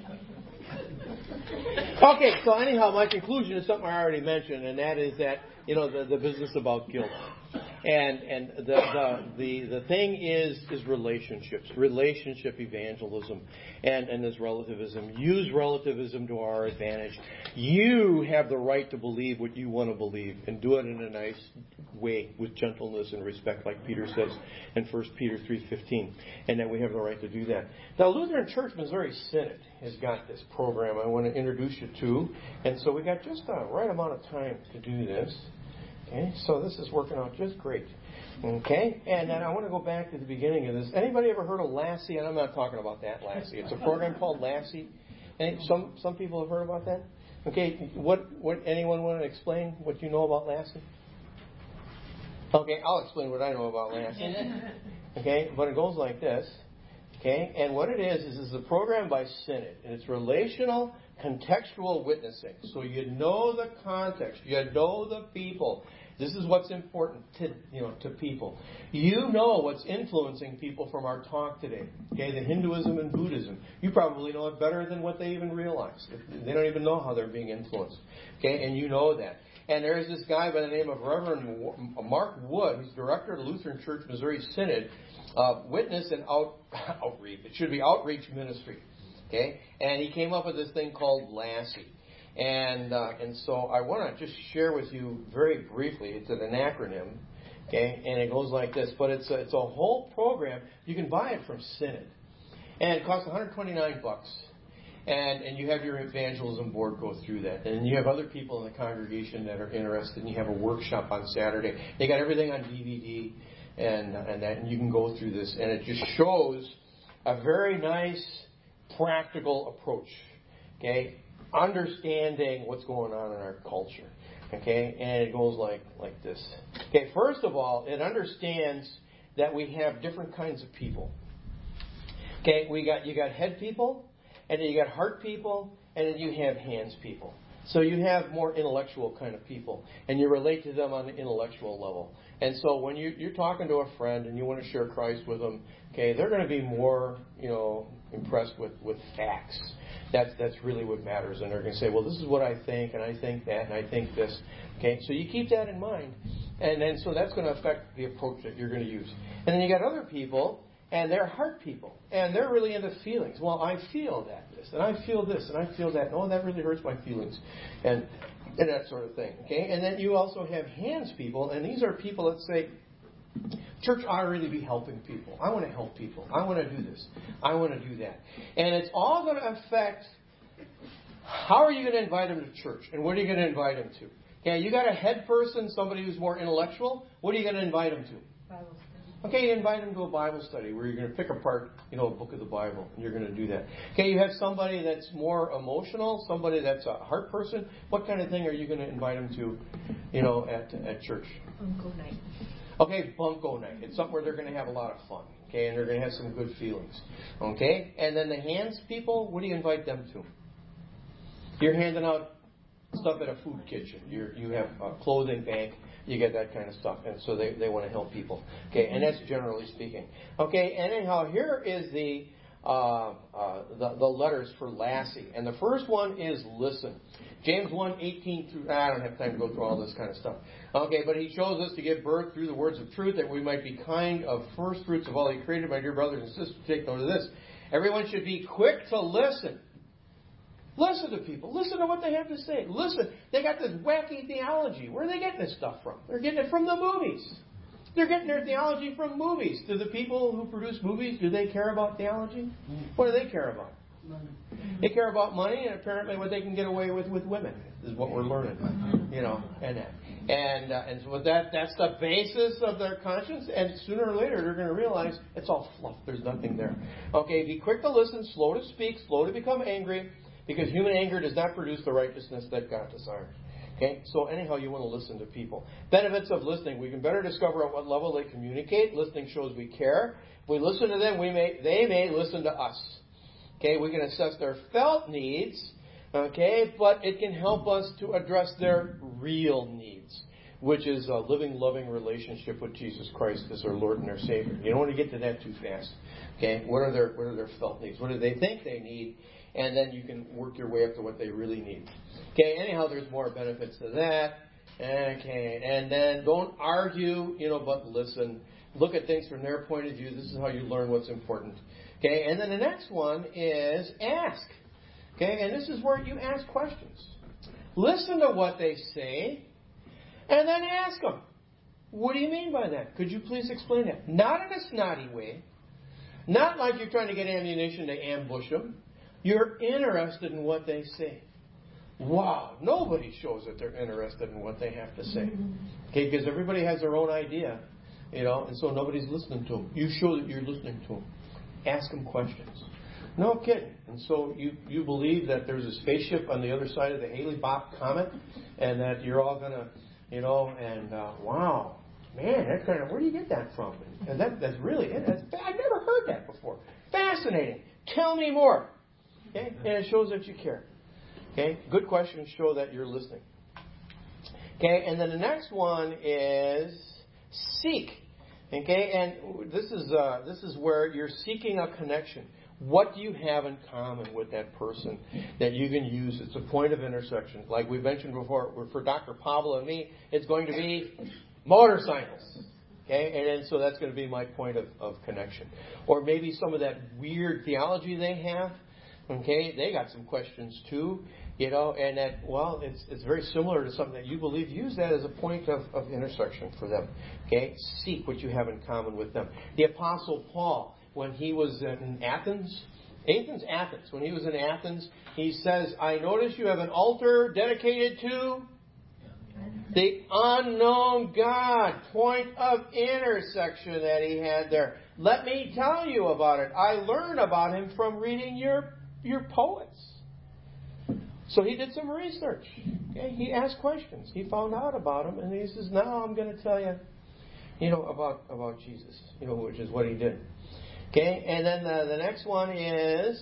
Okay, so anyhow, my conclusion is something I already mentioned, and that is that, the business about guilt. And the thing is relationships, relationship evangelism, and this relativism. Use relativism to our advantage. You have the right to believe what you want to believe, and do it in a nice way with gentleness and respect, like Peter says in 1 Peter 3:15, and that we have the right to do that. Now, Lutheran Church Missouri Synod has got this program I want to introduce you to, and so we got just the right amount of time to do this. Okay, so this is working out just great. Okay, and then I want to go back to the beginning of this. Anybody ever heard of Lassie? And I'm not talking about that Lassie. It's a program called Lassie. And some people have heard about that. Okay, what anyone want to explain what you know about Lassie? Okay, I'll explain what I know about Lassie. Okay, but it goes like this. Okay, and what it is it's a program by Synod, and it's relational, contextual witnessing. So you know the context, you know the people. This is what's important to people. You know what's influencing people from our talk today. Okay, the Hinduism and Buddhism. You probably know it better than what they even realize. They don't even know how they're being influenced. Okay, and you know that. And there is this guy by the name of Reverend Mark Wood, who's director of the Lutheran Church Missouri Synod, Witness and Outreach. It should be Outreach Ministry. Okay, and he came up with this thing called Lassie. And so I want to just share with you very briefly. It's an acronym, okay, and it goes like this. But it's a whole program. You can buy it from Synod, and it costs $129. And you have your evangelism board go through that, and you have other people in the congregation that are interested. And you have a workshop on Saturday. They got everything on DVD, and that, and you can go through this, and it just shows a very nice, practical approach. Okay. Understanding what's going on in our culture, okay, and it goes like this. Okay, first of all, it understands that we have different kinds of people. Okay, you got head people, and then you got heart people, and then you have hands people. So you have more intellectual kind of people, and you relate to them on the intellectual level. And so when you're talking to a friend and you want to share Christ with them, okay, they're going to be more, impressed with facts. That's really what matters. And they're going to say, well, this is what I think, and I think that, and I think this. Okay, so you keep that in mind. And then so that's going to affect the approach that you're going to use. And then you got other people, and they're heart people. And they're really into feelings. Well, I feel this, and I feel this, and I feel that. Oh, that really hurts my feelings. And that sort of thing. Okay, and then you also have hands people, and these are people that say, church ought to really be helping people. I want to help people. I want to do this. I want to do that. And it's all going to affect how are you going to invite them to church, and what are you going to invite them to? Okay, you got a head person, somebody who's more intellectual. What are you going to invite them to? Bible study. Okay, you invite them to a Bible study where you're going to pick apart, a book of the Bible, and you're going to do that. Okay, you have somebody that's more emotional, somebody that's a heart person. What kind of thing are you going to invite them to, at church? Bunko night. Okay, Bunko night. It's something where they're going to have a lot of fun. Okay, and they're going to have some good feelings. Okay, and then the hands people, what do you invite them to? You're handing out stuff at a food kitchen. You have a clothing bank. You get that kind of stuff, and so they want to help people. Okay, and that's generally speaking. Okay, and anyhow, here is the letters for Lassie, and the first one is listen. James 1:18 through. I don't have time to go through all this kind of stuff. Okay, but he shows us to give birth through the words of truth, that we might be kind of first fruits of all He created. My dear brothers and sisters, take note of this. Everyone should be quick to listen. Listen to people. Listen to what they have to say. Listen. They got this wacky theology. Where are they getting this stuff from? They're getting it from the movies. They're getting their theology from movies. Do the people who produce movies, do they care about theology? What do they care about? They care about money and apparently what they can get away with women is what we're learning, and so that's the basis of their conscience. And sooner or later they're going to realize it's all fluff. There's nothing there. Okay, be quick to listen, slow to speak, slow to become angry, because human anger does not produce the righteousness that God desires. Okay, so anyhow, you want to listen to people. Benefits of listening: we can better discover at what level they communicate. Listening shows we care. If we listen to them, they may listen to us. Okay, we can assess their felt needs. Okay, but it can help us to address their real needs, which is a living, loving relationship with Jesus Christ as our Lord and our Savior. You don't want to get to that too fast. Okay, what are their felt needs? What do they think they need? And then you can work your way up to what they really need. Okay, anyhow, there's more benefits to that. Okay, and then don't argue, but listen. Look at things from their point of view. This is how you learn what's important. Okay, and then the next one is ask. Okay, and this is where you ask questions. Listen to what they say, and then ask them. What do you mean by that? Could you please explain that? Not in a snotty way. Not like you're trying to get ammunition to ambush them. You're interested in what they say. Wow, nobody shows that they're interested in what they have to say. Okay, because everybody has their own idea, and so nobody's listening to them. You show that you're listening to them. Ask them questions. No kidding. And so you believe that there's a spaceship on the other side of the Hale-Bopp comet, and that you're all going to, wow, man, that's kind of, where do you get that from? And that's really, I've never heard that before. Fascinating. Tell me more. Okay? And it shows that you care. Okay? Good questions show that you're listening. Okay? And then the next one is seek. Okay? And this is where you're seeking a connection. What do you have in common with that person that you can use? It's a point of intersection. Like we mentioned before, for Dr. Pablo and me, it's going to be motorcycles. Okay? And so that's going to be my point of connection. Or maybe some of that weird theology they have. Okay? They got some questions too. And that, it's very similar to something that you believe. Use that as a point of intersection for them. Okay? Seek what you have in common with them. The Apostle Paul, when he was in Athens, when he was in Athens, he says, I notice you have an altar dedicated to the unknown God. Point of intersection that he had there. Let me tell you about it. I learned about him from reading your poets. So he did some research. Okay? He asked questions. He found out about him, and he says, now I'm going to tell you, about Jesus, which is what he did. Okay, and then the next one is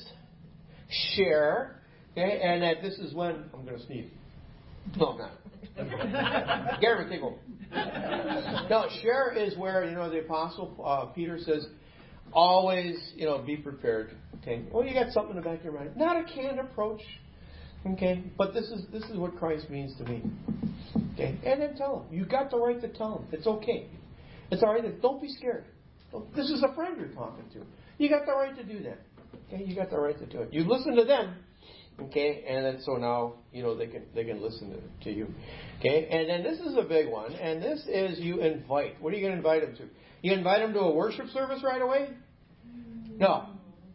share. Okay, and that this is when I'm going to sneeze. No, I'm not. Gary, take over. No, share is where the Apostle Peter says, always be prepared. Okay, well, you got something in the back of your mind, not a canned approach. Okay, but this is what Christ means to me. Okay, and then tell him. You got the right to tell him. It's okay. It's all right. Don't be scared. This is a friend you're talking to. You got the right to do that. Okay, you got the right to do it. You listen to them. Okay, and then so now they can listen to you. Okay, and then this is a big one, and this is you invite. What are you going to invite them to? You invite them to a worship service right away? No,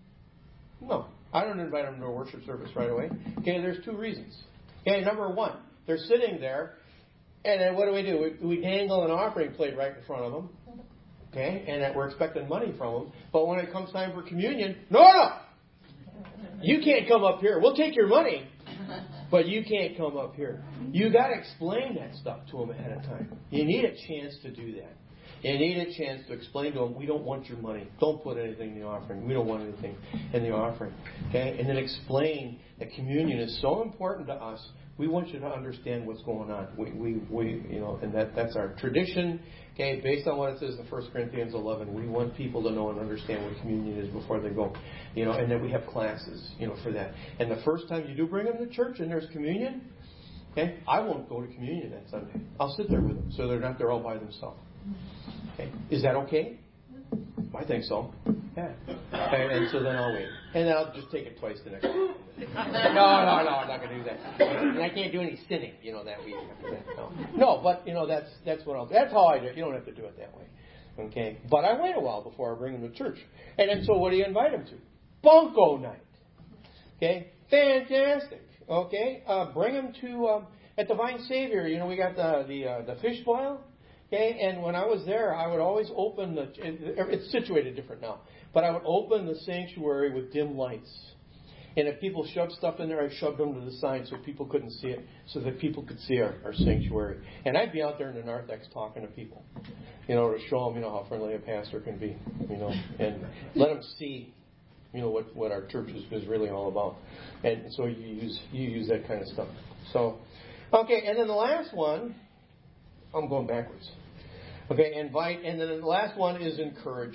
I don't invite them to a worship service right away. Okay, there's two reasons. Okay, number one, they're sitting there, and then what do? We dangle an offering plate right in front of them. Okay, and that we're expecting money from them. But when it comes time for communion, no! You can't come up here. We'll take your money, but you can't come up here. You got to explain that stuff to them ahead of time. You need a chance to do that. You need a chance to explain to them, we don't want your money. Don't put anything in the offering. We don't want anything in the offering. Okay, and then explain that communion is so important to us. We want you to understand what's going on. We and that's our tradition. Okay, based on what it says in 1 Corinthians 11, we want people to know and understand what communion is before they go. And then we have classes, for that. And the first time you do bring them to church and there's communion, okay, I won't go to communion that Sunday. I'll sit there with them so they're not there all by themselves. Okay, is that okay? I think so. Yeah. And so then I'll wait. And then I'll just take it twice the next week. No, I'm not going to do that. And I can't do any sinning, that week after that. No, but, that's what I'll do. That's how I do it. You don't have to do it that way. Okay? But I wait a while before I bring them to church. And then so what do you invite them to? Bunko night. Okay, fantastic. Okay, bring them to at Divine Savior. You know, we got the fish boil. Okay, and when I was there, I would always open it's situated different now, but I would open the sanctuary with dim lights. And if people shoved stuff in there, I shoved them to the side so people couldn't see it, so that people could see our sanctuary. And I'd be out there in the narthex talking to people, you know, to show them, you know, how friendly a pastor can be, you know, and let them see, you know, what our church is really all about. And so you use that kind of stuff. So, okay, and then the last one, I'm going backwards. Okay, invite, and then the last one is encourage.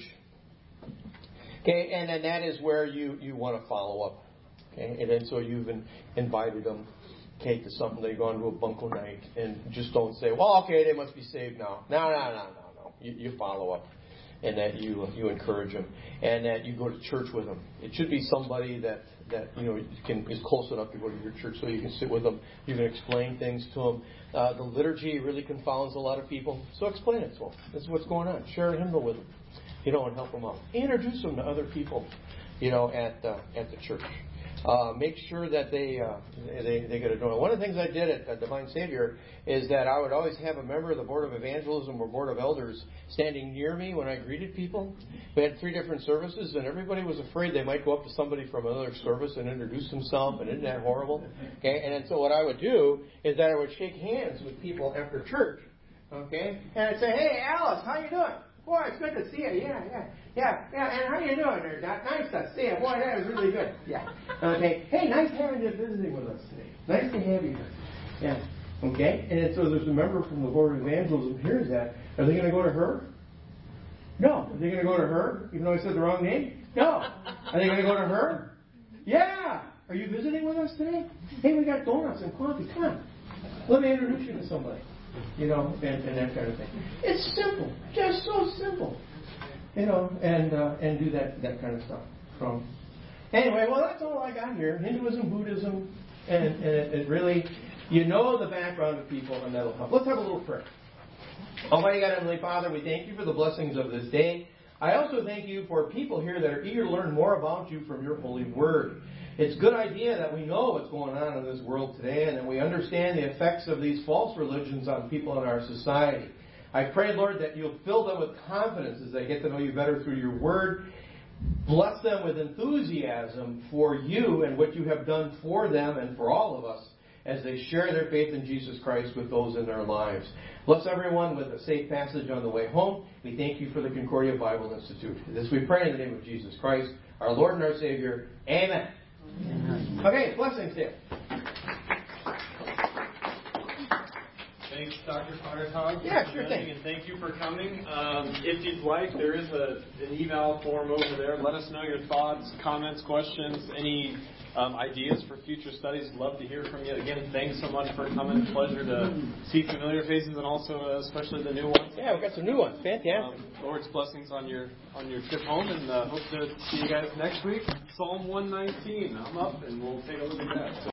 Okay, and then that is where you want to follow up. Okay, and then so you've invited them, okay, to something. They've gone to a bunco night, and just don't say, well, okay, they must be saved now. No. You follow up, and that you encourage them, and that you go to church with them. It should be somebody that you know is close enough to go to your church so you can sit with them. You can explain things to them. The liturgy really confounds a lot of people, so explain it to them. This is what's going on. Share a hymnal with them, you know, and help them out. Introduce them to other people, you know, at the church. Make sure that they get a donor. One of the things I did at Divine Savior is that I would always have a member of the Board of Evangelism or Board of Elders standing near me when I greeted people. We had 3 different services, and everybody was afraid they might go up to somebody from another service and introduce themselves, and isn't that horrible? Okay, and then so what I would do is that I would shake hands with people after church, okay, and I'd say, hey, Alice, how you doing? Boy, it's good to see you. Yeah. And how you doing there, Doc? Nice to see you. Boy, that was really good. Yeah. Okay. Hey, nice having you visiting with us today. Nice to have you here. Yeah. Okay. And so there's a member from the Board of Evangelism who hears that. Are they going to go to her? No. Are they going to go to her, even though I said the wrong name? No. Are they going to go to her? Yeah. Are you visiting with us today? Hey, we got donuts and coffee. Come on. Let me introduce you to somebody. You know, and that kind of thing. It's simple, just so simple. You know, and do that kind of stuff. So, anyway, well, that's all I got here. Hinduism, Buddhism, and it really, you know the background of people, and that'll help. Let's have a little prayer. Almighty God, Heavenly Father, we thank you for the blessings of this day. I also thank you for people here that are eager to learn more about you from your holy word. It's a good idea that we know what's going on in this world today and that we understand the effects of these false religions on people in our society. I pray, Lord, that you'll fill them with confidence as they get to know you better through your word. Bless them with enthusiasm for you and what you have done for them and for all of us as they share their faith in Jesus Christ with those in their lives. Bless everyone with a safe passage on the way home. We thank you for the Concordia Bible Institute. This we pray in the name of Jesus Christ, our Lord and our Savior. Amen. Okay, blessings, Dave. Thanks, Dr. Feiertag. Yeah, sure thing. And thank you for coming. If you'd like, there is an eval form over there. Let us know your thoughts, comments, questions, any ideas for future studies. Love to hear from you. Again, thanks so much for coming. Pleasure to see familiar faces and also especially the new ones. Yeah, we've got some new ones. Fantastic. Lord's blessings on your trip home, and hope to see you guys next week. Psalm 119. I'm up, and we'll take a look at that. So